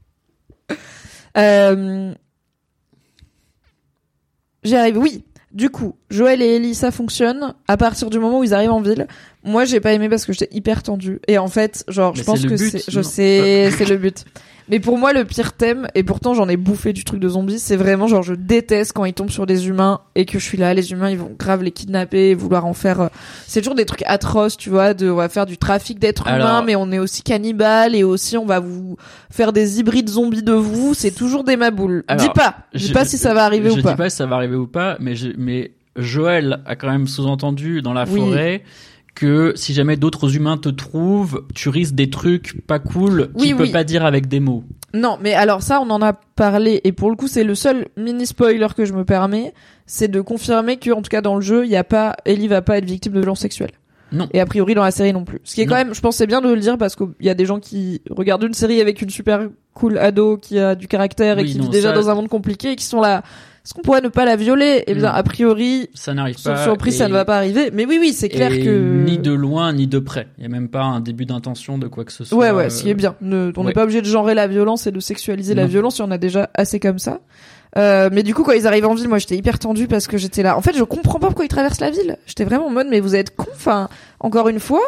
J'y arrive. Oui. Du coup, Joël et Ellie, ça fonctionne à partir du moment où ils arrivent en ville. Moi, j'ai pas aimé parce que j'étais hyper tendue. Et en fait, genre, je pense que c'est le but. Mais pour moi, le pire thème, et pourtant j'en ai bouffé du truc de zombies, c'est vraiment genre je déteste quand ils tombent sur des humains et que je suis là, les humains ils vont grave les kidnapper, vouloir en faire... C'est toujours des trucs atroces, tu vois, on va faire du trafic d'êtres humains, mais on est aussi cannibales et aussi on va vous faire des hybrides zombies de vous, c'est toujours des maboules. Dis pas si ça va arriver ou pas. Je dis pas si ça va arriver ou pas, mais Joël a quand même sous-entendu dans la forêt que si jamais d'autres humains te trouvent, tu risques des trucs pas cool qu'il peut pas dire avec des mots. Non, mais alors ça, on en a parlé, et pour le coup, c'est le seul mini-spoiler que je me permets, c'est de confirmer que, en tout cas, dans le jeu, Ellie va pas être victime de violences sexuelles. Non. Et a priori, dans la série non plus. Ce qui est quand même, je pense, c'est bien de le dire, parce qu'il y a des gens qui regardent une série avec une super cool ado qui a du caractère et qui vit déjà dans un monde compliqué et qui sont là... Est-ce qu'on pourrait ne pas la violer? Eh bien, a priori, ça n'arrive pas. Surprise, ça ne va pas arriver. Mais oui, c'est clair que... Ni de loin, ni de près. Il n'y a même pas un début d'intention de quoi que ce soit. Ouais, ce qui est bien. On n'est pas obligé de genrer la violence et de sexualiser la violence. Il y en a déjà assez comme ça. Mais du coup, quand ils arrivent en ville, moi, j'étais hyper tendue parce que j'étais là. En fait, je comprends pas pourquoi ils traversent la ville. J'étais vraiment en mode, mais vous êtes cons. Enfin, encore une fois,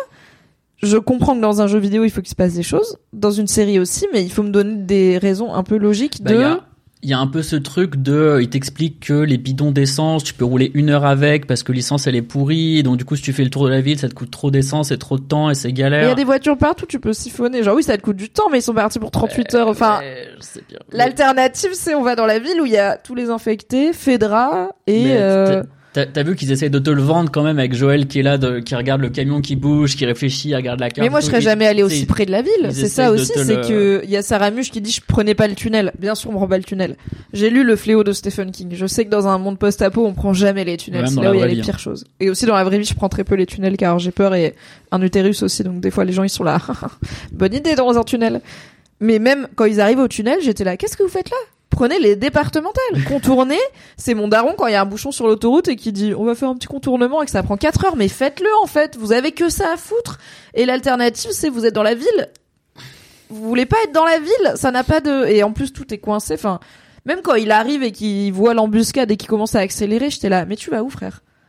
je comprends que dans un jeu vidéo, il faut qu'il se passe des choses. Dans une série aussi, mais il faut me donner des raisons un peu logiques Il y a un peu ce truc il t'explique que les bidons d'essence, tu peux rouler 1 heure avec parce que l'essence elle est pourrie, donc du coup si tu fais le tour de la ville, ça te coûte trop d'essence et trop de temps et c'est galère. Il y a des voitures partout, tu peux siphonner. Genre oui, ça te coûte du temps, mais ils sont partis pour 38 heures. Enfin, je sais bien. L'alternative, c'est on va dans la ville où il y a tous les infectés, Fedra et... T'as vu qu'ils essayent de te le vendre quand même avec Joël qui est là, qui regarde le camion qui bouge, qui réfléchit, regarde la carte. Mais moi, je serais jamais allé aussi près de la ville. C'est ça aussi, c'est que il y a Sarah Muche qui dit je prenais pas le tunnel. Bien sûr, on prend pas le tunnel. J'ai lu Le Fléau de Stephen King. Je sais que dans un monde post-apo, on prend jamais les tunnels. C'est là où il y a les pires choses. Et aussi dans la vraie vie, je prends très peu les tunnels car j'ai peur et un utérus aussi. Donc des fois, les gens ils sont là. Bonne idée dans un tunnel. Mais même quand ils arrivent au tunnel, j'étais là. Qu'est-ce que vous faites là? Prenez les départementales. Contournez. C'est mon daron quand il y a un bouchon sur l'autoroute et qui dit on va faire un petit contournement et que ça prend 4 heures. Mais faites-le en fait. Vous avez que ça à foutre. Et l'alternative, c'est vous êtes dans la ville. Vous voulez pas être dans la ville. Ça n'a pas de... Et en plus, tout est coincé. Enfin, même quand il arrive et qu'il voit l'embuscade et qu'il commence à accélérer, j'étais là. Mais tu vas où, frère?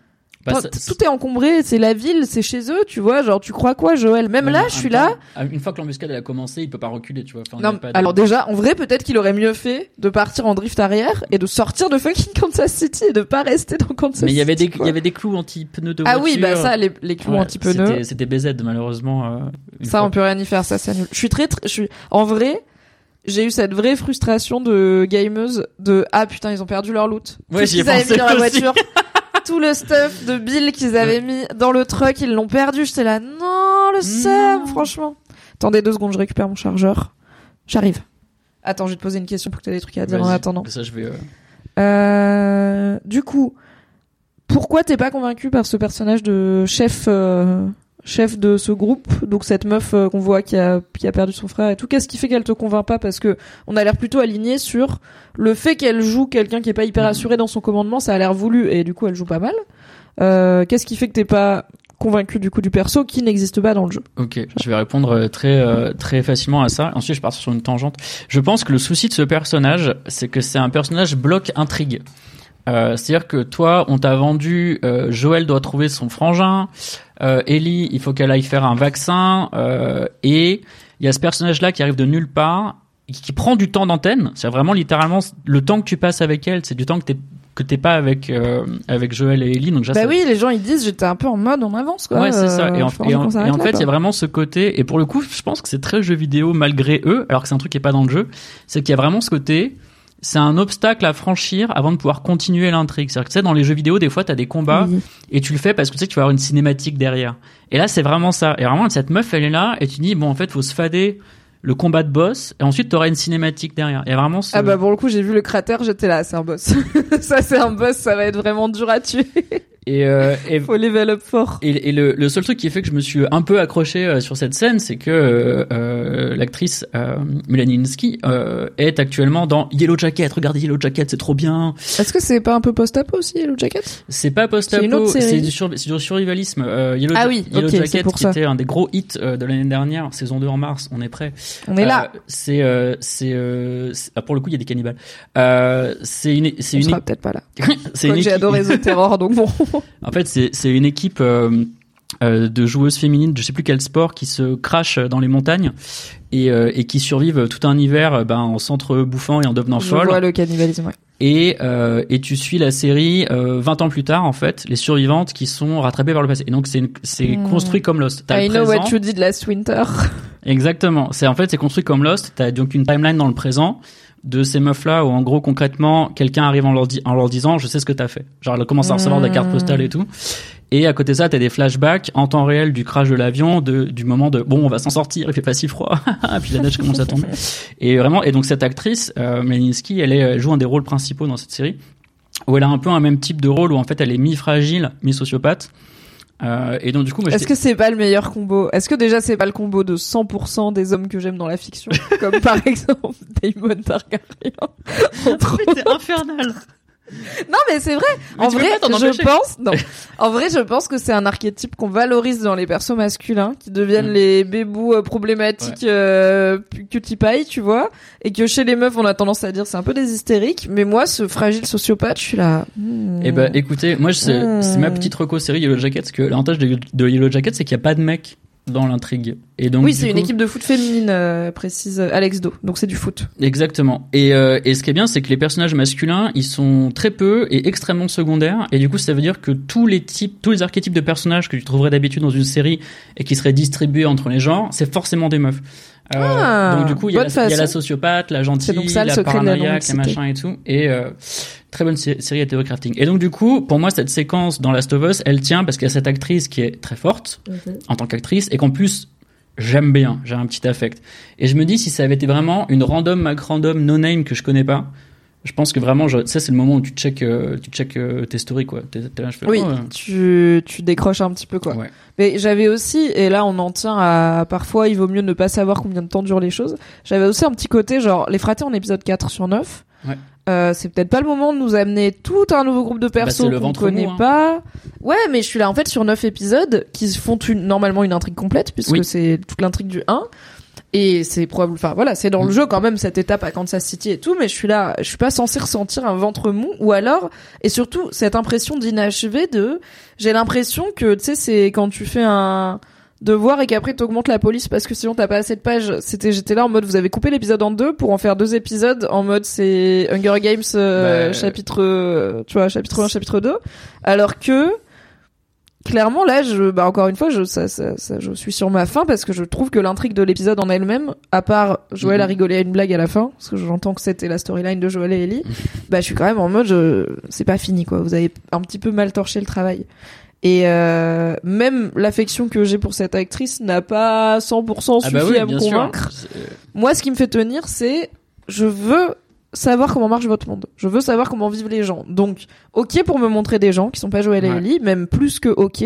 Tout est encombré, c'est la ville, c'est chez eux, tu vois, genre tu crois quoi, Joël? Même là, je suis là. Une fois que l'embuscade elle a commencé, il peut pas reculer, tu vois. Enfin, non, alors déjà, en vrai, peut-être qu'il aurait mieux fait de partir en drift arrière et de sortir de fucking Kansas City et de pas rester dans Kansas City. Mais il y avait des clous anti-pneus de voiture. Ah oui, bah ça, les clous anti-pneus. C'était BZ, malheureusement. Ça, on peut rien y faire, ça, c'est nul. En vrai, j'ai eu cette vraie frustration de gameuse de putain, ils ont perdu leur loot. Ouais, tout ce qu'ils avaient mis dans la voiture. Tout le stuff de Bill qu'ils avaient mis dans le truck, ils l'ont perdu. J'étais là, non, le seum, franchement. Attendez 2 secondes, je récupère mon chargeur. J'arrive. Attends, je vais te poser une question pour que tu aies des trucs à dire en attendant. Ça, je vais. Du coup, pourquoi t'es pas convaincu par ce personnage de chef de ce groupe, donc cette meuf qu'on voit qui a perdu son frère et tout? Qu'est-ce qui fait qu'elle te convainc pas? Parce que on a l'air plutôt aligné sur le fait qu'elle joue quelqu'un qui est pas hyper assuré dans son commandement, ça a l'air voulu et du coup elle joue pas mal. Qu'est-ce qui fait que t'es pas convaincu du coup du perso qui n'existe pas dans le jeu? Ok, je vais répondre très facilement à ça. Ensuite, je pars sur une tangente. Je pense que le souci de ce personnage, c'est que c'est un personnage bloc intrigue. C'est-à-dire que toi, on t'a vendu Joël doit trouver son frangin, Ellie, il faut qu'elle aille faire un vaccin, et il y a ce personnage-là qui arrive de nulle part, qui prend du temps d'antenne. C'est vraiment littéralement le temps que tu passes avec elle, c'est du temps que t'es pas avec Joël et Ellie. Donc oui, les gens ils disent j'étais un peu en mode on avance quoi. Ouais, c'est ça. Et en fait, il y a vraiment ce côté, et pour le coup, je pense que c'est très jeu vidéo malgré eux, alors que c'est un truc qui est pas dans le jeu, c'est qu'il y a vraiment ce côté. C'est un obstacle à franchir avant de pouvoir continuer l'intrigue. C'est-à-dire que tu sais, dans les jeux vidéo, des fois, t'as des combats et tu le fais parce que tu sais que tu vas avoir une cinématique derrière. Et là, c'est vraiment ça. Et vraiment, cette meuf, elle est là et tu dis, bon, en fait, faut se fader le combat de boss et ensuite t'auras une cinématique derrière. Il y a vraiment ce... Ah bah, pour le coup, j'ai vu le cratère, j'étais là, c'est un boss. Ça, c'est un boss, ça va être vraiment dur à tuer. Et faut level up fort. Et le seul truc qui fait que je me suis un peu accroché sur cette scène, c'est que l'actrice Melanie Lynskey est actuellement dans Yellow Jacket. Regardez Yellow Jacket, c'est trop bien. Est-ce que c'est pas un peu post-apo aussi Yellow Jacket? C'est pas post-apo, c'est du survivalisme. Yellow Jacket qui était un des gros hits de l'année dernière, saison 2 en mars, on est prêt. On est là. Pour le coup, il y a des cannibales. On sera peut-être pas là. J'ai adoré The Terror, donc bon. En fait, c'est une équipe de joueuses féminines, je sais plus quel sport, qui se crachent dans les montagnes et qui survivent tout un hiver en s'entre-bouffant et en devenant folles. Je vois le cannibalisme, ouais. Et tu suis la série 20 ans plus tard, en fait, les survivantes qui sont rattrapées par le passé. Et donc c'est construit comme Lost. I know what you did last winter. Exactement. C'est construit comme Lost. T'as donc une timeline dans le présent de ces meufs-là où, en gros, concrètement, quelqu'un arrive en leur disant, je sais ce que t'as fait. Genre, elle commence à recevoir des cartes postales et tout. Et à côté de ça, t'as des flashbacks en temps réel du crash de l'avion, du moment de, bon, on va s'en sortir, il fait pas si froid. Puis la neige commence à tomber. Et vraiment, et donc cette actrice, Melanie Lynskey, elle joue un des rôles principaux dans cette série, où elle a un peu un même type de rôle où, en fait, elle est mi-fragile, mi-sociopathe. Et donc, du coup, est-ce que c'est pas le meilleur combo? Est-ce que déjà c'est pas le combo de 100% des hommes que j'aime dans la fiction? Comme par exemple Daemon Targaryen. C'est infernal. Non mais c'est vrai. En vrai, je pense que c'est un archétype qu'on valorise dans les persos masculins qui deviennent les bébous problématiques cutie pie, tu vois, et que chez les meufs on a tendance à dire c'est un peu des hystériques, mais moi ce fragile sociopathe, je suis là. Eh ben écoutez, moi c'est ma petite reco série Yellow Jacket, parce que l'avantage de Yellow Jacket c'est qu'il y a pas de mec dans l'intrigue. Et donc, oui, c'est une équipe de foot féminine, précise Alex Do. Donc c'est du foot. Exactement. Et ce qui est bien, c'est que les personnages masculins, ils sont très peu et extrêmement secondaires. Et du coup, ça veut dire que tous les archétypes de personnages que tu trouverais d'habitude dans une série et qui seraient distribués entre les genres, c'est forcément des meufs. Donc du coup, il y a la sociopathe, la gentille, la paranoïaque, la machin et tout. Et très bonne série à théorie crafting. Et donc du coup, pour moi, cette séquence dans Last of Us, elle tient parce qu'il y a cette actrice qui est très forte en tant qu'actrice et qu'en plus j'aime bien, j'ai un petit affect. Et je me dis, si ça avait été vraiment une random no name que je connais pas, je pense que vraiment, ça c'est le moment où tu check tes stories, quoi. T'es là, je fais, tu décroches un petit peu, quoi. Ouais. Mais j'avais aussi, et là on en tient à parfois il vaut mieux ne pas savoir combien de temps durent les choses. J'avais aussi un petit côté genre les fratés en épisode 4 sur 9. Ouais. C'est peut-être pas le moment de nous amener tout un nouveau groupe de persos qu'on connaît pas. Ouais, mais je suis là en fait sur 9 épisodes qui font normalement une intrigue complète puisque c'est toute l'intrigue du 1. Et c'est probable, enfin voilà, c'est dans le jeu quand même cette étape à Kansas City et tout, mais je suis pas censée ressentir un ventre mou, ou alors, et surtout cette impression d'inachevé j'ai l'impression que, tu sais, c'est quand tu fais un devoir et qu'après t'augmentes la police parce que sinon t'as pas assez de pages. J'étais là en mode, vous avez coupé l'épisode en 2 pour en faire 2 épisodes en mode c'est Hunger Games chapitre 1, chapitre 2, alors que clairement là encore une fois je suis sur ma faim parce que je trouve que l'intrigue de l'épisode en elle-même, à part Joël a rigolé à une blague à la fin parce que j'entends que c'était la storyline de Joël et Ellie, je suis quand même en mode c'est pas fini quoi, vous avez un petit peu mal torché le travail. Et même l'affection que j'ai pour cette actrice n'a pas 100% suffi à me convaincre. Moi, ce qui me fait tenir, c'est je veux savoir comment marche votre monde. Je veux savoir comment vivent les gens. Donc, ok pour me montrer des gens qui sont pas Joël et Ellie, même plus que ok.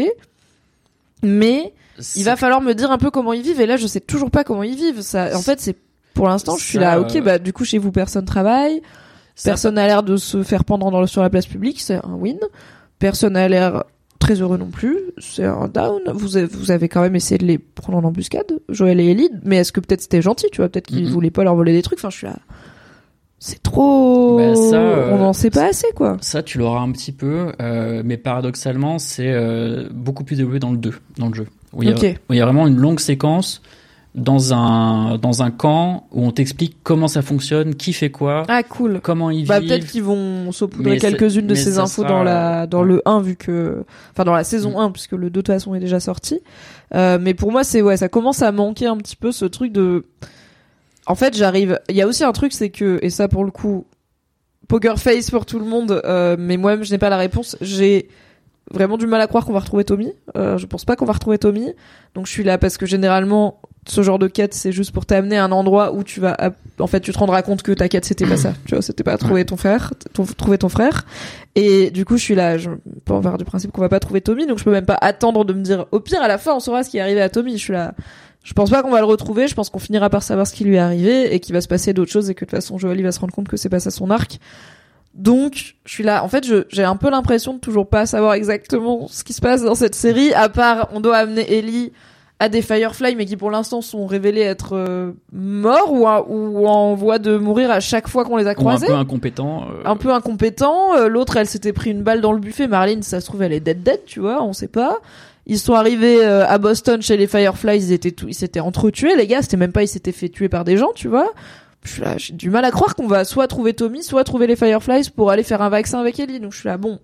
Mais il va falloir me dire un peu comment ils vivent. Et là, je sais toujours pas comment ils vivent. Ça, en fait, c'est pour l'instant, je suis là. Ok, du coup, chez vous, personne travaille. Personne n'a l'air de se faire pendre sur la place publique. C'est un win. Personne n'a l'air très heureux non plus, c'est un down. Vous avez quand même essayé de les prendre en embuscade, Joël et Ellie, mais est-ce que peut-être c'était gentil, tu vois, peut-être qu'ils voulaient pas leur voler des trucs. Enfin, je suis là, c'est trop, on n'en sait pas assez quoi. Ça, tu l'auras un petit peu, mais paradoxalement, c'est beaucoup plus développé dans le jeu, où il y a vraiment une longue séquence dans un camp où on t'explique comment ça fonctionne, qui fait quoi, cool, comment ils vivent. Peut-être qu'ils vont saupoudrer quelques-unes de ces infos dans le 1 vu que dans la saison 1 puisque le 2 de toute façon est déjà sorti. Mais pour moi ça commence à manquer un petit peu ce truc de en fait, il y a aussi un truc, c'est que, et ça pour le coup poker face pour tout le monde, mais moi-même je n'ai pas la réponse, j'ai vraiment du mal à croire qu'on va retrouver Tommy. Je pense pas qu'on va retrouver Tommy. Donc je suis là parce que généralement ce genre de quête c'est juste pour t'amener à un endroit où tu vas en fait tu te rendras compte que ta quête c'était pas ça. Tu vois, c'était pas trouver ton frère, trouver ton frère. Et du coup je suis là, je peux en faire du principe qu'on va pas trouver Tommy, donc je peux même pas attendre de me dire au pire à la fin on saura ce qui est arrivé à Tommy. Je suis là, je pense pas qu'on va le retrouver, je pense qu'on finira par savoir ce qui lui est arrivé et qu'il va se passer d'autres choses et que de toute façon Joël il va se rendre compte que c'est pas ça son arc. Donc, je suis là. En fait, j'ai un peu l'impression de toujours pas savoir exactement ce qui se passe dans cette série, à part, on doit amener Ellie à des Firefly, mais qui pour l'instant sont révélés être morts ou en voie de mourir à chaque fois qu'on les a croisés. Un peu incompétents. Un peu incompétents. L'autre, elle s'était pris une balle dans le buffet. Marlene, ça se trouve, elle est dead, tu vois, on sait pas. Ils sont arrivés à Boston chez les Fireflies, ils s'étaient entretués, les gars. C'était même pas, ils s'étaient fait tuer par des gens, tu vois. Je suis là, j'ai du mal à croire qu'on va soit trouver Tommy, soit trouver les Fireflies pour aller faire un vaccin avec Ellie. Donc je suis là, bon.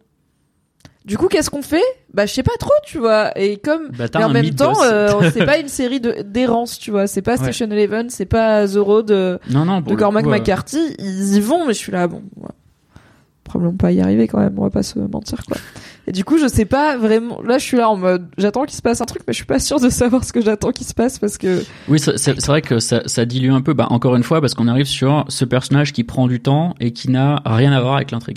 Du coup, qu'est-ce qu'on fait ? Je sais pas trop, tu vois. Et comme, mais en même temps, c'est pas une série d'errance, tu vois. C'est pas Station Eleven, c'est pas The Road de Cormac McCarthy. Ils y vont, mais je suis là, bon. Ouais. Probablement pas y arriver quand même, on va pas se mentir, quoi. Et du coup, je sais pas vraiment. Là, je suis là en mode, j'attends qu'il se passe un truc, mais je suis pas sûre de savoir ce que j'attends qu'il se passe parce que. Oui, c'est vrai que ça dilue un peu. Encore une fois, parce qu'on arrive sur ce personnage qui prend du temps et qui n'a rien à voir avec l'intrigue.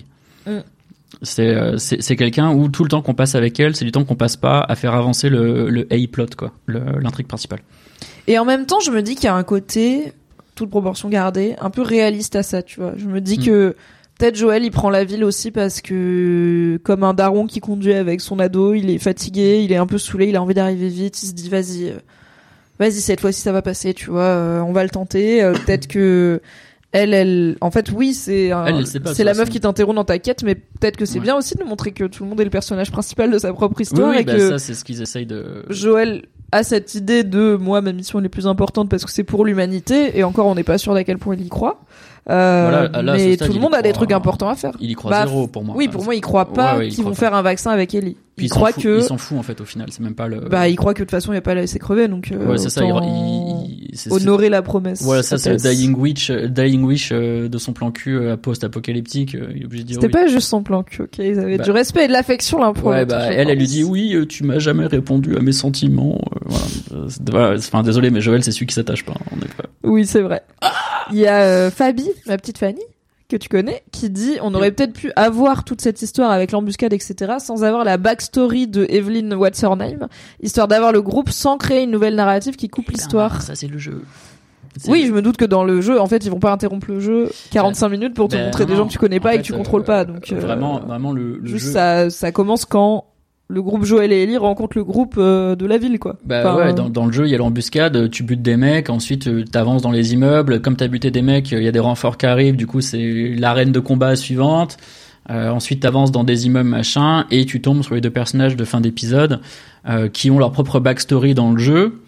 C'est quelqu'un où tout le temps qu'on passe avec elle, c'est du temps qu'on passe pas à faire avancer le A-plot, quoi, l'intrigue principale. Et en même temps, je me dis qu'il y a un côté, toute proportion gardée, un peu réaliste à ça, tu vois. Je me dis que peut-être Joël, il prend la ville aussi parce que, comme un daron qui conduit avec son ado, il est fatigué, il est un peu saoulé, il a envie d'arriver vite, il se dit vas-y, cette fois-ci ça va passer, tu vois, on va le tenter, peut-être que elle, en fait, oui, c'est la meuf qui t'interrompt dans ta quête, mais peut-être que c'est bien aussi de montrer que tout le monde est le personnage principal de sa propre histoire et que ça, c'est ce qu'ils essayent de. Joël a cette idée de moi, ma mission est la plus importante parce que c'est pour l'humanité, et encore on n'est pas sûr d'à quel point il y croit. Là, mais tout le monde a des trucs importants à faire. Il y croit zéro pour moi. Oui, pour moi, il croit pas qu'ils vont faire un vaccin avec Ellie. Il croit que. Il s'en fout en fait au final. C'est même pas le. Il croit que de toute façon il y a pas à la laisser crever, donc. C'est ça. Honorer la promesse. Voilà, ça c'est le dying wish de son plan cul post-apocalyptique. Il est obligé de dire. C'était pas juste son plan cul, ok. Ils avaient du respect et de l'affection là pour. Elle lui dit oui, tu m'as jamais répondu à mes sentiments. Voilà. Enfin, désolé, mais Joël c'est celui qui s'attache pas. Oui, c'est vrai. Il y a Fabi, ma petite Fanny, que tu connais, qui dit on aurait peut-être pu avoir toute cette histoire avec l'embuscade, etc., sans avoir la backstory de Evelyn What's Her Name, histoire d'avoir le groupe sans créer une nouvelle narrative qui coupe l'histoire. Ça, c'est le jeu. Oui, je me doute que dans le jeu, en fait, ils vont pas interrompre le jeu 45 minutes pour te montrer des gens que tu connais pas et que tu contrôles pas. Donc vraiment le juste jeu. ça commence quand le groupe Joël et Ellie rencontre le groupe de la ville, quoi. Bah ouais, dans le jeu, il y a l'embuscade, tu butes des mecs, ensuite t'avances dans les immeubles, comme t'as buté des mecs, il y a des renforts qui arrivent, du coup c'est l'arène de combat suivante. Ensuite t'avances dans des immeubles machin, et tu tombes sur les 2 personnages de fin d'épisode qui ont leur propre backstory dans le jeu.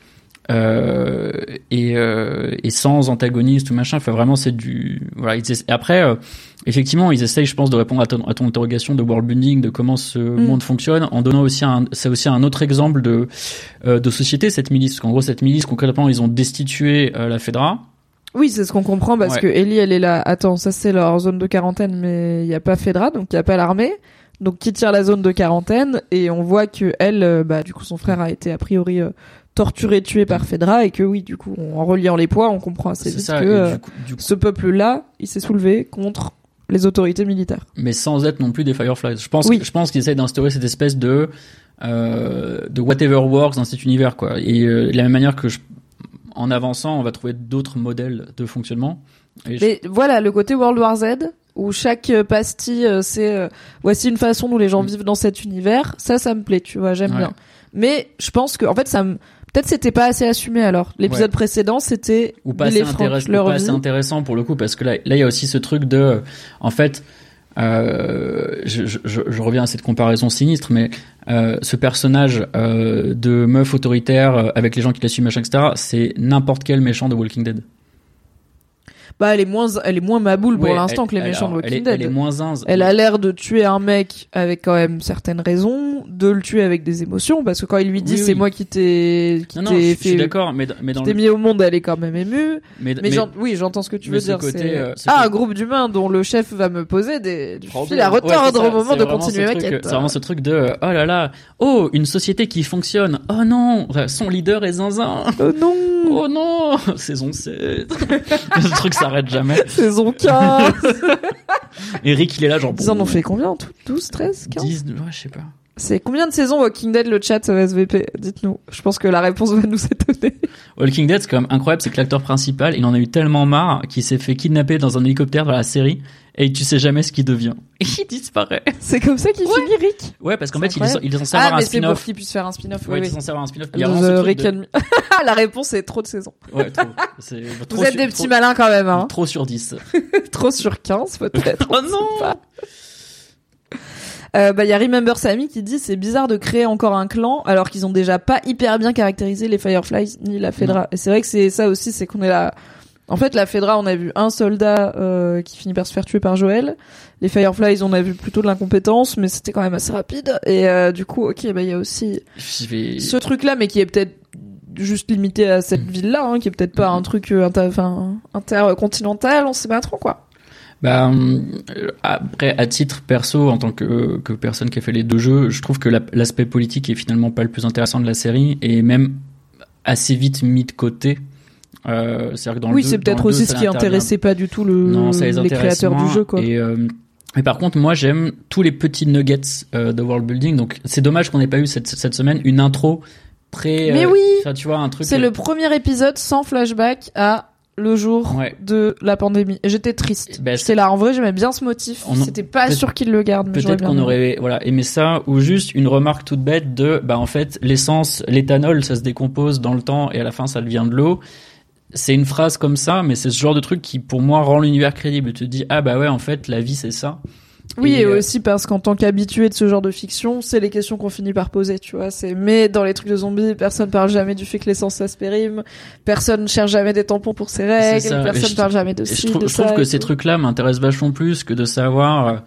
Et sans antagoniste ou machin, enfin vraiment c'est du voilà. Après effectivement ils essayent, je pense, de répondre à ton interrogation de worldbuilding, de comment ce monde fonctionne, en donnant aussi c'est aussi un autre exemple de société, cette milice, parce qu'en gros cette milice concrètement ils ont destitué la Fedra. Oui, c'est ce qu'on comprend, parce que Ellie elle est là, attends, ça c'est leur zone de quarantaine, mais il y a pas Fedra, donc il y a pas l'armée, donc qui tire la zone de quarantaine, et on voit que elle du coup son frère a été a priori torturé, tué par Fedra, et que oui, du coup, en reliant les poids, on comprend assez vite que du coup, ce peuple-là, il s'est soulevé contre les autorités militaires. Mais sans être non plus des Fireflies. Je pense qu'ils essayent d'instaurer cette espèce de whatever works dans cet univers, quoi. Et de la même manière que en avançant, on va trouver d'autres modèles de fonctionnement. Mais voilà, le côté World War Z, où chaque pastille, c'est voici une façon dont les gens vivent dans cet univers, ça me plaît, tu vois, j'aime bien. Mais je pense que, en fait, peut-être c'était pas assez assumé alors. L'épisode précédent, c'était ou pas assez intéressant pour le coup, parce que là il y a aussi ce truc de, en fait, je reviens à cette comparaison sinistre, mais ce personnage de meuf autoritaire avec les gens qui la suivent, machin, etc., c'est n'importe quel méchant de Walking Dead. Bah, elle est moins maboule pour l'instant que les méchants de Walking Dead. Elle est moins zinze. Elle a l'air de tuer un mec avec quand même certaines raisons, de le tuer avec des émotions, parce que quand il lui dit c'est moi qui t'ai je suis d'accord, mais dans t'ai mis au monde, elle est quand même émue. Mais j'entends ce que tu veux dire. Un groupe d'humains dont le chef va me poser du fil à retordre au moment de continuer ma quête. C'est vraiment ce truc de, oh là là, oh, une société qui fonctionne. Oh non, son leader est zinzin. Oh non, saison 7. Ce truc s'arrête jamais. Saison 15. Eric, il est là, genre. Ils en ont fait combien en tout? 12, 13, 15? 10, ouais, je sais pas. C'est combien de saisons Walking Dead, le chat SVP? Dites-nous. Je pense que la réponse va nous étonner. Walking Dead, c'est quand même incroyable, c'est que l'acteur principal, il en a eu tellement marre qu'il s'est fait kidnapper dans un hélicoptère dans la série, et tu sais jamais ce qu'il devient. Et il disparaît. C'est comme ça qu'il finit, Rick? Ouais, parce qu'en fait, il est censé avoir un spin-off. Mais c'est pour qu'il puisse faire un spin-off. Ouais, il est censé avoir un spin-off. Rick and... La réponse, c'est trop de saisons. Ouais, trop. Vous êtes des petits malins quand même, hein. Trop sur 10. Trop sur 15, peut-être. Oh non! Y a Remember Sammy qui dit c'est bizarre de créer encore un clan alors qu'ils ont déjà pas hyper bien caractérisé les Fireflies ni la Fedra. Et c'est vrai que c'est ça aussi, c'est qu'on est là. En fait, la Fedra, on a vu un soldat qui finit par se faire tuer par Joël. Les Fireflies, on a vu plutôt de l'incompétence, mais c'était quand même assez rapide. Et du coup, il y a aussi ce truc-là, mais qui est peut-être juste limité à cette ville-là, hein, qui est peut-être pas un truc intercontinental, on sait pas trop quoi. Bah, après, à titre perso, en tant que personne qui a fait les 2 jeux, je trouve que l'aspect politique est finalement pas le plus intéressant de la série, et même assez vite mis de côté. C'est-à-dire que dans le 2, c'est peut-être aussi ce qui intéressait pas du tout les créateurs du jeu, quoi. Et par contre, moi, j'aime tous les petits nuggets de world building. Donc, c'est dommage qu'on n'ait pas eu cette semaine une intro mais oui, tu vois, un truc. C'est le premier épisode sans flashback à le jour de la pandémie. Et j'étais triste. J'étais là, en vrai, j'aimais bien ce motif. C'était pas sûr qu'il le garde. Peut-être qu'on aurait, aimé ça, ou juste une remarque toute bête de, en fait, l'essence, l'éthanol, ça se décompose dans le temps et à la fin, ça devient de l'eau. C'est une phrase comme ça, mais c'est ce genre de truc qui, pour moi, rend l'univers crédible. Tu te dis, en fait, la vie, c'est ça. Oui, et aussi parce qu'en tant qu'habitué de ce genre de fiction, c'est les questions qu'on finit par poser, tu vois. Mais dans les trucs de zombies, personne parle jamais du fait que l'essence ça se périme, personne cherche jamais des tampons pour ses règles, personne parle jamais de ci, de ça. Je trouve que ces trucs-là m'intéressent vachement plus que de savoir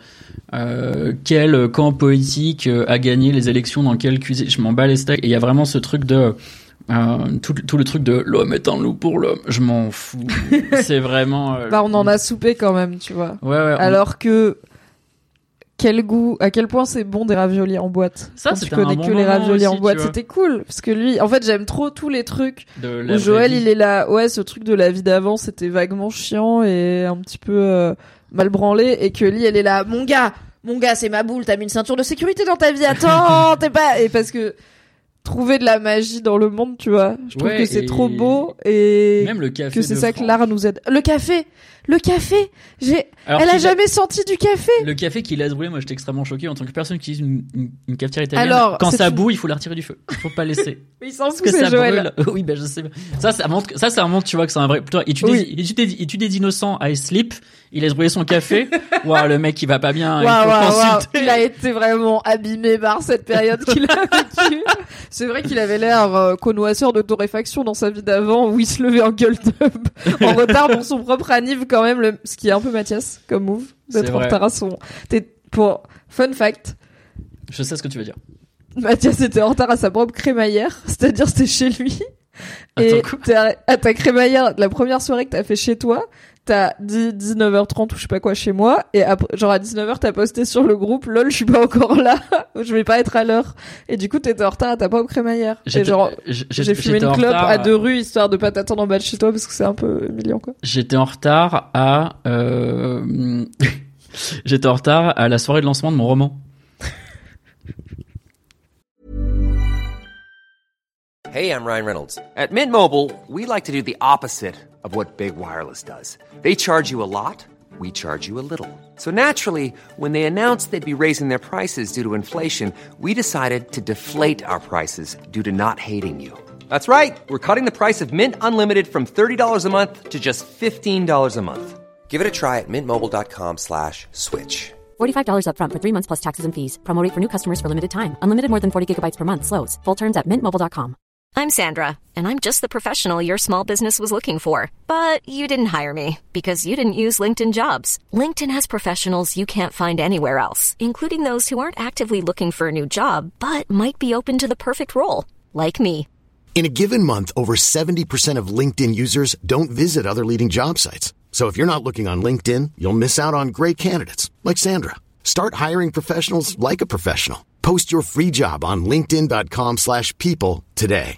quel camp politique a gagné les élections dans quelle cuisine. Je m'en bats les steaks. Et il y a vraiment ce truc de tout le truc de l'homme est un loup pour l'homme, je m'en fous. C'est vraiment on en a soupé quand même, tu vois. Ouais, alors que quel goût, à quel point c'est bon des raviolis en boîte. Ça, quand tu connais que les raviolis en boîte, c'était cool. Parce que lui, en fait, j'aime trop tous les trucs où Joël, il est là. Ouais, ce truc de la vie d'avant, c'était vaguement chiant et un petit peu mal branlé. Et que Lee, elle est là. Mon gars, c'est ma boule. T'as mis une ceinture de sécurité dans ta vie. Attends, t'es pas... Et parce que trouver de la magie dans le monde, tu vois. Je trouve que c'est trop beau et même le café que c'est ça que l'art nous aide. Le café, le café, elle a jamais senti du café. Le café qui laisse brûler, moi j'étais extrêmement choqué en tant que personne qui utilise une cafetière italienne. Alors, quand ça bout, il faut la retirer du feu. Il faut pas laisser. Mais il s'en fout, c'est Joël. Oui, ben je sais. Ça montre, tu vois que c'est un vrai. Putain, et tu des innocents à Sleep, il laisse brûler son café. Waouh, le mec il va pas bien. Il faut consulter. Il a été vraiment abîmé par cette période qu'il a vécue. C'est vrai qu'il avait l'air connoisseur de torréfaction dans sa vie d'avant, où il se levait en gueule d'up, en retard pour son propre anniv quand même, ce qui est un peu Mathias comme move, d'être en retard à son... Pour fun fact. Je sais ce que tu veux dire. Mathias était en retard à sa propre crémaillère, c'est-à-dire c'était chez lui. Et à ta crémaillère, la première soirée que t'as fait chez toi, t'as dit 19h30 ou je sais pas quoi chez moi, et après, genre à 19h t'as posté sur le groupe lol je suis pas encore là, je vais pas être à l'heure, et du coup t'étais en retard à ta propre crémaillère. Et genre j'ai fumé une clope à 2 rues histoire de pas t'attendre en bas de chez toi parce que c'est un peu humiliant quoi. J'étais en retard à la soirée de lancement de mon roman. Hey, I'm Ryan Reynolds. At Mint Mobile, we like to do the opposite of what Big Wireless does. They charge you a lot, we charge you a little. So naturally, when they announced they'd be raising their prices due to inflation, we decided to deflate our prices due to not hating you. That's right. We're cutting the price of Mint Unlimited from $30 a month to just $15 a month. Give it a try at mintmobile.com/switch. $45 up front for 3 months plus taxes and fees. Promo rate for new customers for limited time. Unlimited more than 40 gigabytes per month. Slows full terms at mintmobile.com. I'm Sandra, and I'm just the professional your small business was looking for. But you didn't hire me because you didn't use LinkedIn Jobs. LinkedIn has professionals you can't find anywhere else, including those who aren't actively looking for a new job, but might be open to the perfect role, like me. In a given month, over 70% of LinkedIn users don't visit other leading job sites. So if you're not looking on LinkedIn, you'll miss out on great candidates, like Sandra. Start hiring professionals like a professional. Post your free job on linkedin.com/people today.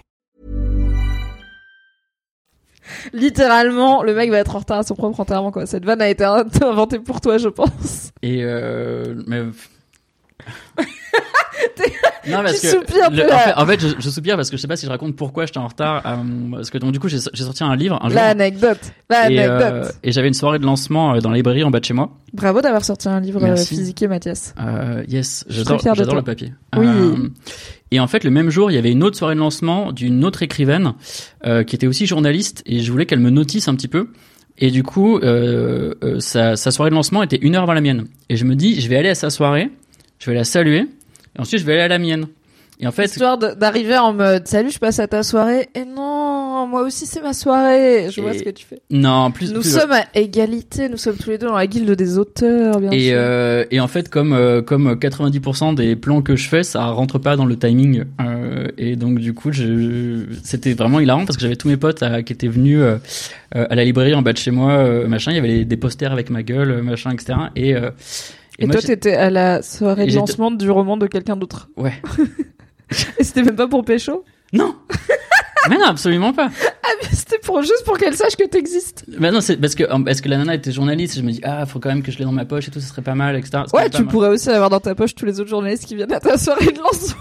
Littéralement, le mec va être en retard à son propre enterrement, quoi. Cette vanne a été inventée pour toi, je pense. Et mais... Non, parce tu soupires en fait, je soupire parce que je sais pas si je raconte pourquoi j'étais en retard. Parce que donc du coup, j'ai sorti un livre un jour. L'anecdote. Et j'avais une soirée de lancement dans la librairie en bas de chez moi. Bravo d'avoir sorti un livre physiqué, Mathias. Yes, j'adore le papier. Oui. Et en fait, le même jour, il y avait une autre soirée de lancement d'une autre écrivaine qui était aussi journaliste, et je voulais qu'elle me notisse un petit peu. Et du coup, sa soirée de lancement était 1 heure avant la mienne. Et je me dis, je vais aller à sa soirée, je vais la saluer, et ensuite je vais aller à la mienne. Et en fait, histoire d'arriver en mode salut, je passe à ta soirée. Et non, moi aussi c'est ma soirée. Je vois ce que tu fais. Non, nous sommes à égalité, nous sommes tous les deux dans la guilde des auteurs, bien sûr. Et en fait, comme 90% des plans que je fais, ça rentre pas dans le timing. Et donc du coup, c'était vraiment hilarant parce que j'avais tous mes potes qui étaient venus à la librairie en bas de chez moi, machin. Il y avait des posters avec ma gueule, machin, etc. Et moi, toi, t'étais à la soirée de lancement du roman de quelqu'un d'autre. Ouais. Et c'était même pas pour pécho? Non. Mais non, absolument pas. Ah, mais c'était juste pour qu'elle sache que t'existes. Bah non, c'est parce que la nana était journaliste, et je me dis, faut quand même que je l'ai dans ma poche et tout, ça serait pas mal, etc. Ouais, tu pourrais aussi avoir dans ta poche tous les autres journalistes qui viennent à ta soirée de lancement.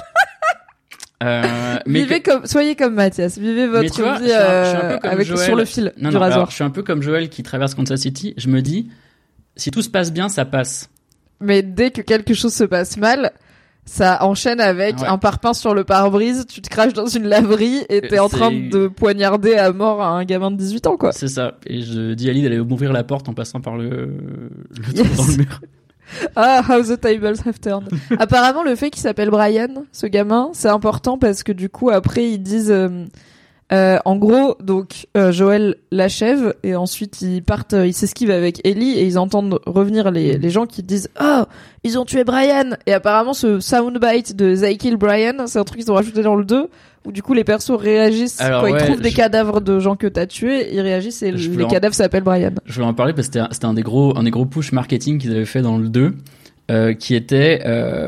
Soyez comme Mathias, vivez votre vie avec Joël, sur le fil du rasoir. Alors, je suis un peu comme Joël qui traverse Kansas City. Je me dis, si tout se passe bien, ça passe. Mais dès que quelque chose se passe mal, ça enchaîne avec un parpaing sur le pare-brise, tu te craches dans une laverie et t'es en train de poignarder à mort un gamin de 18 ans, quoi. C'est ça. Et je dis à Lee d'aller m'ouvrir la porte en passant par le trou dans le mur. Ah, how the tables have turned. Apparemment, le fait qu'il s'appelle Brian, ce gamin, c'est important parce que du coup, après, ils disent... en gros, donc Joël l'achève et ensuite ils partent, ils s'esquivent avec Ellie et ils entendent revenir les gens qui disent oh ils ont tué Brian, et apparemment ce soundbite de They Kill Brian, c'est un truc qu'ils ont rajouté dans le 2 où du coup les persos réagissent quand ils trouvent des cadavres de gens que t'as tués, ils réagissent et les cadavres s'appellent Brian. Je voulais en parler parce que c'était un des gros push marketing qu'ils avaient fait dans le 2. Qui était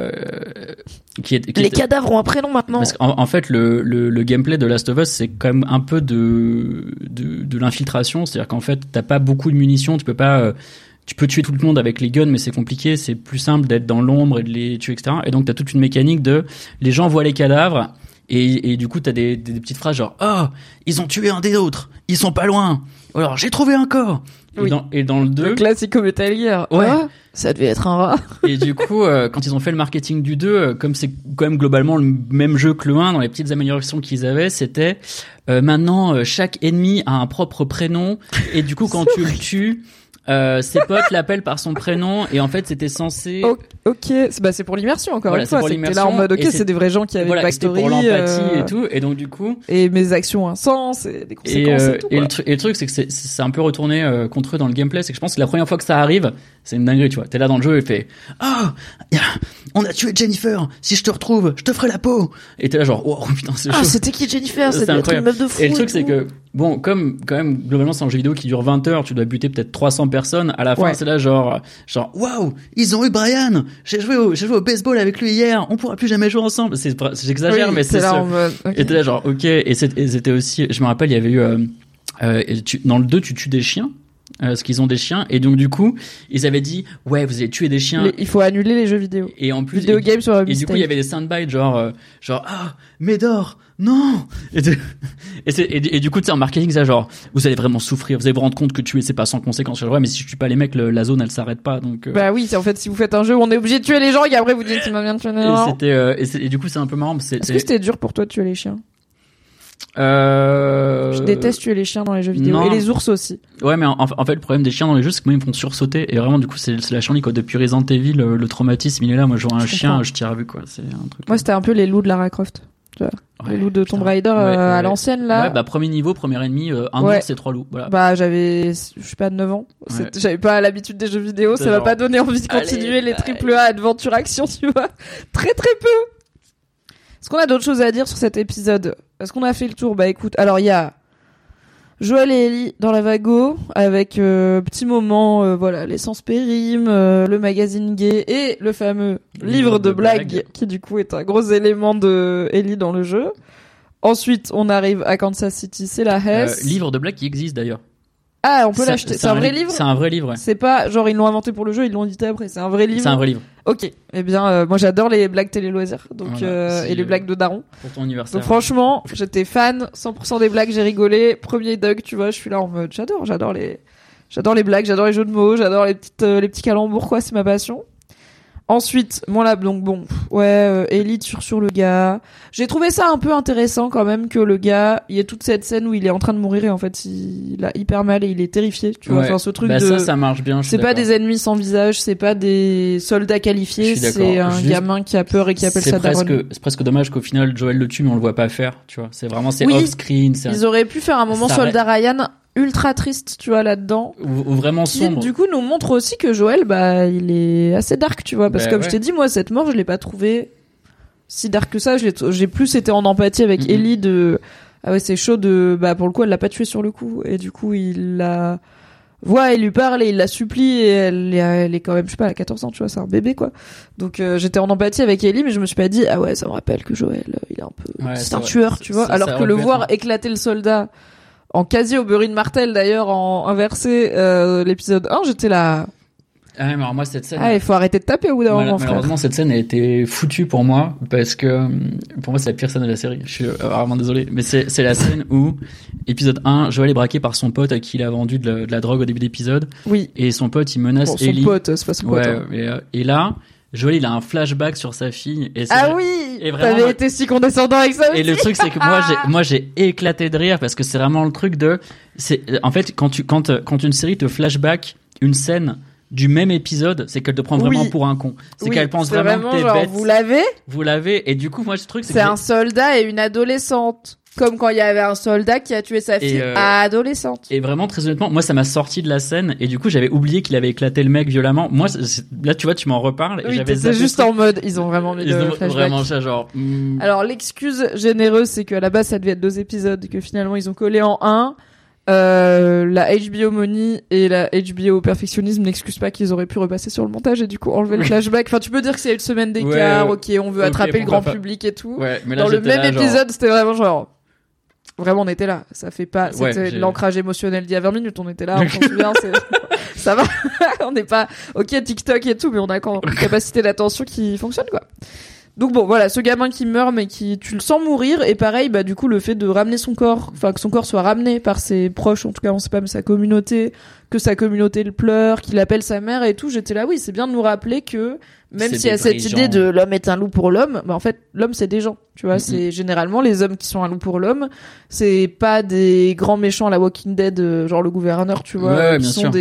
les cadavres ont un prénom maintenant. Parce qu'en fait le gameplay de Last of Us, c'est quand même un peu de l'infiltration, c'est-à-dire qu'en fait t'as pas beaucoup de munitions, tu peux tuer tout le monde avec les guns, mais c'est compliqué, c'est plus simple d'être dans l'ombre et de les tuer, etc. Et donc t'as toute une mécanique de les gens voient les cadavres et du coup t'as des petites phrases genre oh ils ont tué un des autres, ils sont pas loin. alors j'ai trouvé un corps. Oui. Et dans le 2, le classico Metal Gear. Ouais. Ah, ça devait être un rat. Et du coup, quand ils ont fait le marketing du 2, comme c'est quand même globalement le même jeu que le 1, dans les petites améliorations qu'ils avaient, c'était maintenant chaque ennemi a un propre prénom et du coup quand tu le tues, ses potes l'appellent par son prénom et en fait c'était censé. Ok, c'est pour l'immersion encore une fois. C'était là en mode c'est des vrais gens qui avaient une backstory. C'était pour l'empathie et tout, et donc du coup. Et mes actions ont un sens et des conséquences et tout. Et le truc c'est que c'est un peu retourné contre eux dans le gameplay, c'est que je pense que la première fois que ça arrive, c'est une dinguerie, tu vois. T'es là dans le jeu et fait on a tué Jennifer, si je te retrouve, je te ferai la peau. Et t'es là genre oh putain c'est chaud. Ah c'était qui Jennifer, c'était une meuf de fou. Et le truc c'est que bon, comme quand même globalement c'est un jeu vidéo qui dure 20 heures, tu dois buter peut-être 300 personnes, à la fin c'est là genre waouh, ils ont eu Brian, j'ai joué au baseball avec lui hier, on pourra plus jamais jouer ensemble. J'exagère mais c'est ça. Et t'es là genre OK, et c'était aussi, je me rappelle il y avait eu dans le 2 tu tues des chiens. Parce qu'ils ont des chiens et donc du coup ils avaient dit ouais vous avez tué des chiens, il faut annuler les jeux vidéo et en plus vidéo games sur la et du coup il y avait des soundbites genre Médor non et du coup tu sais en marketing ça genre vous allez vraiment souffrir, vous allez vous rendre compte que tuer c'est pas sans conséquence. Ouais mais si je tue pas les mecs la zone elle s'arrête pas donc bah oui c'est en fait si vous faites un jeu où on est obligé de tuer les gens et après vous dites tu m'as bien tué et du coup c'est un peu marrant. Est-ce que c'était dur pour toi de tuer les chiens? Je déteste tuer les chiens dans les jeux vidéo. Et les ours aussi. Ouais mais en fait le problème des chiens dans les jeux c'est que moi ils me font sursauter et vraiment du coup c'est la chienlit quoi. Depuis Resident Evil le traumatisme il est là. Moi je vois un chien je tire à vue quoi. C'est un truc. Moi c'était un peu les loups de Lara Croft. Les loups de Tomb Raider à l'ancienne là. Ouais bah premier niveau, premier ennemi, un ours c'est 3 loups. Voilà. Bah j'avais je sais pas 9 ans. J'avais pas l'habitude des jeux vidéo, ça m'a pas donné envie de continuer les AAA Adventure Action, tu vois. Très très peu. Est-ce qu'on a d'autres choses à dire sur cet épisode? Est-ce qu'on a fait le tour? Bah écoute, alors il y a Joël et Ellie dans la Vago avec petit moment voilà l'essence périme, le magazine gay et le fameux livre de blagues qui du coup est un gros élément de Ellie dans le jeu. Ensuite, on arrive à Kansas City, c'est la Hess. Livre de blagues qui existe d'ailleurs. Ah, on peut l'acheter. C'est un vrai livre? C'est un vrai livre, ouais. C'est pas, genre, ils l'ont inventé pour le jeu, ils l'ont édité après. C'est un vrai livre. C'est un vrai livre. Ok. Eh bien, moi, j'adore les blagues télé-loisirs. Donc, voilà, et les blagues de daron. Pour ton anniversaire. Donc, franchement, j'étais fan. 100% des blagues, j'ai rigolé. Premier Doug, tu vois, je suis là en mode, j'adore les blagues, j'adore les jeux de mots, j'adore les petits calembours, quoi, c'est ma passion. Ensuite, bon là, donc bon, Ellie sur le gars. J'ai trouvé ça un peu intéressant quand même que le gars, il y ait toute cette scène où il est en train de mourir et en fait il a hyper mal et il est terrifié. Tu vois, enfin ce truc de. Ça marche bien. C'est pas des ennemis sans visage, c'est pas des soldats qualifiés, c'est un gamin qui a peur et qui appelle ça daronne. C'est presque dommage qu'au final Joel le tue mais on le voit pas faire. Tu vois, c'est vraiment off-screen. Ils auraient pu faire un moment soldat Ryan ultra triste, tu vois, là-dedans. Ou vraiment sombre. Qui, du coup, nous montre aussi que Joël, bah, il est assez dark, tu vois. Parce que comme je t'ai dit, moi, cette mort, je l'ai pas trouvé si dark que ça. J'ai plus été en empathie avec Ellie de, ah ouais, c'est chaud de, bah, pour le coup, elle l'a pas tué sur le coup. Et du coup, il la voit, il lui parle et il la supplie et elle est quand même, je sais pas, elle a 14 ans, tu vois, c'est un bébé, quoi. Donc, j'étais en empathie avec Ellie, mais je me suis pas dit, ah ouais, ça me rappelle que Joël, il est un peu, c'est un tueur, tu vois. Alors que le voir éclater le soldat, en quasi Oberyn Martell d'ailleurs, en inversé, l'épisode 1, j'étais là. Ah mais alors moi cette scène. Ah, il faut arrêter de taper au bout d'un moment, frère. Malheureusement cette scène a été foutue pour moi parce que pour moi c'est la pire scène de la série. Je suis vraiment désolé, mais c'est la scène où épisode 1, Joël est braqué par son pote à qui il a vendu de la drogue au début d'épisode. Oui. Et son pote il menace Ellie. Son pote, c'est pas son pote. Et là. Joël, il a un flashback sur sa fille. Et oui! T'avais été si condescendant avec ça aussi. Et le truc, c'est que moi, j'ai éclaté de rire parce que c'est vraiment le truc en fait, quand une série te flashback une scène du même épisode, c'est qu'elle te prend vraiment pour un con. C'est qu'elle pense vraiment que t'es bête. Vous l'avez. Et du coup, moi, ce truc, c'est un soldat et une adolescente. Comme quand il y avait un soldat qui a tué sa fille adolescente. Et vraiment, très honnêtement, moi, ça m'a sorti de la scène. Et du coup, j'avais oublié qu'il avait éclaté le mec violemment. Moi, là, tu vois, tu m'en reparles. Oui, c'est juste en mode, ils ont vraiment mis le flashback. Vraiment ça, genre. Alors, l'excuse généreuse, c'est qu'à la base, ça devait être 2 épisodes, que finalement, ils ont collé en un. La HBO Money et la HBO Perfectionnisme n'excusent pas qu'ils auraient pu repasser sur le montage et du coup enlever le flashback. Enfin, tu peux dire que c'est une semaine d'écart, ok, on veut attraper le grand public et tout. Ouais, mais là, dans le même épisode, c'était vraiment genre. Vraiment, on était là. Ça fait pas, c'était l'ancrage émotionnel d'il y a 20 minutes. On était là, on s'en souvient, ça va. On n'est pas, ok, TikTok et tout, mais on a quand même une capacité d'attention qui fonctionne, quoi. Donc bon, voilà, ce gamin qui meurt, mais tu le sens mourir, et pareil, du coup, le fait de ramener son corps, enfin, que son corps soit ramené par ses proches, en tout cas, on sait pas, mais sa communauté, que sa communauté le pleure, qu'il appelle sa mère et tout, j'étais là, oui, c'est bien de nous rappeler que, même s'il y a cette idée de l'homme est un loup pour l'homme, en fait, l'homme, c'est des gens, tu vois, c'est généralement les hommes qui sont un loup pour l'homme, c'est pas des grands méchants à la Walking Dead, genre le gouverneur, tu vois, qui sont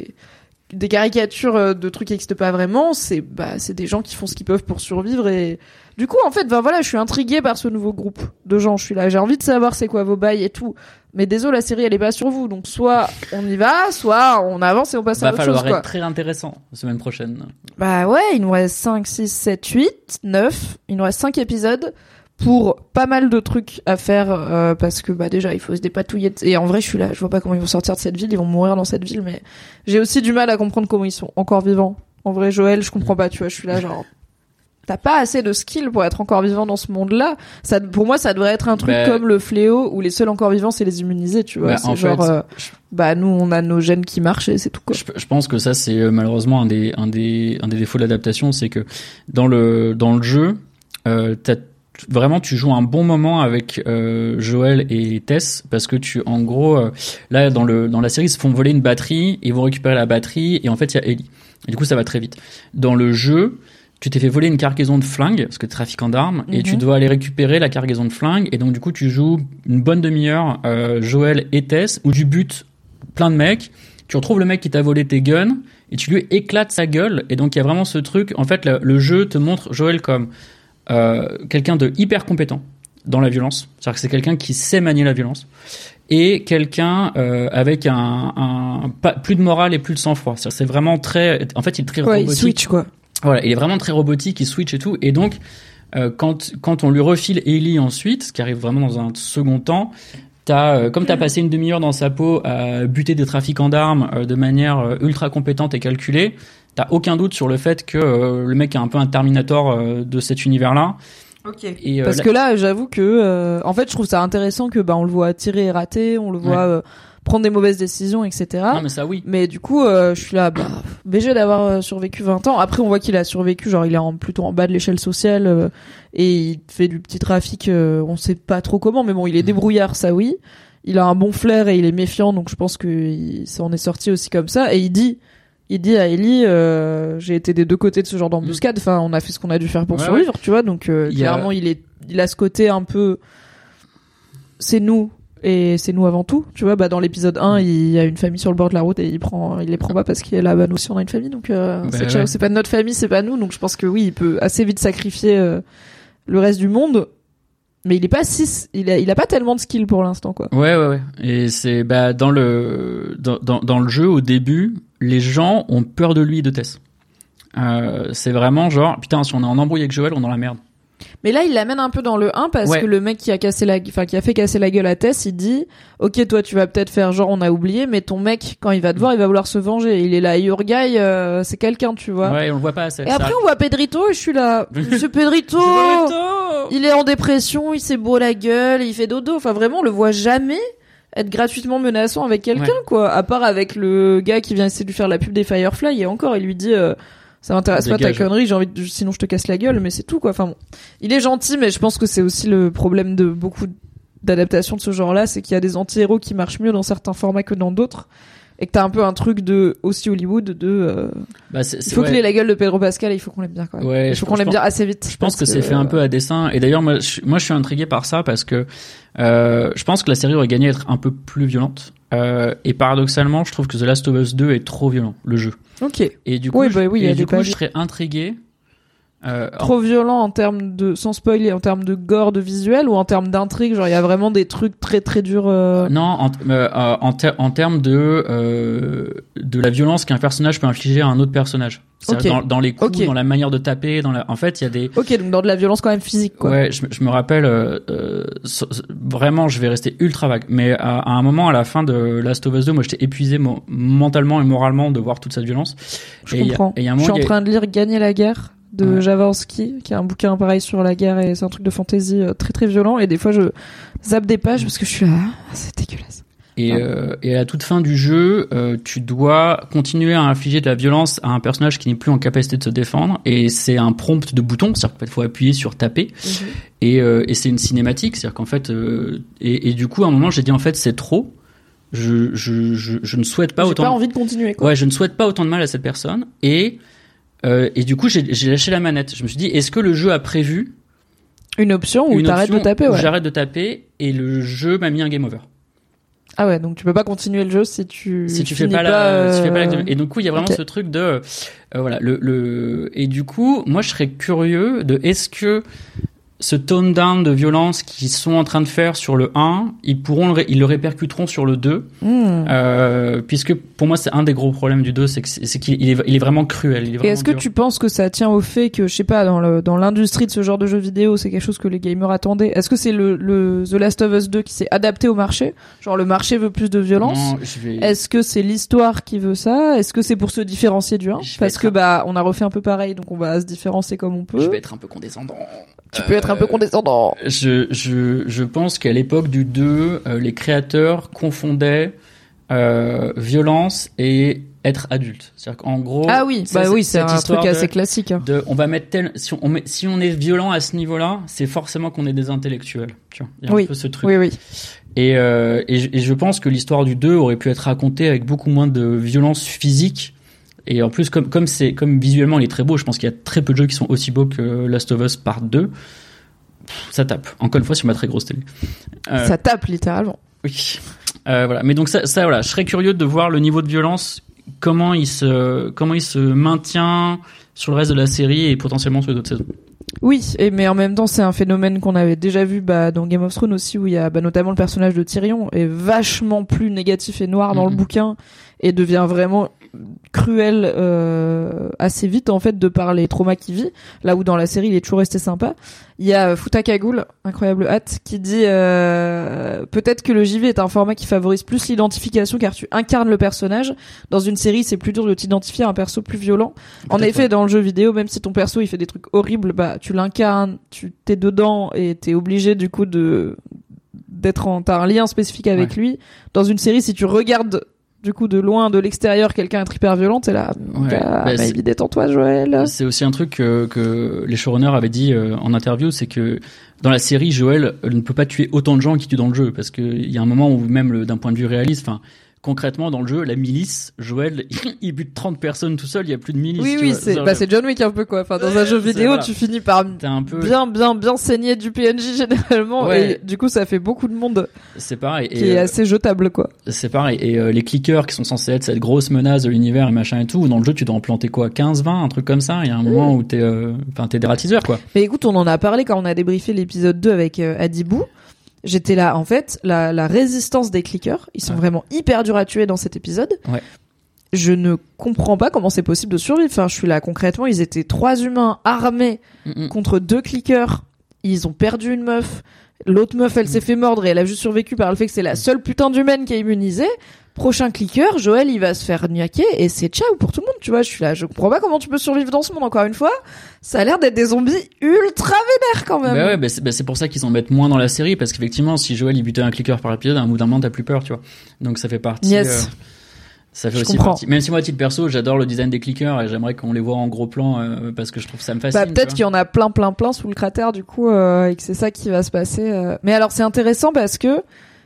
des caricatures de trucs qui n'existent pas vraiment, c'est des gens qui font ce qu'ils peuvent pour survivre et du coup en fait je suis intriguée par ce nouveau groupe de gens, je suis là, j'ai envie de savoir c'est quoi vos bails et tout, mais désolé, la série elle est pas sur vous, donc soit on y va, soit on avance et on passe à autre chose. Va falloir être très intéressant la semaine prochaine. Il nous reste 5, 6, 7, 8, 9, il nous reste 5 épisodes pour pas mal de trucs à faire parce que déjà il faut se dépatouiller et en vrai je suis là, je vois pas comment ils vont sortir de cette ville, ils vont mourir dans cette ville, mais j'ai aussi du mal à comprendre comment ils sont encore vivants. En vrai Joël, je comprends pas, tu vois, je suis là genre t'as pas assez de skill pour être encore vivant dans ce monde-là. Ça, pour moi, ça devrait être un truc comme le fléau où les seuls encore vivants c'est les immunisés, tu vois. C'est genre nous on a nos gènes qui marchent et c'est tout quoi. Je pense que ça c'est malheureusement un des défauts de l'adaptation, c'est que dans le jeu vraiment tu joues un bon moment avec Joël et Tess parce que en gros là dans la série ils se font voler une batterie, ils vont récupérer la batterie et en fait il y a Ellie et du coup ça va très vite. Dans le jeu tu t'es fait voler une cargaison de flingues parce que t'es trafiquant d'armes et tu dois aller récupérer la cargaison de flingues et donc du coup tu joues une bonne demi-heure Joël et Tess où tu butes plein de mecs, tu retrouves le mec qui t'a volé tes guns et tu lui éclates sa gueule et donc il y a vraiment ce truc, en fait le jeu te montre Joël comme quelqu'un de hyper compétent dans la violence, c'est-à-dire que c'est quelqu'un qui sait manier la violence et quelqu'un avec plus de morale et plus de sang-froid. C'est vraiment très, en fait il est très robotique. Il switch quoi. Voilà, il est vraiment très robotique, il switch et tout et donc quand on lui refile Ellie ensuite, ce qui arrive vraiment dans un second temps, comme t'as passé une demi-heure dans sa peau à buter des trafiquants d'armes de manière ultra compétente et calculée, t'as aucun doute sur le fait que le mec est un peu un Terminator de cet univers-là. Ok. Et, parce que là, j'avoue que, en fait, je trouve ça intéressant que, on le voit tirer et rater, on le voit prendre des mauvaises décisions, etc. Non, mais ça, oui. Mais du coup, je suis là, BG d'avoir survécu 20 ans. Après, on voit qu'il a survécu, genre, il est plutôt en bas de l'échelle sociale, et il fait du petit trafic, on sait pas trop comment, mais bon, il est débrouillard, ça oui. Il a un bon flair et il est méfiant, donc je pense que ça en est sorti aussi comme ça. Et il dit à Ellie, j'ai été des deux côtés de ce genre d'embuscade. Enfin, on a fait ce qu'on a dû faire pour survivre, tu vois. Donc, clairement, il a ce côté un peu, c'est nous. Et c'est nous avant tout, tu vois. Dans l'épisode 1, il y a une famille sur le bord de la route et il les prend pas parce qu'il est là, nous aussi on a une famille, donc c'est pas notre famille, c'est pas nous. Donc je pense que oui, il peut assez vite sacrifier le reste du monde. Mais il est pas il a pas tellement de skill pour l'instant, quoi. Ouais. Et c'est dans le jeu au début, les gens ont peur de lui et de Tess. C'est vraiment genre putain, si on est en embrouille avec Joël, on est dans la merde. Mais là, il l'amène un peu dans le 1 parce que le mec qui a fait casser la gueule à Tess, il dit OK, toi tu vas peut-être faire genre on a oublié, mais ton mec quand il va te voir, il va vouloir se venger. Il est là, your guy, c'est quelqu'un, tu vois. Ouais, on le voit pas assez. Et après on voit Pedrito et je suis là, Monsieur Pedrito, il est en dépression, il s'est beau la gueule, il fait dodo. Enfin vraiment, on le voit jamais être gratuitement menaçant avec quelqu'un, quoi. À part avec le gars qui vient essayer de lui faire la pub des Firefly et encore, il lui dit ça m'intéresse pas ta connerie, sinon je te casse la gueule, mais c'est tout, quoi. Enfin bon. Il est gentil, mais je pense que c'est aussi le problème de beaucoup d'adaptations de ce genre-là, c'est qu'il y a des anti-héros qui marchent mieux dans certains formats que dans d'autres. Et que t'as un peu un truc aussi Hollywood il faut qu'il ait la gueule de Pedro Pascal et il faut qu'on l'aime bien, quoi. Ouais, il faut qu'on l'aime bien assez vite. Je pense que c'est fait un peu à dessein. Et d'ailleurs, moi, je suis intrigué par ça parce que, je pense que la série aurait gagné à être un peu plus violente. Et paradoxalement, je trouve que The Last of Us 2 est trop violent, le jeu. Ok. Et du coup, je serais intrigué. Trop violent en termes de, sans spoiler, en termes de gore, de visuel, ou en termes d'intrigue, genre il y a vraiment des trucs très très durs. Non, en termes de la violence qu'un personnage peut infliger à un autre personnage. Okay. Dans les coups, dans la manière de taper, en fait il y a des. Ok, donc dans de la violence quand même physique, quoi. Ouais, je me rappelle vraiment, je vais rester ultra vague, mais à un moment à la fin de Last of Us 2, moi j'étais épuisé mentalement et moralement de voir toute cette violence. Je comprends. Je suis en train de lire Gagner la guerre de Jaworski, qui est un bouquin pareil sur la guerre, et c'est un truc de fantasy très très violent, et des fois je zappe des pages parce que je suis là, c'est dégueulasse. Et à la toute fin du jeu, tu dois continuer à infliger de la violence à un personnage qui n'est plus en capacité de se défendre. Et c'est un prompt de bouton, c'est-à-dire qu'il faut appuyer sur taper. Et c'est une cinématique, c'est-à-dire qu'en fait, et du coup, à un moment, j'ai dit en fait, c'est trop. Je ne souhaite pas autant. J'ai pas envie de continuer, quoi. Ouais, je ne souhaite pas autant de mal à cette personne. Et du coup, j'ai lâché la manette. Je me suis dit, est-ce que le jeu a prévu une option où t'arrêtes de taper, où j'arrête de taper et le jeu m'a mis un game over. Ah ouais, donc tu peux pas continuer le jeu si tu fais pas la et du coup il y a vraiment ce truc de voilà et du coup moi je serais curieux de est-ce que ce tone down de violence qu'ils sont en train de faire sur le 1, ils le répercuteront sur le 2, puisque pour moi c'est un des gros problèmes du 2, c'est qu'il est vraiment cruel. Il est vraiment et est-ce que tu penses que ça tient au fait que, je sais pas, dans l'industrie de ce genre de jeux vidéo, c'est quelque chose que les gamers attendaient? Est-ce que c'est le The Last of Us 2 qui s'est adapté au marché? Genre le marché veut plus de violence? Non, Est-ce que c'est l'histoire qui veut ça? Est-ce que c'est pour se différencier du 1? Parce que on a refait un peu pareil, donc on va se différencier comme on peut. Je vais être un peu condescendant. Tu peux être un peu condescendant. Je pense qu'à l'époque du 2, les créateurs confondaient violence et être adulte. C'est-à-dire qu'en gros, c'est un truc assez classique. On va mettre si on est violent à ce niveau-là, c'est forcément qu'on est des intellectuels. Tu vois, il y a un peu ce truc. Oui. Et je pense que l'histoire du 2 aurait pu être racontée avec beaucoup moins de violence physique. Et en plus, comme visuellement il est très beau, je pense qu'il y a très peu de jeux qui sont aussi beaux que Last of Us Part 2. Ça tape. Encore une fois sur ma très grosse télé. Ça tape littéralement. Oui. Voilà. Mais donc ça voilà, je serais curieux de voir le niveau de violence, comment il se maintient sur le reste de la série et potentiellement sur d'autres saisons. Oui, mais en même temps, c'est un phénomène qu'on avait déjà vu dans Game of Thrones aussi, où il y a notamment le personnage de Tyrion est vachement plus négatif et noir dans le bouquin et devient vraiment cruel assez vite en fait de par les traumas qu'il vit, là où dans la série il est toujours resté sympa. Il y a Futakagoul, incroyable hâte, qui dit peut-être que le JV est un format qui favorise plus l'identification car tu incarnes le personnage. Dans une série c'est plus dur de t'identifier à un perso plus violent. En effet, dans le jeu vidéo, même si ton perso il fait des trucs horribles, tu l'incarnes, t'es dedans et t'es obligé du coup t'as un lien spécifique avec lui. Dans une série, si tu regardes du coup de loin, de l'extérieur, quelqu'un est hyper violent, t'es là, détends-toi Joël. C'est aussi un truc que les showrunners avaient dit en interview, c'est que dans la série, Joël ne peut pas tuer autant de gens qu'il tue dans le jeu, parce que il y a un moment où même d'un point de vue réaliste, concrètement dans le jeu, la milice, Joël, il bute 30 personnes tout seul, il y a plus de milice. Oui, c'est John Wick un peu quoi. Enfin, dans un jeu vidéo, tu finis par bien saigner du PNJ généralement, et du coup ça fait beaucoup de monde. C'est pareil. Qui est assez jetable quoi. C'est pareil. Et les clickers qui sont censés être cette grosse menace de l'univers et machin et tout, dans le jeu tu dois en planter quoi, 15-20, un truc comme ça. Il y a un moment où t'es dératiseur quoi. Mais écoute, on en a parlé quand on a débriefé l'épisode 2 avec Adibou. J'étais là, en fait, la résistance des clickers, ils sont vraiment hyper durs à tuer dans cet épisode. Ouais. Je ne comprends pas comment c'est possible de survivre. Enfin, je suis là, concrètement, ils étaient 3 humains armés contre 2 clickers. Ils ont perdu une meuf. L'autre meuf, elle s'est fait mordre et elle a juste survécu par le fait que c'est la seule putain d'humaine qui est immunisée. Prochain clicker, Joël, il va se faire niaquer et c'est ciao pour tout le monde, tu vois. Je suis là, je comprends pas comment tu peux survivre dans ce monde, encore une fois. Ça a l'air d'être des zombies ultra vénères quand même. C'est pour ça qu'ils en mettent moins dans la série, parce qu'effectivement, si Joël il butait un clicker par épisode, à un bout d'un moment t'as plus peur, tu vois. Donc ça fait partie. Yes. Ça fait aussi partie. Même si moi, à titre perso, j'adore le design des clickers et j'aimerais qu'on les voit en gros plan parce que je trouve ça me fascine. Peut-être qu'il y en a plein sous le cratère du coup et que c'est ça qui va se passer. Mais alors c'est intéressant parce que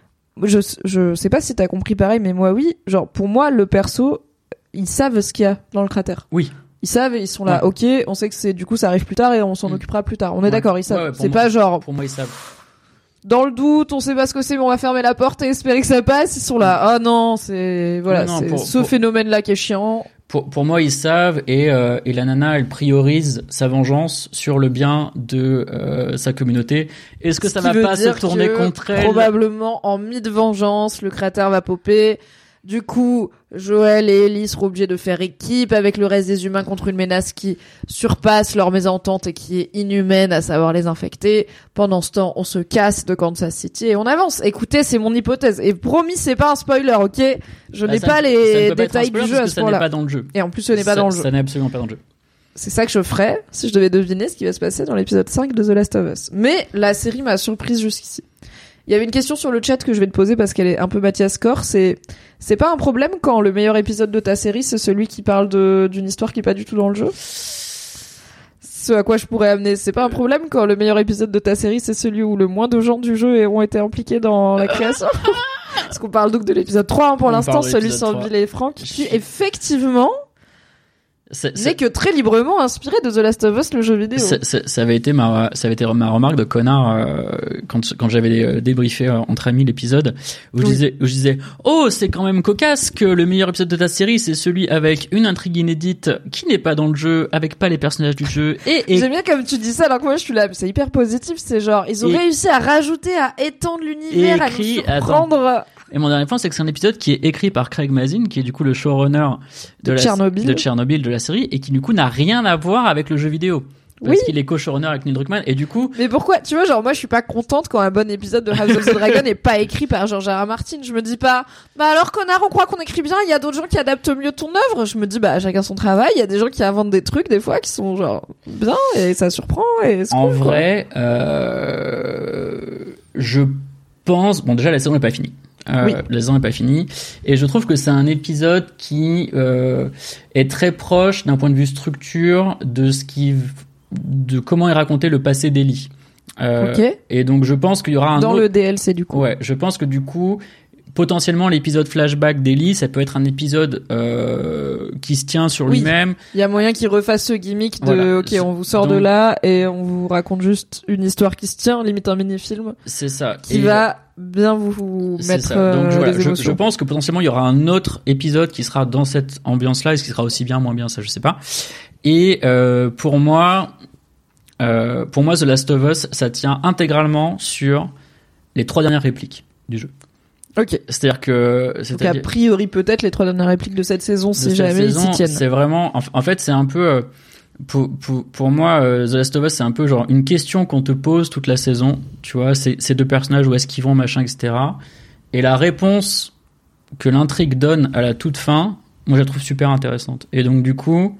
je sais pas si t'as compris pareil, mais moi oui. Genre pour moi le perso, ils savent ce qu'il y a dans le cratère. Oui. Ils savent, ils sont là. Ok, on sait que c'est du coup ça arrive plus tard et on s'en occupera plus tard. On est d'accord, ils savent. C'est pas genre. Pour moi ils savent. Dans le doute, on sait pas ce que c'est, mais on va fermer la porte et espérer que ça passe. Ils sont là. Ah non, c'est voilà, c'est phénomène-là qui est chiant. Pour moi, ils savent et la nana, elle priorise sa vengeance sur le bien de sa communauté. Est-ce que ça va pas se tourner contre elle? Probablement, en mi-vengeance, le cratère va popper. Du coup, Joël et Ellie seront obligés de faire équipe avec le reste des humains contre une menace qui surpasse leur mésentente et qui est inhumaine, à savoir les infectés. Pendant ce temps, on se casse de Kansas City et on avance. Écoutez, c'est mon hypothèse. Et promis, c'est pas un spoiler, ok? Je n'ai pas les détails du jeu à ce point-là. Ça n'est pas dans le jeu. Et en plus, ce n'est pas dans le jeu. Ça n'est absolument pas dans le jeu. C'est ça que je ferais si je devais deviner ce qui va se passer dans l'épisode 5 de The Last of Us. Mais la série m'a surprise jusqu'ici. Il y avait une question sur le chat que je vais te poser parce qu'elle est un peu Mathias Corps. C'est pas un problème quand le meilleur épisode de ta série, c'est celui qui parle d'une histoire qui est pas du tout dans le jeu? Ce à quoi je pourrais amener, c'est pas un problème quand le meilleur épisode de ta série, c'est celui où le moins de gens du jeu ont été impliqués dans la création? Parce qu'on parle donc de l'épisode 3, hein, pour l'instant, celui sur Bill et Frank, qui effectivement n'est que très librement inspiré de The Last of Us, le jeu vidéo. Ça avait été ma remarque de connard quand j'avais débriefé entre amis l'épisode où je disais oh, c'est quand même cocasse que le meilleur épisode de ta série c'est celui avec une intrigue inédite qui n'est pas dans le jeu, avec pas les personnages du jeu et j'aime bien comme tu dis ça alors que moi je suis là, c'est hyper positif, c'est genre ils ont réussi à rajouter, à étendre l'univers, à nous surprendre. Et mon dernier point, c'est que c'est un épisode qui est écrit par Craig Mazin, qui est du coup le showrunner de Tchernobyl de la série, et qui du coup n'a rien à voir avec le jeu vidéo. Parce qu'il est co-showrunner avec Neil Druckmann, et du coup... Mais pourquoi, tu vois, genre moi je suis pas contente quand un bon épisode de House of the Dragon est pas écrit par George R. R. Martin. Je me dis pas, bah alors connard, on croit qu'on écrit bien, il y a d'autres gens qui adaptent mieux ton œuvre. Je me dis, bah chacun son travail, il y a des gens qui inventent des trucs des fois qui sont genre bien, et ça surprend, et c'est en cool, vrai, je pense... Bon, déjà la saison n'est pas finie. La saison n'est pas finie et je trouve que c'est un épisode qui est très proche d'un point de vue structure de comment est raconté le passé d'Ellie. Et donc je pense qu'il y aura dans le DLC du coup. Ouais, je pense que du coup potentiellement l'épisode flashback d'Ellie, ça peut être un épisode qui se tient sur lui-même. Il y a moyen qu'il refasse ce gimmick de on vous sort de là et on vous raconte juste une histoire qui se tient, limite un mini-film. C'est ça. Qui va bien vous mettre donc, les émotions. Je pense que potentiellement il y aura un autre épisode qui sera dans cette ambiance-là, est-ce qu'il sera aussi bien, moins bien, ça je sais pas. Et pour moi The Last of Us, ça tient intégralement sur les 3 dernières répliques du jeu. Ok. C'est-à-dire que... Donc a priori peut-être les 3 dernières répliques de cette saison, si jamais ils s'y tiennent. C'est vraiment... En fait, c'est un peu... Pour moi, The Last of Us, c'est un peu genre une question qu'on te pose toute la saison. Tu vois, ces 2 personnages, où est-ce qu'ils vont, machin, etc. Et la réponse que l'intrigue donne à la toute fin, moi, je la trouve super intéressante. Et donc, du coup...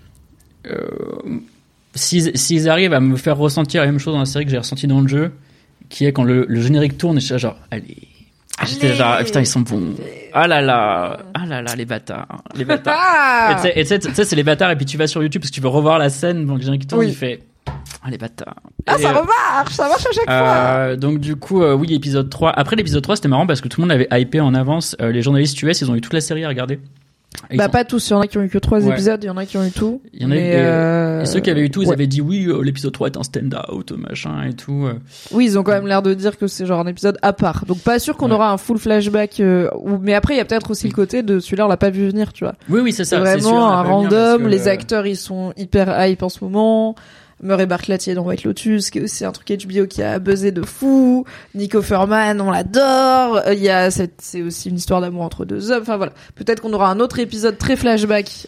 s'ils arrivent à me faire ressentir la même chose dans la série que j'ai ressenti dans le jeu, qui est quand le générique tourne, et je suis genre, allez... J'étais genre, putain, ils sont bons. Ah là là, les bâtards. Et tu sais, c'est les bâtards, et puis tu vas sur YouTube parce que tu veux revoir la scène, donc le générique tourne, il fait, les bâtards. Ah, ça marche à chaque fois. Donc du coup, oui, épisode 3. Après l'épisode 3, c'était marrant parce que tout le monde avait hypé en avance. Les journalistes US, ils ont eu toute la série à regarder. Pas tous, il y en a qui ont eu que 3 épisodes, il y en a qui ont eu tout. Il y en a et ceux qui avaient eu tout, ils avaient dit oui, l'épisode 3 est un stand-out, machin et tout. Oui, ils ont quand même l'air de dire que c'est genre un épisode à part. Donc pas sûr qu'on aura un full flashback mais après il y a peut-être aussi le côté de celui-là on l'a pas vu venir, tu vois. Oui, c'est ça. C'est vraiment sûr, un random, les acteurs ils sont hyper hype en ce moment. Murray Bartlett dans White Lotus, qui est aussi un truc HBO qui a buzzé de fou. Nick Offerman, on l'adore. C'est aussi une histoire d'amour entre 2 hommes. Enfin voilà. Peut-être qu'on aura un autre épisode très flashback,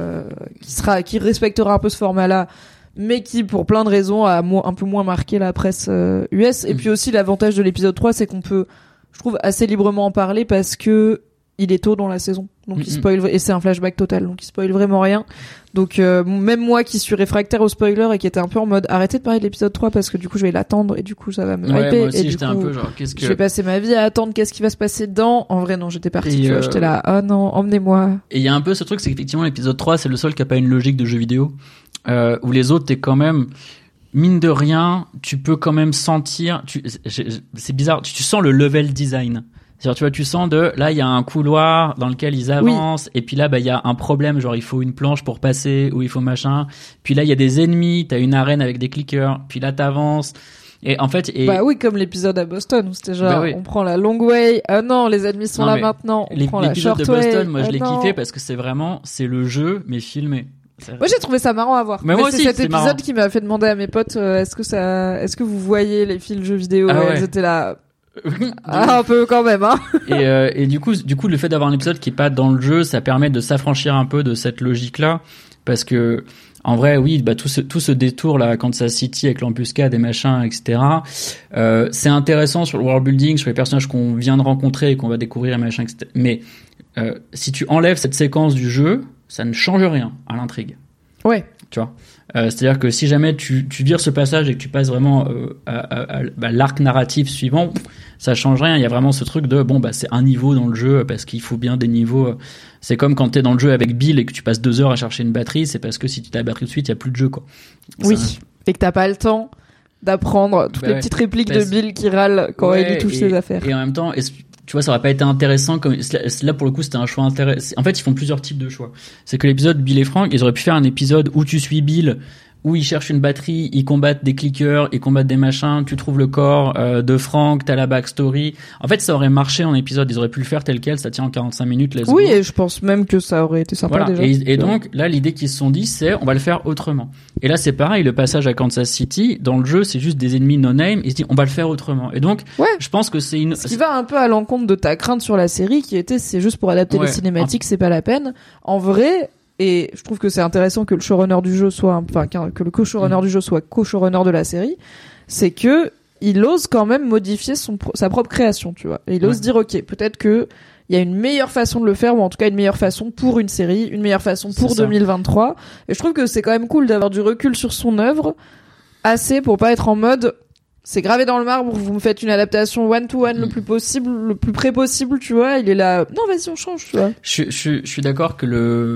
qui respectera un peu ce format-là, mais qui, pour plein de raisons, a un peu moins marqué la presse, US. Et puis aussi, l'avantage de l'épisode 3, c'est qu'on peut, je trouve, assez librement en parler parce que il est tôt dans la saison. Donc il spoil, et c'est un flashback total, donc il spoil vraiment rien. Donc même moi qui suis réfractaire au spoiler et qui était un peu en mode arrêtez de parler de l'épisode 3 parce que du coup je vais l'attendre et du coup ça va me hyper. Moi aussi, et du j'étais coup, un peu genre qu'est-ce que... je vais passer ma vie à attendre qu'est-ce qui va se passer dedans. En vrai non, j'étais partie, tu vois, j'étais là, oh non, emmenez-moi. Et il y a un peu ce truc, c'est qu'effectivement l'épisode 3 c'est le seul qui a pas une logique de jeu vidéo, où les autres t'es quand même, mine de rien, tu peux quand même sentir, c'est bizarre, tu sens le level design. C'est-à-dire, tu vois, tu sens là, il y a un couloir dans lequel ils avancent, et puis là, il y a un problème, genre, il faut une planche pour passer, ou il faut machin. Puis là, il y a des ennemis, t'as une arène avec des clickers, puis là, t'avances. Et en fait, bah oui, comme l'épisode à Boston, où c'était genre, on prend la long way, ah non, les ennemis sont là maintenant, on prend la short way. L'épisode de Boston, moi, je l'ai kiffé parce que c'est le jeu, mais filmé. Moi j'ai trouvé ça marrant à voir. Mais moi aussi, c'est cet épisode marrant. Qui m'a fait demander à mes potes, est-ce que vous voyez les fils jeux vidéo? Elles étaient là. Un peu quand même, hein. Et du coup, le fait d'avoir un épisode qui est pas dans le jeu, ça permet de s'affranchir un peu de cette logique-là, parce que en vrai, oui, tout ce détour là, Kansas City avec l'embuscade et machin, etc. C'est intéressant sur le world building, sur les personnages qu'on vient de rencontrer et qu'on va découvrir, et machin, etc. Mais si tu enlèves cette séquence du jeu, ça ne change rien à l'intrigue. Ouais. Tu vois. C'est-à-dire que si jamais tu vires ce passage et que tu passes vraiment à l'arc narratif suivant, ça change rien. Il y a vraiment ce truc de c'est un niveau dans le jeu parce qu'il faut bien des niveaux. C'est comme quand t'es dans le jeu avec Bill et que tu passes 2 heures à chercher une batterie, c'est parce que si tu t'as la batterie tout de suite, il y a plus de jeu quoi. Oui. Et que t'as pas le temps d'apprendre toutes les petites répliques de Bill qui râle quand il touche ses affaires. Et en même temps, tu vois, ça aurait pas été intéressant comme là pour le coup, c'était un choix intéressant. En fait, ils font plusieurs types de choix. C'est que l'épisode Bill et Frank, ils auraient pu faire un épisode où tu suis Bill, où ils cherchent une batterie, ils combattent des clickers, ils combattent des machins, tu trouves le corps de Frank, t'as la backstory. En fait, ça aurait marché en épisode, ils auraient pu le faire tel quel, ça tient en 45 minutes, let's go. Oui, et je pense même que ça aurait été sympa déjà. Et donc, là, l'idée qu'ils se sont dit, c'est on va le faire autrement. Et là, c'est pareil, le passage à Kansas City, dans le jeu, c'est juste des ennemis no-name, ils se disent on va le faire autrement. Et donc, je pense que c'est ce qui va un peu à l'encontre de ta crainte sur la série, qui était c'est juste pour adapter les cinématiques, c'est pas la peine. En vrai, et je trouve que c'est intéressant que le showrunner du jeu soit, que le co-showrunner du jeu soit co-showrunner de la série, c'est que il ose quand même modifier sa propre création, tu vois. Et il ose dire, ok, peut-être que il y a une meilleure façon de le faire, ou en tout cas une meilleure façon pour une série, une meilleure façon pour 2023. Et je trouve que c'est quand même cool d'avoir du recul sur son œuvre, assez pour pas être en mode, c'est gravé dans le marbre, vous me faites une adaptation one-to-one le plus possible, le plus près possible, tu vois. Il est là, non, vas-y, on change, tu vois. Je suis d'accord que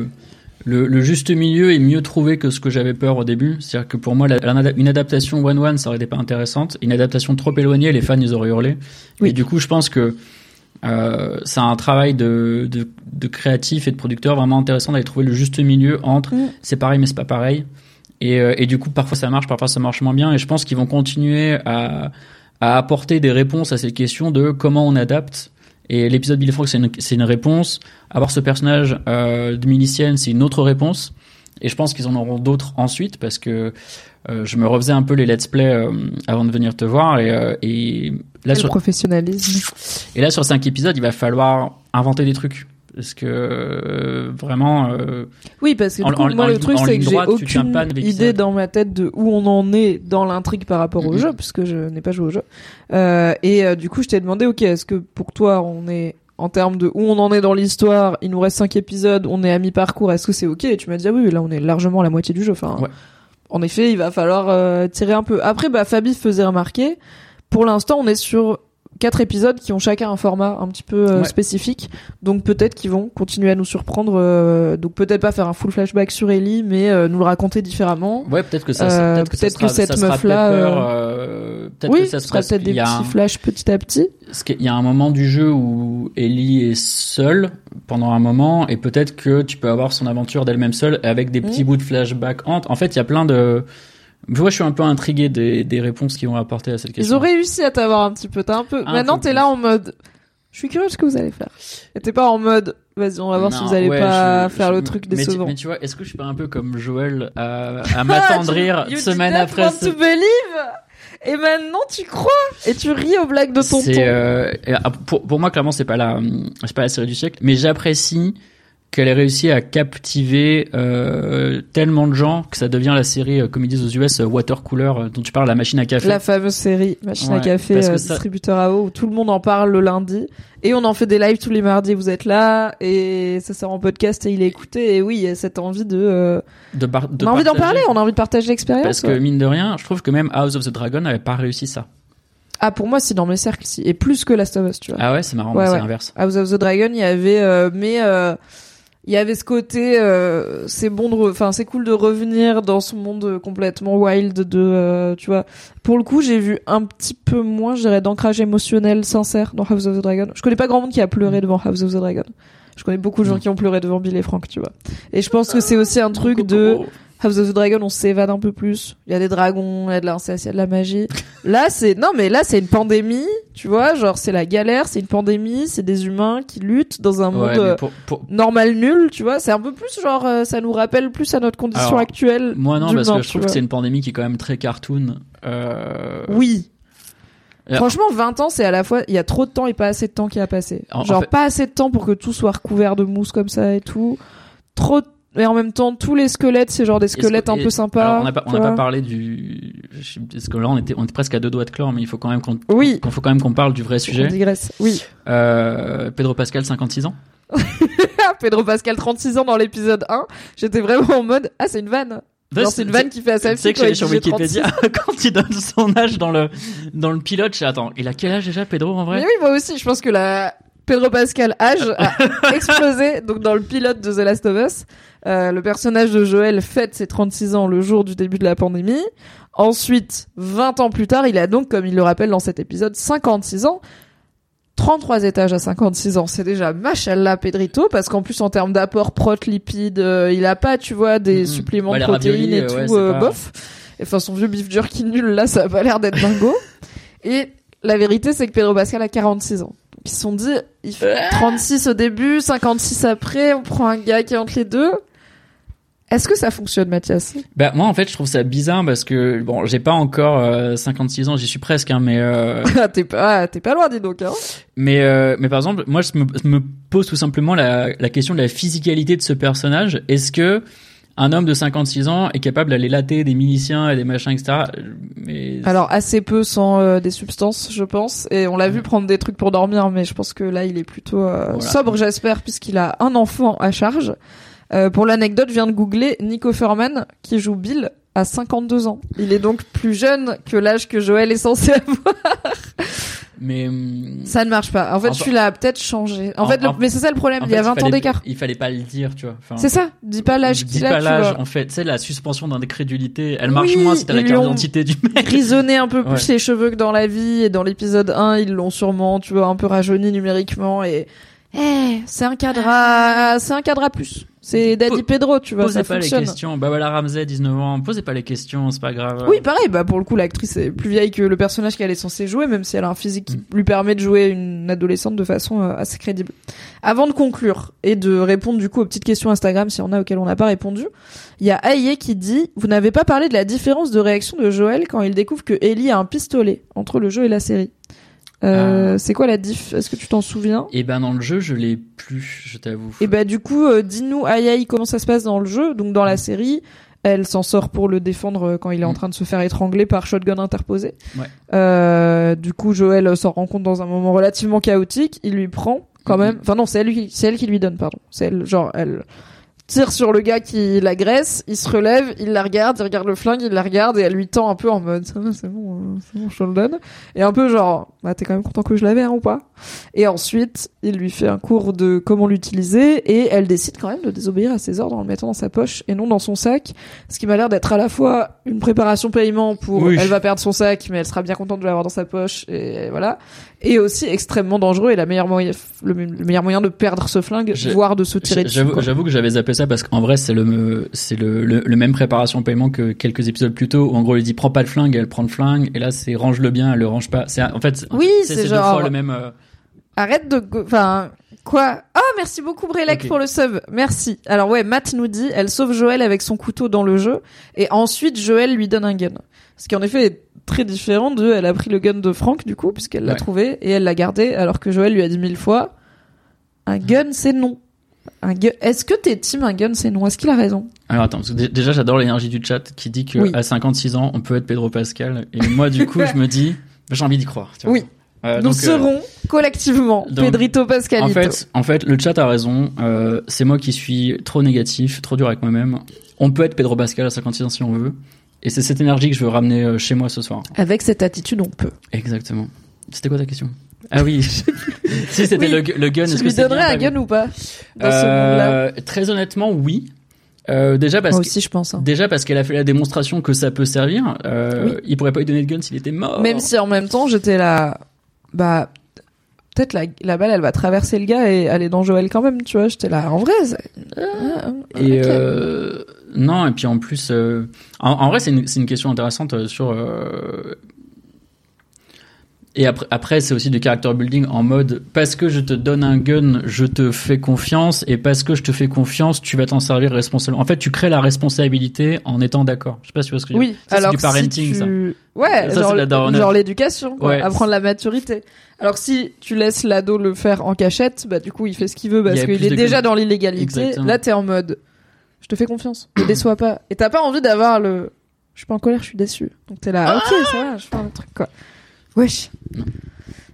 le juste milieu est mieux trouvé que ce que j'avais peur au début. C'est-à-dire que pour moi, une adaptation one-one, ça aurait été pas intéressante. Une adaptation trop éloignée, les fans, ils auraient hurlé. Oui. Et du coup, je pense que c'est un travail de créatif et de producteur vraiment intéressant d'aller trouver le juste milieu entre c'est pareil mais c'est pas pareil. Et du coup, parfois ça marche moins bien. Et je pense qu'ils vont continuer à apporter des réponses à ces questions de comment on adapte. Et l'épisode Bill et Frank, c'est une réponse. Avoir ce personnage de milicienne, c'est une autre réponse. Et je pense qu'ils en auront d'autres ensuite, parce que je me refaisais un peu les let's play avant de venir te voir. Et là, le professionnalisme. Et là, sur 5 épisodes, il va falloir inventer des trucs. Parce que vraiment... oui, parce que moi, le truc, c'est que j'ai aucune idée dans ma tête de où on en est dans l'intrigue par rapport au jeu, parce que je n'ai pas joué au jeu. Et du coup, je t'ai demandé, ok, est-ce que pour toi, on est... En termes de où on en est dans l'histoire, il nous reste 5 épisodes, on est à mi-parcours, est-ce que c'est ok? Et tu m'as dit, ah oui, là, on est largement à la moitié du jeu. Enfin, en effet, il va falloir tirer un peu. Après, Fabi faisait remarquer, pour l'instant, on est sur 4 épisodes qui ont chacun un format un petit peu spécifique, donc peut-être qu'ils vont continuer à nous surprendre, donc peut-être pas faire un full flashback sur Ellie, mais nous le raconter différemment. Ouais, peut-être que cette meuf là peut-être que ça sera peut-être des petits flashs petit à petit. Parce qu'il y a un moment du jeu où Ellie est seule pendant un moment, et peut-être que tu peux avoir son aventure d'elle-même seule avec des petits bouts de flashback en fait, il y a plein de... Moi, je suis un peu intrigué des réponses qu'ils vont apporter à cette question. Ils ont réussi à t'avoir un petit peu. Maintenant, t'es là en mode, je suis curieux de ce que vous allez faire. Et t'es pas en mode, vas-y, on va voir si vous allez pas faire le truc décevant. Mais tu vois, est-ce que je suis pas un peu comme Joël à m'attendrir semaine après semaine? You believe? Et maintenant, tu crois? Et tu ris aux blagues de tonton. Pour moi, clairement, c'est pas la série du siècle. Mais j'apprécie qu'elle ait réussi à captiver tellement de gens que ça devient la série, comme ils disent aux US, Water Cooler, dont tu parles, la machine à café. La fameuse série machine à café, distributeur à eau, où tout le monde en parle le lundi. Et on en fait des lives tous les mardis, vous êtes là, et ça sort en podcast et il est écouté. Et oui, il y a cette envie on a envie d'en parler, on a envie de partager l'expérience. Parce que mine de rien, je trouve que même House of the Dragon n'avait pas réussi ça. Ah, pour moi, c'est dans mes cercles, si. Et plus que Last of Us, tu vois. Ah ouais, c'est marrant, c'est l'inverse. House of the Dragon, il y avait, il y avait ce côté, c'est bon c'est cool de revenir dans ce monde complètement wild tu vois. Pour le coup, j'ai vu un petit peu moins, je dirais, d'ancrage émotionnel sincère dans House of the Dragon. Je connais pas grand monde qui a pleuré devant House of the Dragon. Je connais beaucoup de gens qui ont pleuré devant Bill et Frank, tu vois. Et je pense que c'est aussi un truc de House of the Dragon, on s'évade un peu plus. Il y a des dragons, il y a de l'inceste, il y a de la magie. Là, c'est une pandémie, tu vois, genre, c'est la galère, c'est une pandémie, c'est des humains qui luttent dans un monde normal nul, tu vois. C'est un peu plus, genre, ça nous rappelle plus à notre condition actuelle. Moi, non, parce que je trouve que c'est une pandémie qui est quand même très cartoon. Oui. Franchement, 20 ans, c'est à la fois, il y a trop de temps et pas assez de temps qui a passé. Pas assez de temps pour que tout soit recouvert de mousse comme ça et tout. Mais en même temps, tous les squelettes, c'est genre des squelettes un peu sympas. Alors, on n'a pas parlé parce que là, on était presque à 2 doigts de clore, mais il faut quand même qu'on parle du vrai sujet. On digresse. Oui. Pedro Pascal, 56 ans. là, Pedro Pascal 36 ans dans l'épisode 1, j'étais vraiment en mode c'est une vanne. Genre, c'est une vanne qui fait à sa fille. Tu sais que j'allais sur Wikipédia quand il donne son âge dans le pilote, attends, il a quel âge déjà Pedro en vrai? Mais oui, moi aussi, je pense que Pedro Pascal âge a explosé. Donc dans le pilote de The Last of Us, le personnage de Joël fête ses 36 ans le jour du début de la pandémie. Ensuite, 20 ans plus tard, il a donc, comme il le rappelle dans cet épisode, 56 ans. 33 étages à 56 ans, c'est déjà machallah Pedrito, parce qu'en plus en termes d'apport prot lipides, il a pas, tu vois, des suppléments de protéines et tout, bof. Enfin, son vieux beef jerky nul, là, ça a pas l'air d'être dingo. Et la vérité, c'est que Pedro Pascal a 46 ans. Donc, ils se sont dit, il fait 36 au début, 56 après, on prend un gars qui est entre les deux. Est-ce que ça fonctionne, Mathias? Bah, moi, en fait, je trouve ça bizarre parce que, bon, j'ai pas encore 56 ans, j'y suis presque, hein, mais t'es pas loin, dis donc, hein. Mais par exemple, moi, je me pose tout simplement la question de la physicalité de ce personnage. Est-ce que un homme de 56 ans est capable d'aller latter des miliciens et des machins, etc. Alors, assez peu sans des substances, je pense. Et on l'a vu prendre des trucs pour dormir, mais je pense que là, il est plutôt sobre, j'espère, puisqu'il a un enfant à charge. Pour l'anecdote, je viens de googler Nick Offerman, qui joue Bill, à 52 ans. Il est donc plus jeune que l'âge que Joël est censé avoir. Mais ça ne marche pas. En fait, tu l'as peut-être changé. Mais c'est ça le problème. Il y a 20 ans d'écart. Il fallait pas le dire, tu vois. Enfin, c'est ça. Dis pas l'âge qu'il a. Dis pas l'âge. En fait, c'est la suspension d'incrédulité. Elle marche moins si t'as la carte d'identité du mec. Grisonné un peu plus les cheveux que dans la vie. Et dans l'épisode 1, ils l'ont sûrement, tu vois, un peu rajeuni numériquement. Et c'est un cadre à plus. C'est Daddy Pedro, tu vois, ça fonctionne. Posez pas les questions. Bah voilà, Ramsey, 19 ans. Posez pas les questions, c'est pas grave. Oui, pareil. Bah pour le coup, l'actrice est plus vieille que le personnage qu'elle est censée jouer, même si elle a un physique qui lui permet de jouer une adolescente de façon assez crédible. Avant de conclure et de répondre du coup aux petites questions Instagram, s'il y en a auxquelles on n'a pas répondu, il y a Aïe qui dit « Vous n'avez pas parlé de la différence de réaction de Joël quand il découvre que Ellie a un pistolet entre le jeu et la série. » C'est quoi la diff? Est-ce que tu t'en souviens? Eh ben dans le jeu, je l'ai plus, je t'avoue. Et ben du coup, dis-nous Aïe comment ça se passe dans le jeu. Donc dans la série, elle s'en sort pour le défendre quand il est en train de se faire étrangler par shotgun interposé. Ouais. Du coup, Joël s'en rend compte dans un moment relativement chaotique. Il lui prend quand même. Enfin non, c'est elle qui lui donne, pardon. C'est elle, genre elle tire sur le gars qui l'agresse, il se relève, il la regarde, il regarde le flingue, il la regarde et elle lui tend un peu en mode c'est bon, je te le donne. Et un peu genre t'es quand même content que je l'avais ou pas? Et ensuite, il lui fait un cours de comment l'utiliser et elle décide quand même de désobéir à ses ordres en le mettant dans sa poche et non dans son sac, ce qui m'a l'air d'être à la fois une préparation paiement pour elle va perdre son sac mais elle sera bien contente de l'avoir dans sa poche et voilà, et aussi extrêmement dangereux et le meilleur moyen de perdre ce flingue, voire de se tirer dessus. J'avoue que j'avais zappé ça parce qu'en vrai c'est le même préparation paiement que quelques épisodes plus tôt où en gros il dit prends pas le flingue, elle prend le flingue et là c'est range le bien, elle le range pas. C'est en fait c'est genre deux fois le même. Arrête de quoi? Oh, merci beaucoup Brelec pour le sub. Merci. Alors ouais, Matt nous dit elle sauve Joël avec son couteau dans le jeu et ensuite Joël lui donne un gun. Ce qui en effet est très différent de elle a pris le gun de Frank du coup puisqu'elle l'a trouvé et elle l'a gardé alors que Joël lui a dit 1000 fois un gun c'est non. Est-ce que t'es team un gun c'est non? Est-ce qu'il a raison? Alors attends, parce que déjà j'adore l'énergie du chat qui dit que à 56 ans on peut être Pedro Pascal et moi du coup je me dis j'ai envie d'y croire. Tu vois. Oui. Nous serons collectivement Pedrito Pascalito. En fait, le chat a raison. C'est moi qui suis trop négatif, trop dur avec moi-même. On peut être Pedro Pascal à 56 ans si on veut. Et c'est cette énergie que je veux ramener chez moi ce soir. Avec cette attitude, on peut. Exactement. C'était quoi ta question? Ah oui. Si c'était le gun, est-ce que tu lui donnerais un gun ou pas dans ce monde-là? Très honnêtement, oui. Déjà parce moi aussi, je pense. Déjà parce qu'elle a fait la démonstration que ça peut servir. Il pourrait pas lui donner de gun s'il était mort. Même si en même temps, j'étais là. Bah peut-être la balle elle va traverser le gars et aller dans Joël quand même, tu vois. J'étais là en vrai et non, et puis en plus en vrai c'est une question intéressante sur et après c'est aussi du character building en mode parce que je te donne un gun je te fais confiance et parce que je te fais confiance tu vas t'en servir responsablement. En fait tu crées la responsabilité en étant d'accord. Je sais pas si tu vois ce que je veux dire. Ça, alors c'est du parenting ça. Ouais, ça, genre l'éducation, quoi. Ouais. Apprendre la maturité. Alors si tu laisses l'ado le faire en cachette, bah du coup il fait ce qu'il veut parce qu'il est déjà dans l'illégalité. Exactement. Là t'es en mode, je te fais confiance, ne déçois pas. Et t'as pas envie d'avoir je suis pas en colère, je suis déçu. Donc t'es là, ok ça va, je fais un truc quoi. Wesh.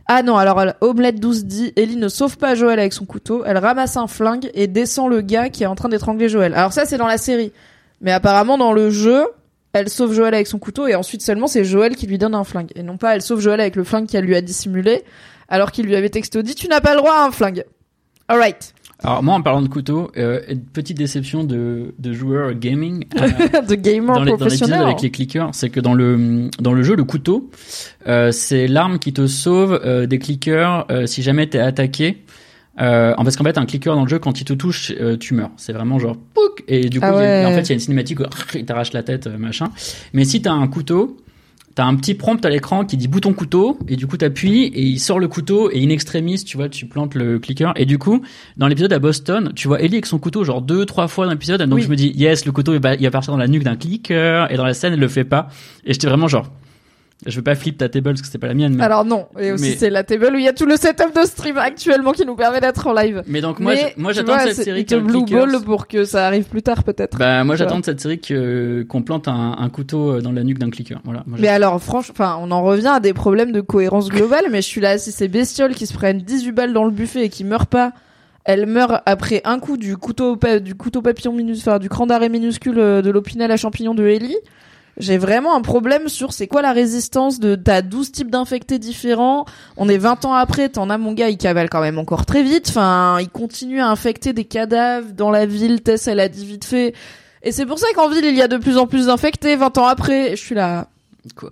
Ah non, alors Omelette 12 dit Ellie ne sauve pas Joël avec son couteau, elle ramasse un flingue et descend le gars qui est en train d'étrangler Joël. Alors ça c'est dans la série, mais apparemment dans le jeu, elle sauve Joël avec son couteau et ensuite seulement c'est Joël qui lui donne un flingue et non pas elle sauve Joël avec le flingue qu'elle lui a dissimulé alors qu'il lui avait texto dit tu n'as pas le droit à un flingue. Alright. Alors moi en parlant de couteau, une petite déception de joueurs gaming de gamer dans l'épisode professionnel avec les clickers, c'est que dans le jeu le couteau c'est l'arme qui te sauve des clickers si jamais t'es attaqué. Parce qu'en fait un clicker dans le jeu quand il te touche tu meurs. C'est vraiment genre pouc et du coup en fait il y a une cinématique où il t'arrache la tête machin. Mais si t'as un couteau, t'as un petit prompt à l'écran qui dit bouton couteau et du coup t'appuies et il sort le couteau et in extremis tu vois tu plantes le clicker et du coup dans l'épisode à Boston tu vois Ellie avec son couteau genre 2-3 fois dans l'épisode donc je me dis yes le couteau il va partir dans la nuque d'un clicker et dans la scène elle le fait pas et j'étais vraiment genre je veux pas flip ta table parce que c'est pas la mienne. Mais... Alors non, et aussi c'est la table où il y a tout le setup de stream actuellement qui nous permet d'être en live. Mais donc moi j'attends cette série qui blue ball pour que ça arrive plus tard peut-être. Bah moi j'attends de cette série qu'on plante un couteau dans la nuque d'un clicker. Voilà. Mais alors franchement, on en revient à des problèmes de cohérence globale. Mais je suis là si ces bestioles qui se prennent 18 balles dans le buffet et qui meurent pas, elles meurent après un coup du couteau papillon minuscule, du cran d'arrêt minuscule de l'opinel à champignons de Ellie. J'ai vraiment un problème sur c'est quoi la résistance de t'as 12 types d'infectés différents. On est 20 ans après, t'en as mon gars, il cavale quand même encore très vite. Enfin, il continue à infecter des cadavres dans la ville. Tess, elle a dit vite fait. Et c'est pour ça qu'en ville, il y a de plus en plus d'infectés 20 ans après. Je suis là. Quoi?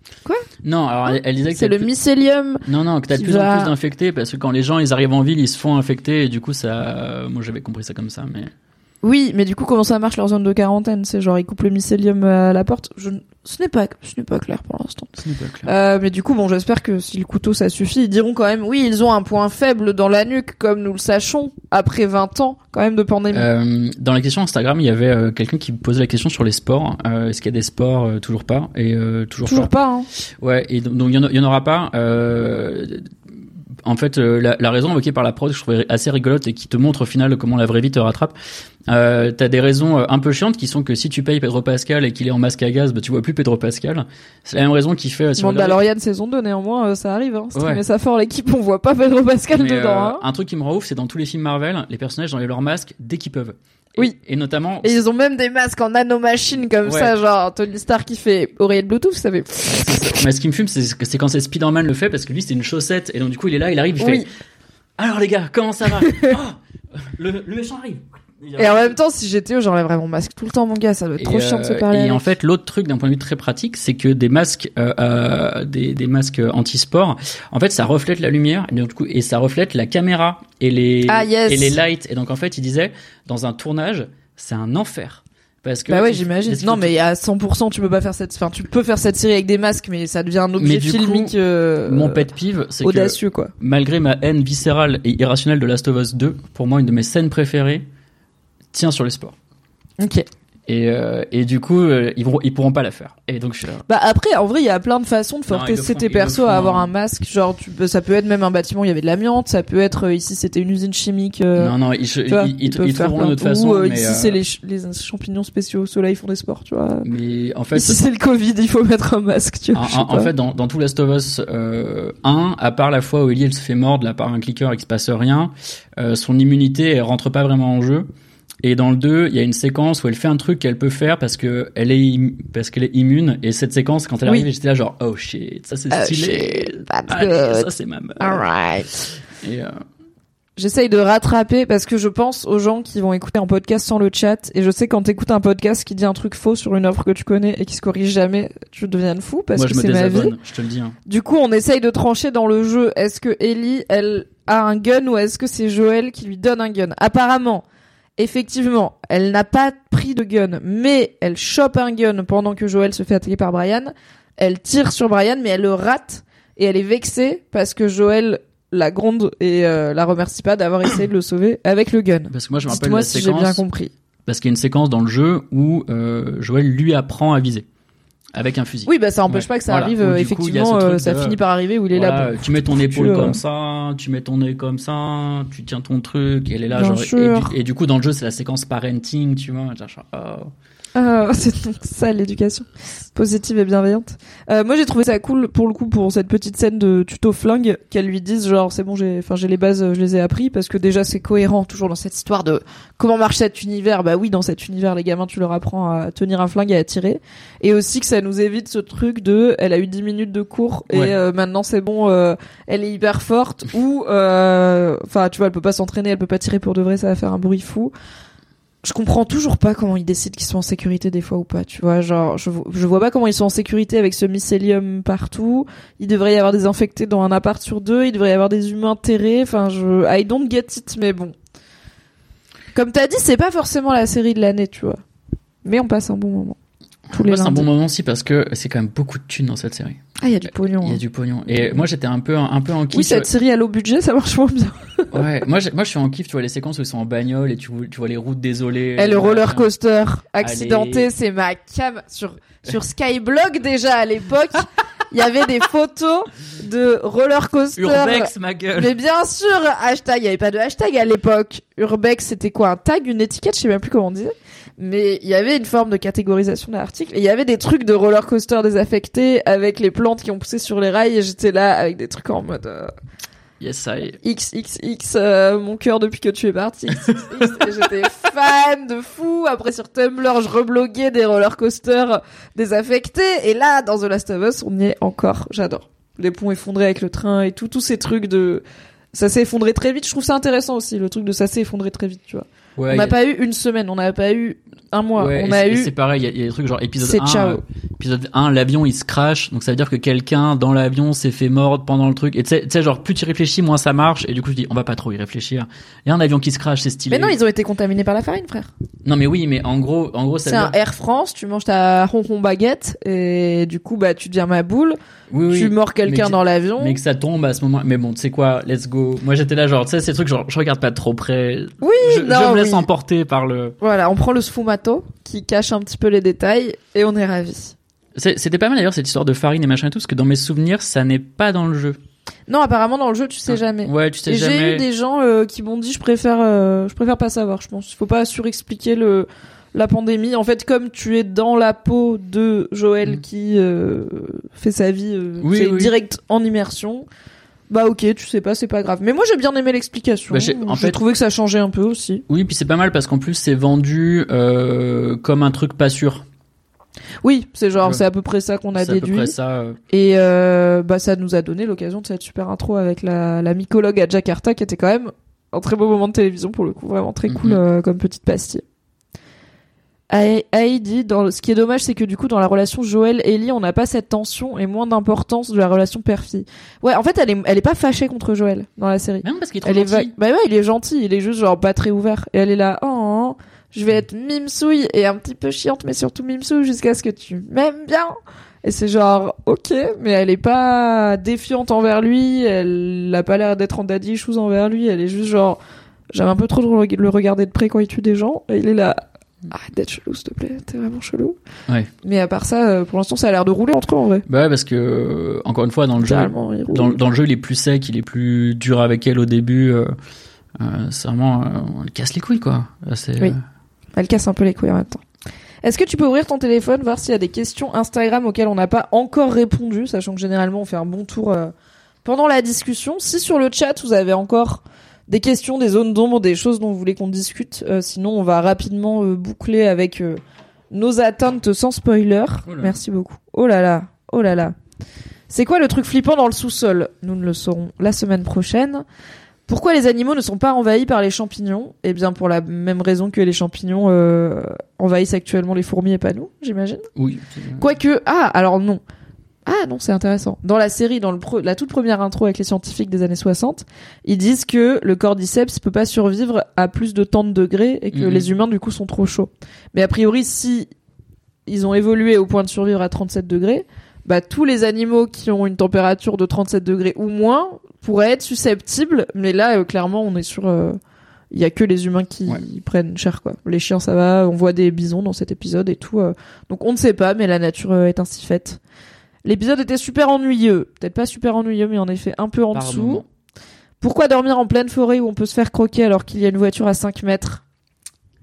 Non, alors elle disait que c'est le mycélium. Non, que t'as de plus en plus d'infectés parce que quand les gens ils arrivent en ville, ils se font infecter et du coup ça, moi j'avais compris ça comme ça, mais. Oui, mais du coup, comment ça marche leur zone de quarantaine? C'est genre, ils coupent le mycélium à la porte? Ce n'est pas clair pour l'instant. Ce n'est pas clair. Mais du coup, bon, j'espère que si le couteau ça suffit, ils diront quand même, oui, ils ont un point faible dans la nuque, comme nous le sachons, après 20 ans, quand même, de pandémie. Dans la question Instagram, il y avait quelqu'un qui posait la question sur les sports. Est-ce qu'il y a des sports? Toujours pas. Et toujours pas, hein. Ouais, et donc il y en aura pas. En fait, la raison invoquée par la prod, je trouvais assez rigolote et qui te montre au final comment la vraie vie te rattrape. T'as des raisons un peu chiantes qui sont que si tu payes Pedro Pascal et qu'il est en masque à gaz, bah tu vois plus Pedro Pascal. C'est la même raison qui fait. Mandalorian saison 2, néanmoins, ça arrive. Hein. Si tu mets ça fort l'équipe, on voit pas Pedro Pascal dedans. Hein. Un truc qui me rend ouf, c'est dans tous les films Marvel, les personnages enlèvent leur masque dès qu'ils peuvent. Oui. Et notamment. Et ils ont même des masques en nanomachine comme ça, genre Tony Stark qui fait oreillette Bluetooth, ça fait. Mais ce qui me fume, c'est quand c'est Spider-Man le fait parce que lui c'est une chaussette et donc du coup il est là, il arrive, il fait. Alors les gars, comment ça va? Le méchant arrive. Et en même temps, si j'étais j'enlèverais mon masque tout le temps, mon gars, ça doit être trop chiant de se parler. Et en fait, l'autre truc d'un point de vue très pratique, c'est que des masques, des masques anti-sport, en fait, ça reflète la lumière et ça reflète la caméra et les lights. Et donc en fait, il disait dans un tournage, c'est un enfer. Parce que bah ouais, j'imagine. Non, mais à 100%, tu peux pas faire tu peux faire cette série avec des masques, mais ça devient un objet filmique. Mon pet peeve, c'est audacieux, que, quoi. Malgré ma haine viscérale et irrationnelle de Last of Us 2, pour moi, une de mes scènes préférées tient sur les sports. Ok. Et du coup, ils pourront pas la faire. Et donc je suis là. Bah après, en vrai, il y a plein de façons de faire tester tes persos à avoir un masque. Genre, ça peut être même un bâtiment où il y avait de l'amiante. Ça peut être ici, c'était une usine chimique. Non, ils trouveront une autre façon. Ou ici, c'est les champignons spéciaux au soleil font des sports, tu vois. Mais en fait, ici c'est le Covid, il faut mettre un masque. Tu vois, en fait, dans tout Last of Us 1, à part la fois où Ellie elle se fait mordre, là par un clicker et qu'il se passe rien, son immunité elle rentre pas vraiment en jeu. Et dans le 2, il y a une séquence où elle fait un truc qu'elle peut faire parce qu'elle est immune. Et cette séquence, quand elle arrive, j'étais là genre, oh shit, ça c'est stylé. Allez, ça c'est ma meuf. Alright. Et j'essaye de rattraper parce que je pense aux gens qui vont écouter un podcast sans le chat. Et je sais quand t'écoutes un podcast qui dit un truc faux sur une offre que tu connais et qui se corrige jamais, tu deviens fou parce que c'est ma vie. Je te le dis. Hein. Du coup, on essaye de trancher dans le jeu. Est-ce que Ellie, elle a un gun ou est-ce que c'est Joël qui lui donne un gun? Apparemment. Effectivement, elle n'a pas pris de gun, mais elle chope un gun pendant que Joël se fait attaquer par Brian. Elle tire sur Brian, mais elle le rate et elle est vexée parce que Joël la gronde et la remercie pas d'avoir essayé de le sauver avec le gun. Parce que moi je me rappelle Dites-moi la si séquence. J'ai bien compris. Parce qu'il y a une séquence dans le jeu où Joël lui apprend à viser. Avec un fusil. Oui, bah ça empêche pas que ça arrive. Effectivement, ça finit par arriver où il est là. Tu mets ton épaule comme ça, tu mets ton nez comme ça, tu tiens ton truc, et elle est là. Genre, et du coup, dans le jeu, c'est la séquence parenting, tu vois. Genre, C'est donc ça l'éducation positive et bienveillante. Moi j'ai trouvé ça cool pour le coup pour cette petite scène de tuto flingue qu'elle lui dise genre c'est bon j'ai les bases je les ai appris parce que déjà c'est cohérent toujours dans cette histoire de comment marche cet univers. Bah oui dans cet univers les gamins tu leur apprends à tenir un flingue et à tirer et aussi que ça nous évite ce truc de elle a eu 10 minutes de cours et maintenant c'est bon elle est hyper forte ou enfin tu vois elle peut pas s'entraîner elle peut pas tirer pour de vrai ça va faire un bruit fou. Je comprends toujours pas comment ils décident qu'ils sont en sécurité des fois ou pas, tu vois, genre je vois pas comment ils sont en sécurité avec ce mycélium partout. Il devrait y avoir des infectés dans un appart sur 2, il devrait y avoir des humains terrés, enfin I don't get it, mais bon. Comme t'as dit, c'est pas forcément la série de l'année, tu vois. Mais on passe un bon moment. C'est un bon moment aussi parce que c'est quand même beaucoup de thunes dans cette série. Ah, il y a du pognon. Il y a du pognon. Et moi, j'étais un peu en kiff. Oui, cette série à low budget, ça marche moins bien. Ouais. Moi, je suis en kiff, tu vois, les séquences où ils sont en bagnole et tu vois les routes désolées. Et le roller coaster accidenté, c'est ma cam. Sur Skyblog, déjà, à l'époque, il y avait des photos de roller coaster. Urbex, ma gueule. Mais bien sûr, hashtag, il y avait pas de hashtag à l'époque. Urbex, c'était quoi? Un tag, une étiquette, je sais même plus comment on disait. Mais il y avait une forme de catégorisation de l'article et il y avait des trucs de roller coaster désaffectés avec les plantes qui ont poussé sur les rails et j'étais là avec des trucs en mode yes I XXX mon cœur depuis que tu es parti XXX et j'étais fan de fou. Après sur Tumblr je rebloguais des roller coasters désaffectés et là dans The Last of Us on y est encore. J'adore les ponts effondrés avec le train et tous ces trucs de ça s'est effondré très vite. Je trouve ça intéressant aussi le truc de ça s'est effondré très vite tu vois. Ouais, on n'a pas eu une semaine, on n'a pas eu un mois, ouais, on a eu... c'est pareil, il y a des trucs genre épisode 1, l'avion il se crash, donc ça veut dire que quelqu'un dans l'avion s'est fait mordre pendant le truc, et tu sais genre plus tu réfléchis, moins ça marche, et du coup je dis on va pas trop y réfléchir. Il y a un avion qui se crash, c'est stylé. Mais non, ils ont été contaminés par la farine, frère. Non mais oui, mais en gros ça c'est un Air France, tu manges ta ronron baguette, et du coup bah tu deviens ma boule, tu mords quelqu'un dans l'avion. Mais que ça tombe à ce moment, mais bon tu sais quoi, let's go. Moi j'étais là genre, tu sais ces trucs genre je regarde pas trop près. Oui, je me laisse emporter par le... Voilà, on prend le sfumato qui cache un petit peu les détails et on est ravis. C'était pas mal d'ailleurs cette histoire de farine et machin et tout, parce que dans mes souvenirs, ça n'est pas dans le jeu. Non, apparemment dans le jeu, tu sais jamais. Ouais, tu sais et jamais. J'ai eu des gens qui m'ont dit je préfère pas savoir, je pense. Il faut pas surexpliquer la pandémie. En fait, comme tu es dans la peau de Joël qui fait sa vie direct en immersion. Bah ok, tu sais pas, c'est pas grave. Mais moi j'ai bien aimé l'explication. Bah, j'ai trouvé que ça changeait un peu aussi. Oui, puis c'est pas mal parce qu'en plus c'est vendu comme un truc pas sûr. Oui, c'est genre c'est à peu près ça qu'on a déduit. C'est à peu près ça. Et bah ça nous a donné l'occasion de cette super intro avec la mycologue à Jakarta qui était quand même un très beau moment de télévision pour le coup, vraiment très cool comme petite pastille. Heidi, ce qui est dommage, c'est que du coup, dans la relation Joël-Ellie, on n'a pas cette tension et moins d'importance de la relation père-fille. Ouais, en fait, elle est pas fâchée contre Joël dans la série. Même parce qu'il est trop gentil. Bah ouais, il est gentil, il est juste genre pas très ouvert. Et elle est là, je vais être mimesouille et un petit peu chiante, mais surtout mimesouille jusqu'à ce que tu m'aimes bien. Et c'est genre, ok, mais elle est pas défiante envers lui, elle a pas l'air d'être en daddy issues envers lui, elle est juste genre, j'aime un peu trop de le regarder de près quand il tue des gens, et il est là, arrête d'être chelou s'il te plaît, t'es vraiment chelou. Ouais. Mais à part ça, pour l'instant ça a l'air de rouler entre eux en vrai. Bah ouais, parce que encore une fois dans le jeu, dans le jeu il est plus sec, il est plus dur avec elle au début. C'est vraiment, on le casse les couilles quoi. Oui. Elle casse un peu les couilles en même temps. Est-ce que tu peux ouvrir ton téléphone, voir s'il y a des questions Instagram auxquelles on n'a pas encore répondu, sachant que généralement on fait un bon tour pendant la discussion. Si sur le chat vous avez encore des questions, des zones d'ombre, des choses dont vous voulez qu'on discute, sinon on va rapidement boucler avec nos attentes sans spoiler. Merci beaucoup. Oh là là. C'est quoi le truc flippant dans le sous-sol? Nous ne le saurons la semaine prochaine. Pourquoi les animaux ne sont pas envahis par les champignons? Eh bien, pour la même raison que les champignons envahissent actuellement les fourmis et pas nous, j'imagine. Oui. Quoique, alors non. Ah non, c'est intéressant. Dans la série, dans la toute première intro avec les scientifiques des années 60, ils disent que le cordyceps peut pas survivre à plus de tant de degrés et que les humains, du coup, sont trop chauds. Mais a priori, si ils ont évolué au point de survivre à 37 degrés, bah, tous les animaux qui ont une température de 37 degrés ou moins pourraient être susceptibles. Mais là, clairement, on est sur... il y a que les humains qui prennent cher, quoi. Les chiens, ça va. On voit des bisons dans cet épisode et tout. Donc, on ne sait pas, mais la nature est ainsi faite. L'épisode était super ennuyeux. Peut-être pas super ennuyeux, mais en effet un peu en dessous. Moment. Pourquoi dormir en pleine forêt où on peut se faire croquer alors qu'il y a une voiture à 5 mètres?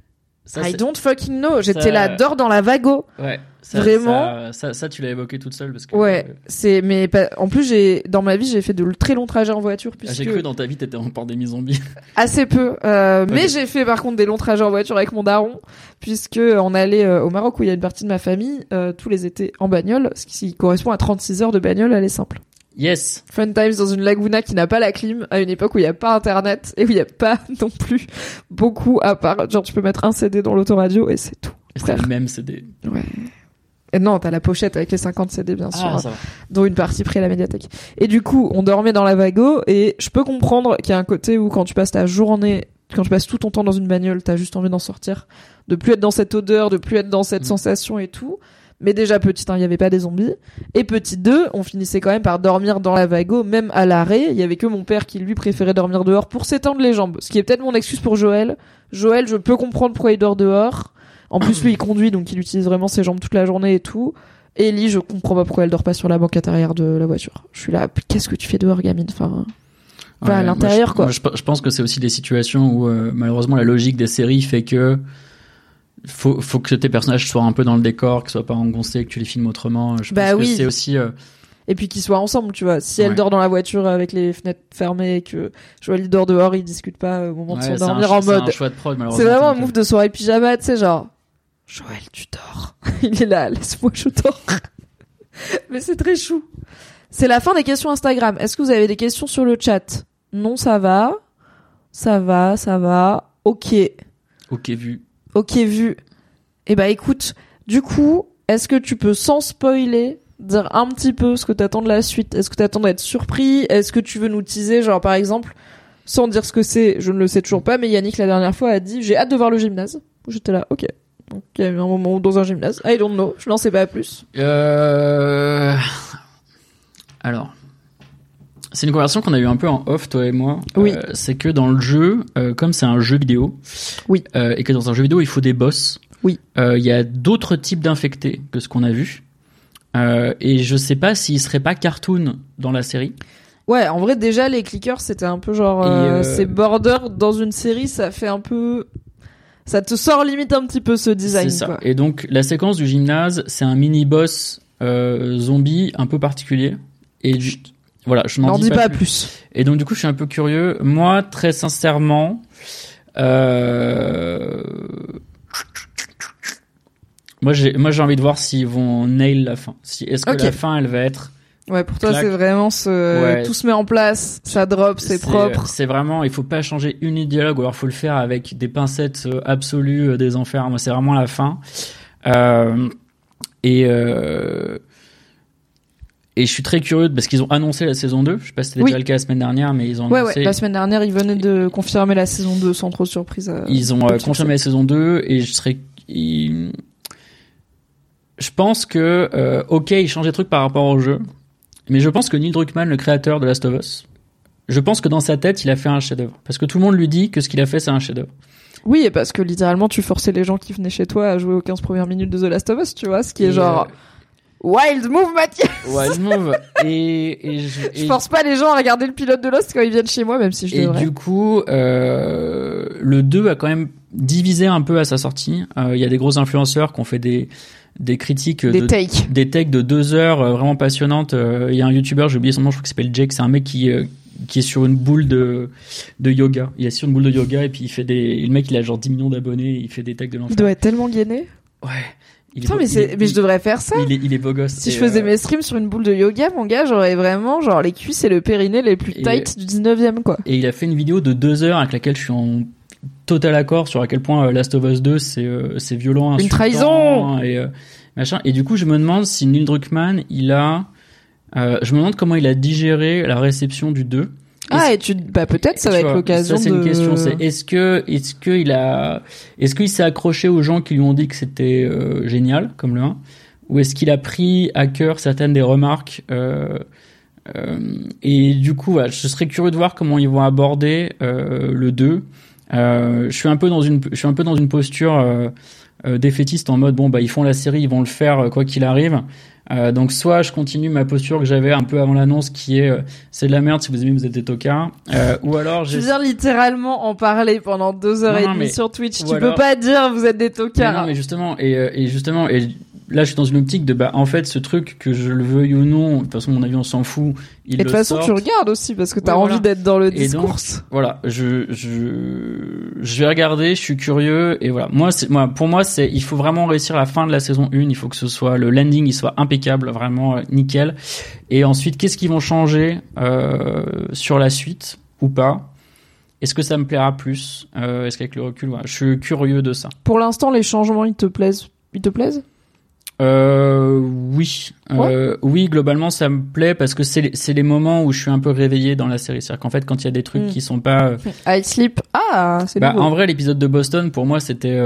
I don't fucking know. J'étais là, dors dans la Vago. Ouais. Vraiment. Ça, tu l'as évoqué toute seule parce que. Ouais. Mais en plus, dans ma vie, j'ai fait de très longs trajets en voiture puisque. J'ai cru dans ta vie, t'étais en pandémie zombie. Assez peu. Mais j'ai fait par contre des longs trajets en voiture avec mon daron puisque on allait au Maroc où il y a une partie de ma famille tous les étés en bagnole, ce qui correspond à 36 heures de bagnole aller simple. Yes. Fun times dans une Laguna qui n'a pas la clim à une époque où il n'y a pas internet et où il n'y a pas non plus beaucoup à part. Genre, tu peux mettre un CD dans l'autoradio et c'est tout. C'est le même CD. Ouais. Et non, t'as la pochette avec les 50 CD, bien sûr. Ça va. Dont une partie pris à la médiathèque. Et du coup, on dormait dans la Vago et je peux comprendre qu'il y a un côté où quand tu passes ta journée, quand tu passes tout ton temps dans une bagnole, t'as juste envie d'en sortir, de plus être dans cette odeur, de plus être dans cette sensation et tout. Mais déjà, petit 1, il n'y avait pas des zombies. Et petit 2, on finissait quand même par dormir dans la Vago, même à l'arrêt. Il y avait que mon père qui, lui, préférait dormir dehors pour s'étendre les jambes. Ce qui est peut-être mon excuse pour Joël. Joël, je peux comprendre pourquoi il dort dehors. En plus, lui, il conduit, donc il utilise vraiment ses jambes toute la journée et tout. Ellie, je comprends pas pourquoi elle dort pas sur la banquette arrière de la voiture. Je suis là, qu'est-ce que tu fais dehors, gamine? Enfin, à l'intérieur, quoi. Je pense que c'est aussi des situations où, malheureusement, la logique des séries fait que faut que tes personnages soient un peu dans le décor, qu'ils soient pas engoncés, que tu les filmes autrement. Je pense que c'est aussi. Et puis qu'ils soient ensemble, tu vois. Si elle dort dans la voiture avec les fenêtres fermées et que Joël dort dehors, ils discutent pas au moment de s'endormir en mode. C'est un choix de prod, malheureusement. C'est vraiment un move de soirée pyjama, tu sais, genre. Joël, tu dors. Il est là, laisse-moi, je dors. Mais c'est très chou. C'est la fin des questions Instagram. Est-ce que vous avez des questions sur le chat? Non, ça va. Ça va. Ok. Ok, vu. Eh ben, écoute, du coup, est-ce que tu peux, sans spoiler, dire un petit peu ce que t'attends de la suite? Est-ce que t'attends d'être surpris? Est-ce que tu veux nous teaser, genre, par exemple, sans dire ce que c'est, je ne le sais toujours pas, mais Yannick, la dernière fois, a dit, j'ai hâte de voir le gymnase. J'étais là, ok. Donc, il y a eu un moment où dans un gymnase. I don't know. Je n'en sais pas plus. Alors. C'est une conversation qu'on a eu un peu en off, toi et moi. Oui. C'est que dans le jeu, comme c'est un jeu vidéo. Oui. Et que dans un jeu vidéo, il faut des boss. Oui. Il y a d'autres types d'infectés que ce qu'on a vu. Et je sais pas s'ils seraient pas cartoon dans la série. Ouais, en vrai, déjà, les clickers, c'était un peu genre, c'est border dans une série, ça fait un peu, ça te sort limite un petit peu ce design. C'est ça. Quoi. Et donc, la séquence du gymnase, c'est un mini-boss, zombie un peu particulier. Et voilà, je n'en dis pas plus. Et donc, du coup, je suis un peu curieux. Moi, très sincèrement, moi, j'ai envie de voir s'ils vont nail la fin. Est-ce que la fin, elle va être... Ouais, pour toi, c'est vraiment tout se met en place, ça drop, c'est propre. C'est vraiment, il faut pas changer une dialogue, ou alors faut le faire avec des pincettes absolues des enfers. Moi, c'est vraiment la fin. Et je suis très curieux parce qu'ils ont annoncé la saison 2. Je sais pas si c'était déjà le cas la semaine dernière, mais ils ont annoncé. Ouais, la semaine dernière, ils venaient de confirmer la saison 2 sans trop de surprise. Ils ont confirmé la saison 2 et je pense que, ok, ils changent des trucs par rapport au jeu. Mais je pense que Neil Druckmann, le créateur de Last of Us, je pense que dans sa tête, il a fait un chef-d'œuvre. Parce que tout le monde lui dit que ce qu'il a fait, c'est un chef-d'œuvre. Oui, et parce que littéralement, tu forçais les gens qui venaient chez toi à jouer aux 15 premières minutes de The Last of Us, tu vois, ce qui est genre... Wild move, Mathieu. Wild move. Je force pas les gens à regarder le pilote de Lost quand ils viennent chez moi, même si je devrais. Et du coup, le 2 a quand même divisé un peu à sa sortie. Il y a des gros influenceurs qui ont fait des critiques, des takes de 2 heures vraiment passionnantes. Il y a un YouTuber, j'ai oublié son nom, je crois qu'il s'appelle Jake, c'est un mec qui est sur une boule de yoga. Il est sur une boule de yoga et puis il fait le mec il a genre 10 millions d'abonnés, il fait des takes de l'enfer. Il doit être tellement gainé. Ouais. Putain, mais je devrais faire ça. Il est beau gosse. Si je faisais mes streams sur une boule de yoga, mon gars, j'aurais vraiment genre les cuisses et le périnée les plus tight du 19e, quoi. Et il a fait une vidéo de 2 heures avec laquelle je suis en total accord sur à quel point Last of Us 2 c'est violent, insultant, une trahison et machin. Et du coup, je me demande si Neil Druckmann, je me demande comment il a digéré la réception du 2. Peut-être ça va être l'occasion ça, c'est une question, c'est est-ce qu'il s'est accroché aux gens qui lui ont dit que c'était génial comme le 1, ou est-ce qu'il a pris à cœur certaines des remarques et du coup je serais curieux de voir comment ils vont aborder le 2. Je suis un peu dans une posture défaitiste en mode bon bah ils font la série, ils vont le faire quoi qu'il arrive. Donc soit je continue ma posture que j'avais un peu avant l'annonce qui est c'est de la merde, si vous aimez vous êtes des tocards, ou alors je viens littéralement en parler pendant 2h30 sur Twitch. Tu peux pas dire vous êtes des tocards. Non mais justement et là je suis dans une optique de en fait ce truc que je le veuille ou non, de toute façon à mon avis on s'en fout. Et de toute façon tu regardes aussi parce que t'as envie d'être dans le discours. Donc, voilà, je vais regarder, je suis curieux et voilà. Pour moi il faut vraiment réussir la fin de la saison 1, il faut que ce soit le landing il soit impeccable, vraiment nickel. Et ensuite qu'est-ce qu'ils vont changer sur la suite ou pas? Est-ce que ça me plaira plus? Est-ce qu'avec le recul, voilà, je suis curieux de ça. Pour l'instant les changements ils te plaisent? Oui. Oui, globalement, ça me plaît parce que c'est les moments où je suis un peu réveillé dans la série. C'est-à-dire qu'en fait, quand il y a des trucs qui sont pas... I sleep. C'est nouveau. En vrai, l'épisode de Boston, pour moi, c'était...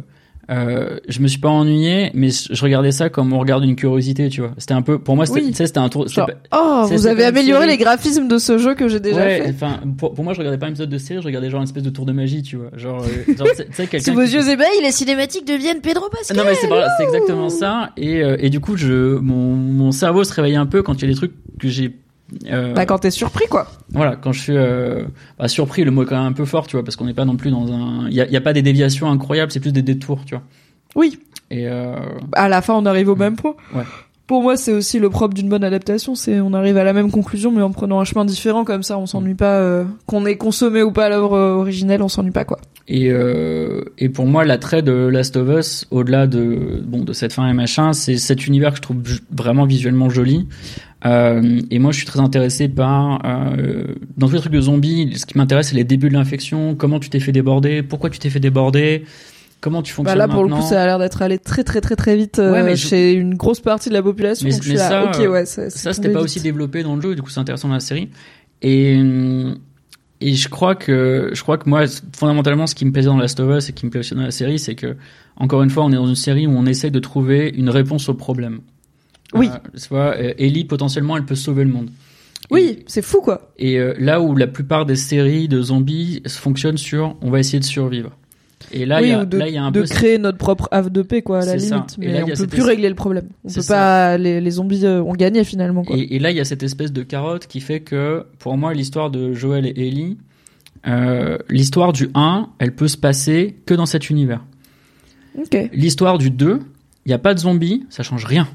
je me suis pas ennuyé, mais je regardais ça comme on regarde une curiosité, tu vois. C'était un peu, pour moi, c'était un tour. Vous avez amélioré les graphismes de ce jeu que j'ai déjà fait. Enfin, pour moi, je regardais pas un épisode de série, je regardais genre une espèce de tour de magie, tu vois. Genre tu sais, quelqu'un. Sous vos yeux ébahis, les cinématiques deviennent Pedro Pascal. Non, mais c'est exactement ça. Et du coup, mon cerveau se réveille un peu quand il y a des trucs que j'ai. Quand t'es surpris, quoi. Voilà, quand je suis surpris, le mot est quand même un peu fort, tu vois, parce qu'on n'est pas non plus dans un. Il y a pas des déviations incroyables, c'est plus des détours, tu vois. Oui. Et à la fin, on arrive au même point. Ouais. Pour moi, c'est aussi le propre d'une bonne adaptation, c'est on arrive à la même conclusion, mais en prenant un chemin différent, comme ça, on s'ennuie pas. Qu'on ait consommé ou pas l'œuvre originelle, on s'ennuie pas, quoi. Et pour moi, l'attrait de Last of Us, au-delà de cette fin et machin, c'est cet univers que je trouve vraiment visuellement joli. Et moi, je suis très intéressé par dans tous les trucs de zombies. Ce qui m'intéresse, c'est les débuts de l'infection. Comment tu t'es fait déborder? Pourquoi tu t'es fait déborder? Comment tu fonctionnes là, pour maintenant? le coup, ça a l'air d'être allé très très très très vite chez une grosse partie de la population. Donc je suis là, ça c'était pas aussi développé dans le jeu. Du coup, c'est intéressant dans la série. Et je crois que moi, fondamentalement, ce qui me plaisait dans Last of Us et qui me plaît aussi dans la série, c'est que, encore une fois, on est dans une série où on essaie de trouver une réponse au problème. Oui. Tu vois, Ellie, potentiellement, elle peut sauver le monde. Oui, c'est fou, quoi. Et là où la plupart des séries de zombies fonctionnent sur on va essayer de survivre. Et là, il y a un peu de créer notre propre havre de paix, quoi, à la limite. Mais on peut plus régler le problème. On peut pas, les zombies ont gagné finalement, quoi. Et là, il y a cette espèce de carotte qui fait que, pour moi, l'histoire de Joel et Ellie, l'histoire du 1, elle peut se passer que dans cet univers. Ok. L'histoire du 2, il y a pas de zombies, ça change rien.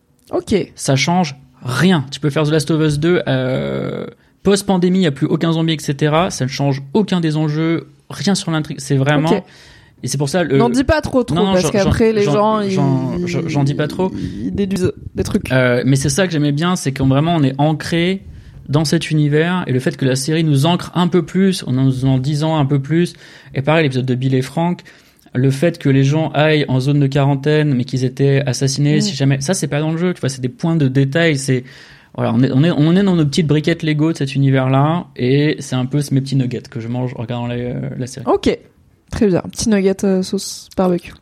Ok. Ça change rien. Tu peux faire The Last of Us 2, post-pandémie, il y a plus aucun zombie, etc. Ça ne change aucun des enjeux, rien sur l'intrigue. C'est vraiment... Okay. Et c'est pour ça... N'en dis pas trop, parce qu'après, les gens... J'en dis pas trop. Ils déduisent des trucs. Mais c'est ça que j'aimais bien, c'est qu'on vraiment, on est ancré dans cet univers, et le fait que la série nous ancre un peu plus, en disant un peu plus, et pareil, l'épisode de Bill et Frank, le fait que les gens aillent en zone de quarantaine, mais qu'ils étaient assassinés, si jamais... Ça, c'est pas dans le jeu, tu vois, c'est des points de détail, c'est... Voilà, on est dans nos petites briquettes Lego de cet univers-là, et c'est un peu mes petits nuggets que je mange en regardant la série. Ok, très bien. Petit nugget sauce barbecue.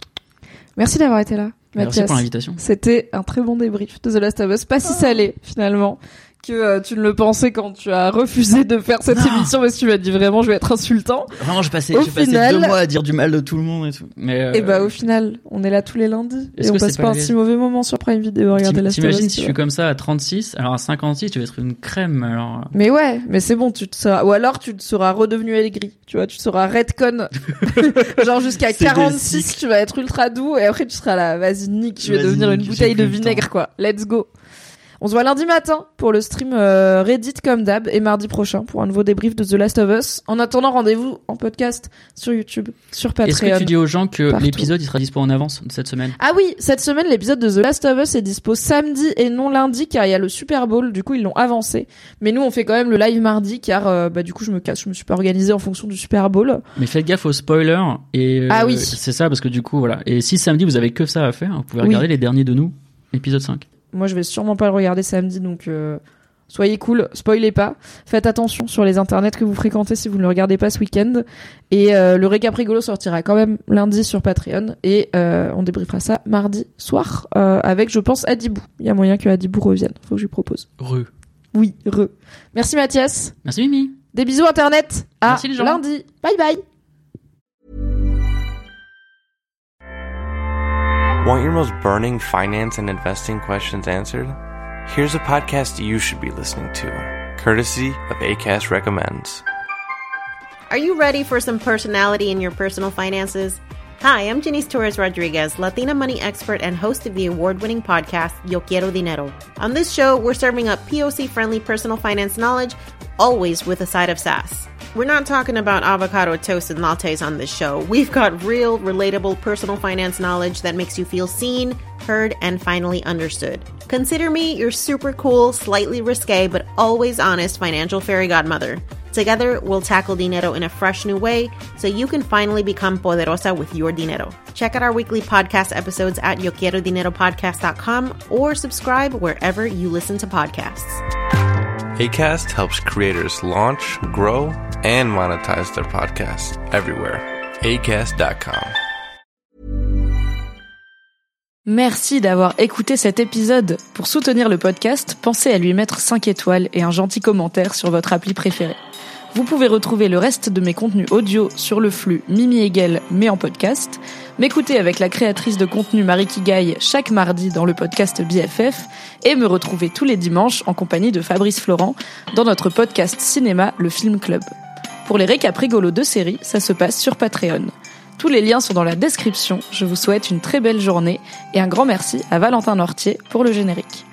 Merci d'avoir été là, Mathias. Merci pour l'invitation. C'était un très bon débrief de The Last of Us, pas si salé finalement que tu ne le pensais quand tu as refusé de faire cette émission, parce que tu m'as dit vraiment je vais être insultant. Vraiment, j'ai passé 2 mois à dire du mal de tout le monde et tout. Mais et au final, on est là tous les lundis et on passe pas un si mauvais moment sur Prime Video. Regardez Last of Us. T'imagines si je suis comme ça à 36, alors à 56, tu vas être une crème. Alors. Mais ouais, mais c'est bon, tu te seras, ou alors tu te seras redevenu aigri, tu vois, tu seras redcon, genre jusqu'à 46, tu vas être ultra doux et après tu seras là, vas-y nique, je vais devenir une bouteille de vinaigre quoi. Let's go. On se voit lundi matin pour le stream Reddit comme d'hab et mardi prochain pour un nouveau débrief de The Last of Us. En attendant, rendez-vous en podcast sur YouTube, sur Patreon. Est-ce que tu dis aux gens que l'épisode il sera dispo en avance cette semaine? Ah oui, cette semaine l'épisode de The Last of Us est dispo samedi et non lundi car il y a le Super Bowl, du coup ils l'ont avancé. Mais nous on fait quand même le live mardi car du coup je me suis pas organisée en fonction du Super Bowl. Mais faites gaffe aux spoilers et ah oui, c'est ça parce que du coup voilà. Et si samedi vous avez que ça à faire, vous pouvez regarder les derniers de nous, épisode 5. Moi, je vais sûrement pas le regarder samedi, donc soyez cool, spoilez pas. Faites attention sur les internets que vous fréquentez si vous ne le regardez pas ce week-end. Et le récap rigolo sortira quand même lundi sur Patreon. Et on débriefera ça mardi soir avec, je pense, Adibou. Il y a moyen que Adibou revienne. Faut que je lui propose. Oui, Merci Mathias. Merci Mimi. Des bisous Internet. À Merci les gens. Lundi. Bye bye. Want your most burning finance and investing questions answered? Here's a podcast you should be listening to, courtesy of Acast Recommends. Are you ready for some personality in your personal finances? Hi, I'm Janice Torres-Rodriguez, Latina money expert and host of the award-winning podcast, Yo Quiero Dinero. On this show, we're serving up POC-friendly personal finance knowledge, always with a side of sass. We're not talking about avocado toast and lattes on this show. We've got real, relatable personal finance knowledge that makes you feel seen, heard, and finally understood. Consider me your super cool, slightly risque, but always honest financial fairy godmother. Together, we'll tackle dinero in a fresh new way so you can finally become poderosa with your dinero. Check out our weekly podcast episodes at yoquierodineropodcast.com or subscribe wherever you listen to podcasts. Acast helps creators launch, grow, and monetize their podcasts everywhere. Acast.com. Merci d'avoir écouté cet épisode. Pour soutenir le podcast, pensez à lui mettre 5 étoiles et un gentil commentaire sur votre appli préférée. Vous pouvez retrouver le reste de mes contenus audio sur le flux Mimi Hegel, mais en podcast, m'écouter avec la créatrice de contenu Marie Kigaille chaque mardi dans le podcast BFF et me retrouver tous les dimanches en compagnie de Fabrice Florent dans notre podcast cinéma Le Film Club. Pour les récaps rigolos de séries, ça se passe sur Patreon. Tous les liens sont dans la description. Je vous souhaite une très belle journée et un grand merci à Valentin Nortier pour le générique.